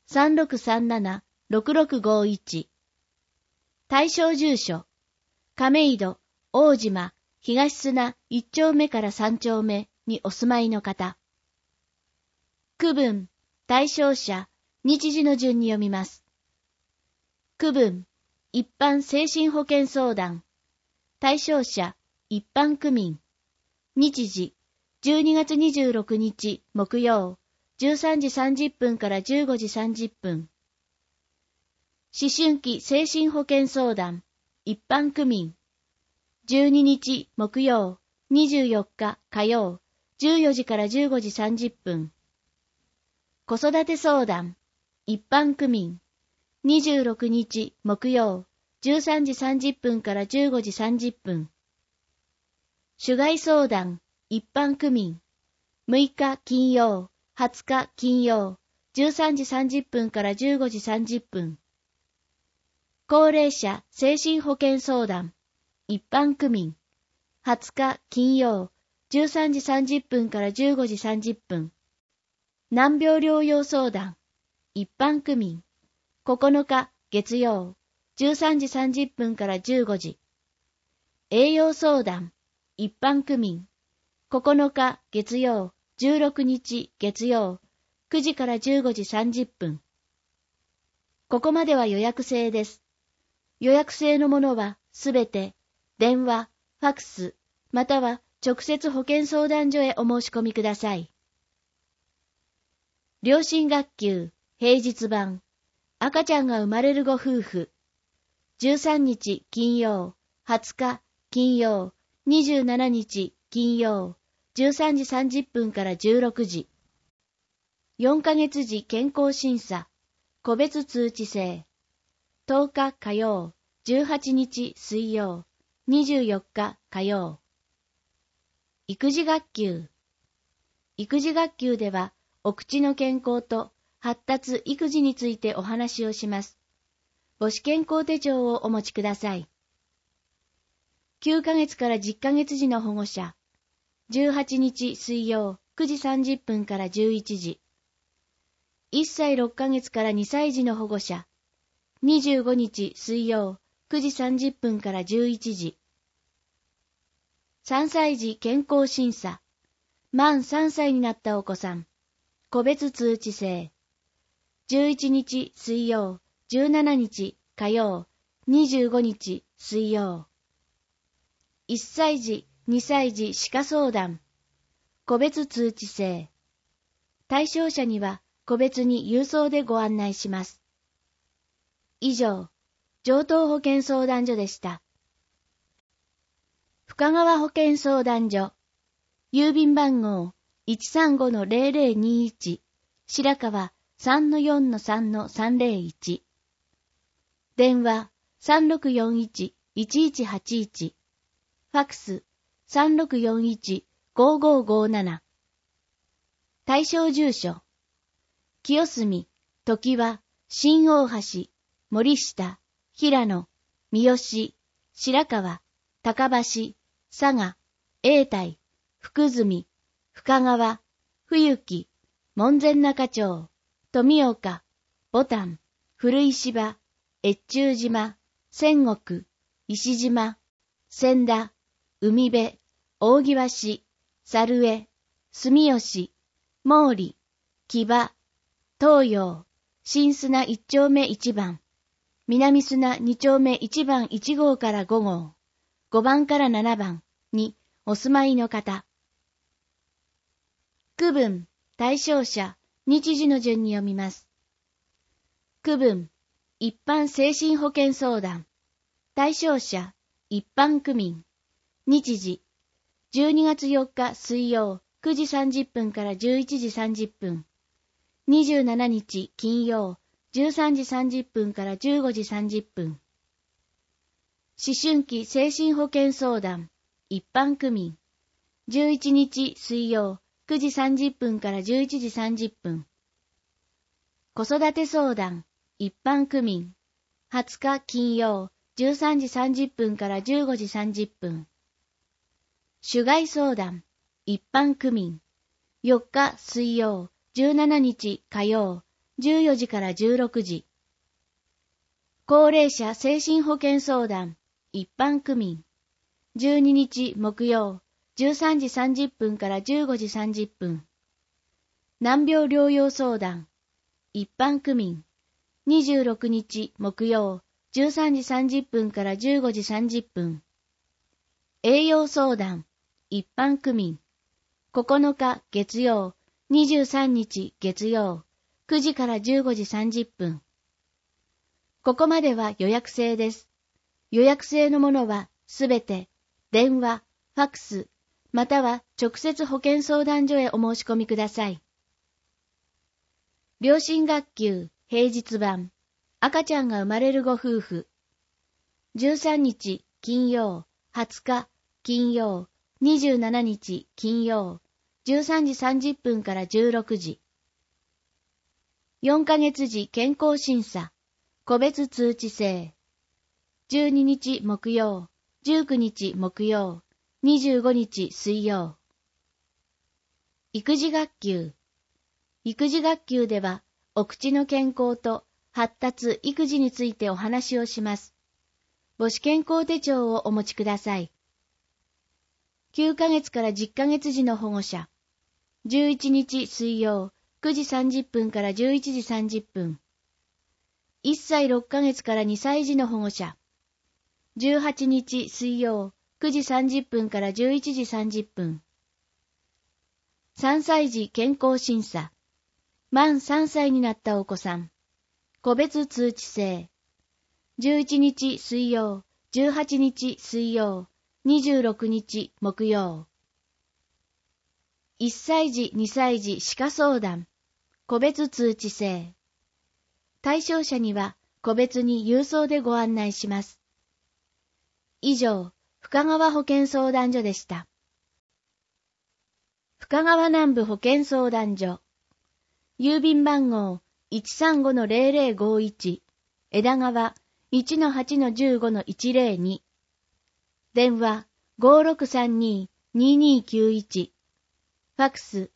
3637-6651。対象住所、亀戸、大島、東砂1丁目から3丁目にお住まいの方。区分、対象者、日時の順に読みます。区分、一般精神保健相談。対象者、一般区民。日時、12月26日木曜、13時30分から15時30分。思春期精神保健相談、一般区民。12日木曜、24日火曜、14時から15時30分。子育て相談、一般区民。26日木曜、13時30分から15時30分。種害相談、一般区民。6日金曜、20日金曜、13時30分から15時30分。高齢者精神保健相談、一般区民。20日金曜、13時30分から15時30分。難病療養相談、一般区民。9日月曜、13時30分から15時。栄養相談、一般区民。9日月曜、16日月曜、9時から15時30分。ここまでは予約制です。予約制のものはすべて電話、ファクス、または直接保健相談所へお申し込みください。両親学級平日版、赤ちゃんが生まれるご夫婦。13日金曜、20日金曜、27日金曜、13時30分から16時。4ヶ月時健康審査、個別通知制。10日火曜、18日水曜、24日火曜。育児学級。育児学級では、お口の健康と発達育児についてお話をします。母子健康手帳をお持ちください。9ヶ月から10ヶ月時の保護者。18日水曜9時30分から11時。1歳6ヶ月から2歳児の保護者。25日水曜9時30分から11時。3歳児健康審査。満3歳になったお子さん。個別通知制。11日水曜、17日火曜、25日水曜。1歳児、2歳児歯科相談。個別通知制。対象者には個別に郵送でご案内します。以上、城東保健相談所でした。深川保健相談所。郵便番号 135-0021 白川 3-4-3-301。電話 3641-1181。ファクス 3641-5557。対象住所清澄時は、新大橋、森下、平野、三好、白川、高橋、佐賀、永代、福住、深川、冬木、門前仲町、富岡、牡丹、古石場、越中島、仙石、石島、千田、海辺、大際市、猿江、住吉、毛利、木場、東洋、新砂一丁目一番、南砂二丁目一番一号から5号、5番から7番にお住まいの方。区分、対象者、日時の順に読みます。区分、一般精神保健相談。対象者、一般区民。日時、12月4日水曜9時30分から11時30分。27日金曜13時30分から15時30分。思春期精神保健相談、一般区民。11日水曜9時30分から11時30分。子育て相談、一般区民。20日金曜13時30分から15時30分。種害相談、一般区民。4日水曜、17日火曜、14時から16時。高齢者精神保健相談、一般区民。12日木曜、13時30分から15時30分。難病療養相談、一般区民。26日木曜、13時30分から15時30分。栄養相談、一般区民。9日月曜、23日月曜、9時から15時30分。ここまでは予約制です。予約制のものはすべて電話、ファックス、または直接保健相談所へお申し込みください。両親学級平日版、赤ちゃんが生まれるご夫婦。13日金曜、20日金曜、27日金曜、13時30分から16時。4ヶ月時健康審査、個別通知制。12日木曜、19日木曜、25日水曜。育児学級。育児学級では、お口の健康と発達・育児についてお話をします。母子健康手帳をお持ちください。9ヶ月から10ヶ月時の保護者。11日水曜、9時30分から11時30分。1歳6ヶ月から2歳児の保護者。18日水曜、9時30分から11時30分。3歳児健康審査。満3歳になったお子さん。個別通知制。11日水曜、18日水曜、26日木曜。1歳児、2歳児歯科相談。個別通知制。対象者には個別に郵送でご案内します。以上、深川保健相談所でした。深川南部保健相談所。郵便番号 135-0051 枝川 1-8-15-102 電話 5632-2291 ファックス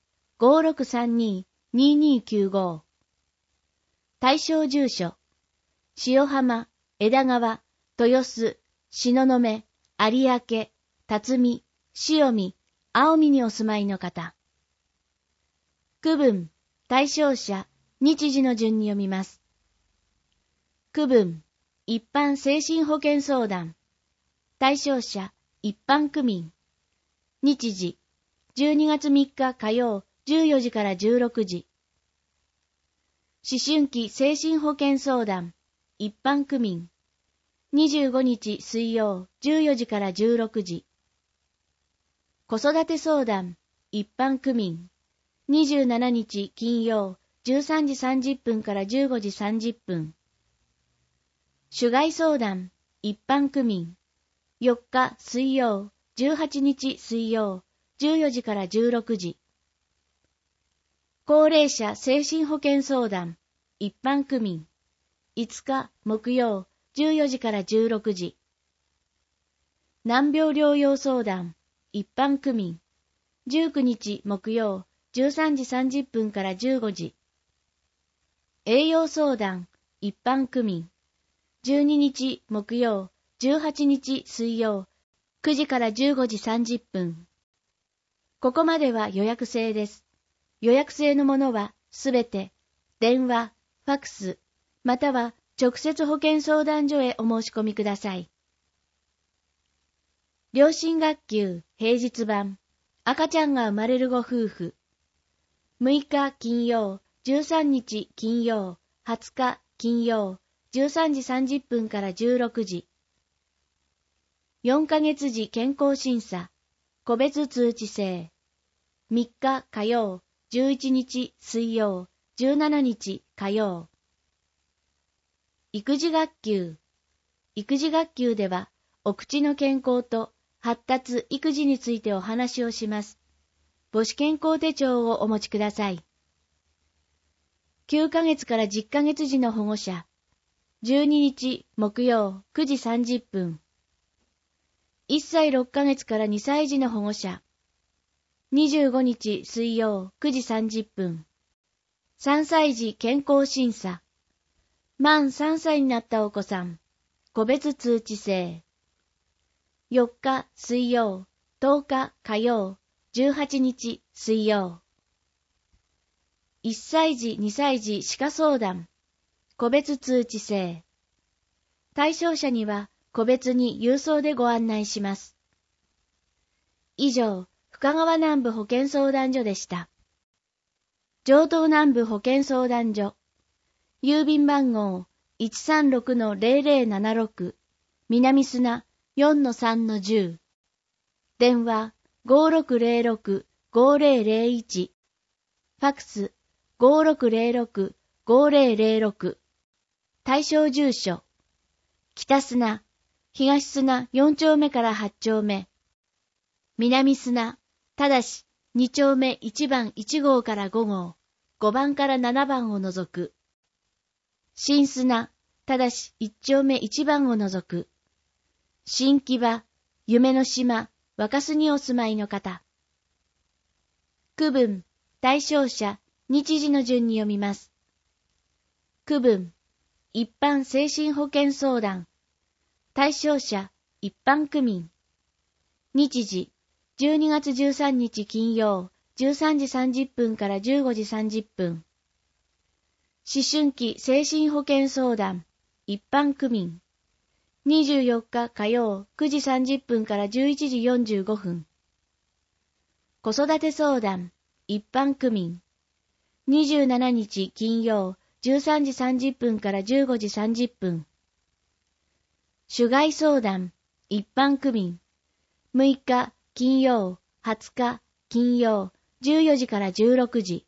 5632-2295 対象住所塩浜、枝川、豊洲、東雲、有明、辰巳、塩見、青海にお住まいの方。区分対象者、日時の順に読みます。区分、一般精神保健相談。対象者、一般区民。日時、12月3日火曜、14時から16時。思春期精神保健相談。一般区民。25日水曜、14時から16時。子育て相談。一般区民。27日金曜、13時30分から15時30分。種害相談、一般区民。4日水曜、18日水曜、14時から16時。高齢者精神保健相談、 一般区民。5日木曜14時から16時。難病療養相談一般区民。19日木曜13時30分から15時。栄養相談一般区民。12日木曜18日水曜9時から15時30分。ここまでは予約制です。予約制のものはすべて電話、ファクス、または直接保健相談所へお申し込みください。両親学級平日版赤ちゃんが生まれるご夫婦。6日金曜、13日金曜、20日金曜、13時30分から16時。4ヶ月時健康審査、個別通知制。3日火曜、11日水曜、17日火曜。育児学級。育児学級では、お口の健康と発達育児についてお話をします。母子健康手帳をお持ちください。9ヶ月から10ヶ月時の保護者。12日木曜9時30分。1歳6ヶ月から2歳児の保護者。25日水曜9時30分。3歳児健康審査。満3歳になったお子さん。個別通知制。4日水曜、10日火曜、18日水曜。1歳児2歳児歯科相談。個別通知制。対象者には個別に郵送でご案内します。以上、深川南部保健相談所でした。城東南部保健相談所。郵便番号 136-0076 南砂 4-3-10。電話 5606-5001。ファクス 5606-5006。対象住所。北砂、東砂4丁目から8丁目。南砂、ただし2丁目1番1号から5号、5番から7番を除く。新砂、ただし1丁目1番を除く。新木場、夢の島、若洲にお住まいの方。区分、対象者、日時の順に読みます。区分、一般精神保健相談。対象者、一般区民。日時、12月13日金曜、13時30分から15時30分。思春期精神保健相談、一般区民。24日火曜、9時30分から11時45分。子育て相談、一般区民。27日金曜、13時30分から15時30分。種害相談、一般区民。6日金曜、20日金曜、14時から16時。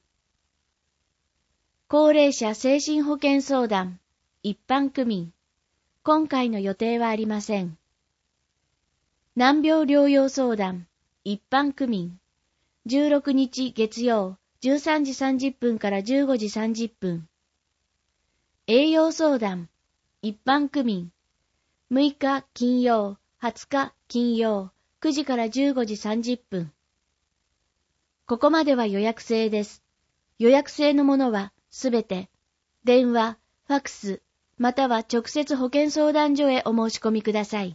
高齢者精神保健相談、一般区民。今回の予定はありません。難病療養相談、一般区民。16日月曜、13時30分から15時30分。栄養相談、一般区民。6日金曜、20日金曜、9時から15時30分。ここまでは予約制です。予約制のものはすべて電話、ファクス、または直接保健相談所へお申し込みください。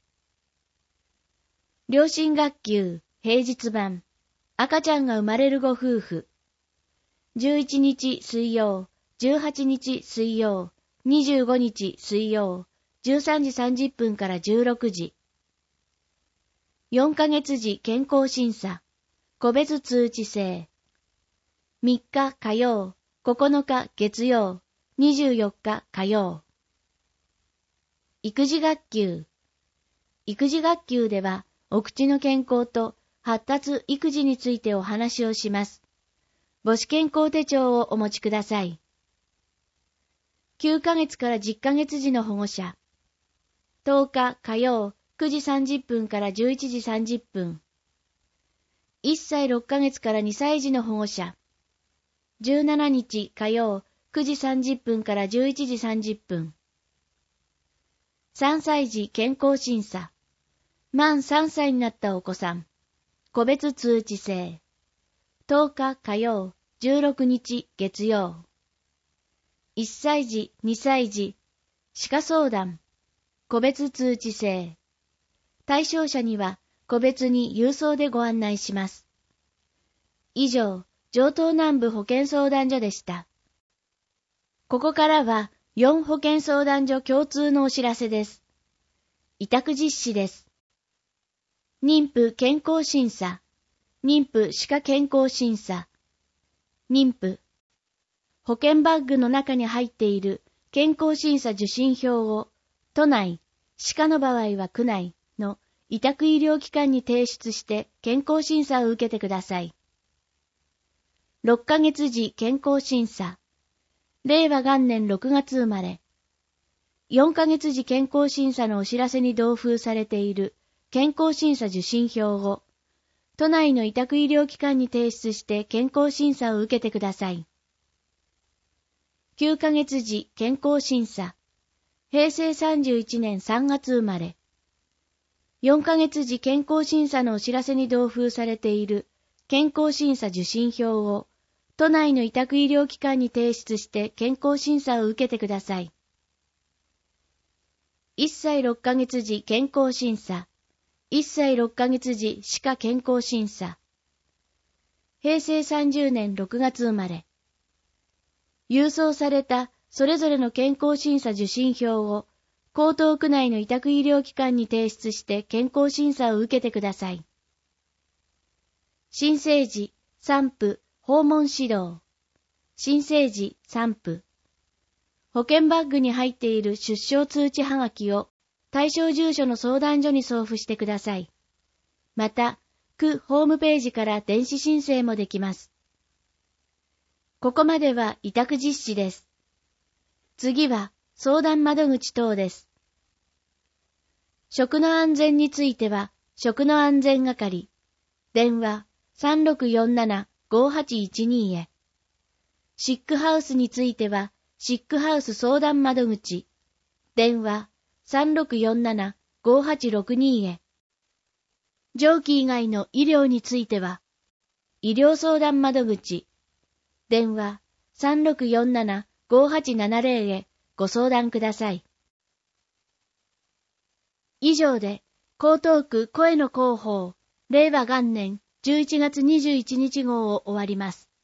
両親学級平日版赤ちゃんが生まれるご夫婦。11日水曜、18日水曜、25日水曜、13時30分から16時。4ヶ月時健康審査、個別通知制。3日火曜、9日月曜、24日火曜。育児学級。育児学級では、お口の健康と発達育児についてお話をします。母子健康手帳をお持ちください。9ヶ月から10ヶ月時の保護者。10日火曜9時30分から11時30分。1歳6ヶ月から2歳児の保護者。17日火曜 9時30分から11時30分。3歳児健康審査。満3歳になったお子さん。個別通知制。10日火曜、16日月曜。1歳児、2歳児、歯科相談。個別通知制。対象者には個別に郵送でご案内します。以上、城東南部保健相談所でした。ここからは4保健相談所共通のお知らせです。委託実施です。妊婦健康審査、妊婦歯科健康審査、妊婦。保健バッグの中に入っている健康審査受診票を都内、歯科の場合は区内の委託医療機関に提出して健康審査を受けてください。6ヶ月時健康審査。令和元年6月生まれ。4ヶ月時健康審査のお知らせに同封されている健康審査受診票を都内の委託医療機関に提出して健康審査を受けてください。9ヶ月時健康審査。平成31年3月生まれ。4ヶ月時健康審査のお知らせに同封されている健康審査受診票を都内の委託医療機関に提出して健康審査を受けてください。1歳6ヶ月時健康審査。1歳6ヶ月時歯科健康審査。平成30年6月生まれ。郵送されたそれぞれの健康審査受診票を江東区内の委託医療機関に提出して健康審査を受けてください。新生児、産婦、訪問指導。新生児、産婦。保健バッグに入っている出生通知はがきを対象住所の相談所に送付してください。また、区ホームページから電子申請もできます。ここまでは委託実施です。次は相談窓口等です。食の安全については、食の安全係。電話3647-5812へ。シックハウスについては、シックハウス相談窓口。電話3647-5862へ。上記以外の医療については、医療相談窓口。電話3647-5870へご相談ください。以上で、江東区声の広報、令和元年11月21日号を終わります。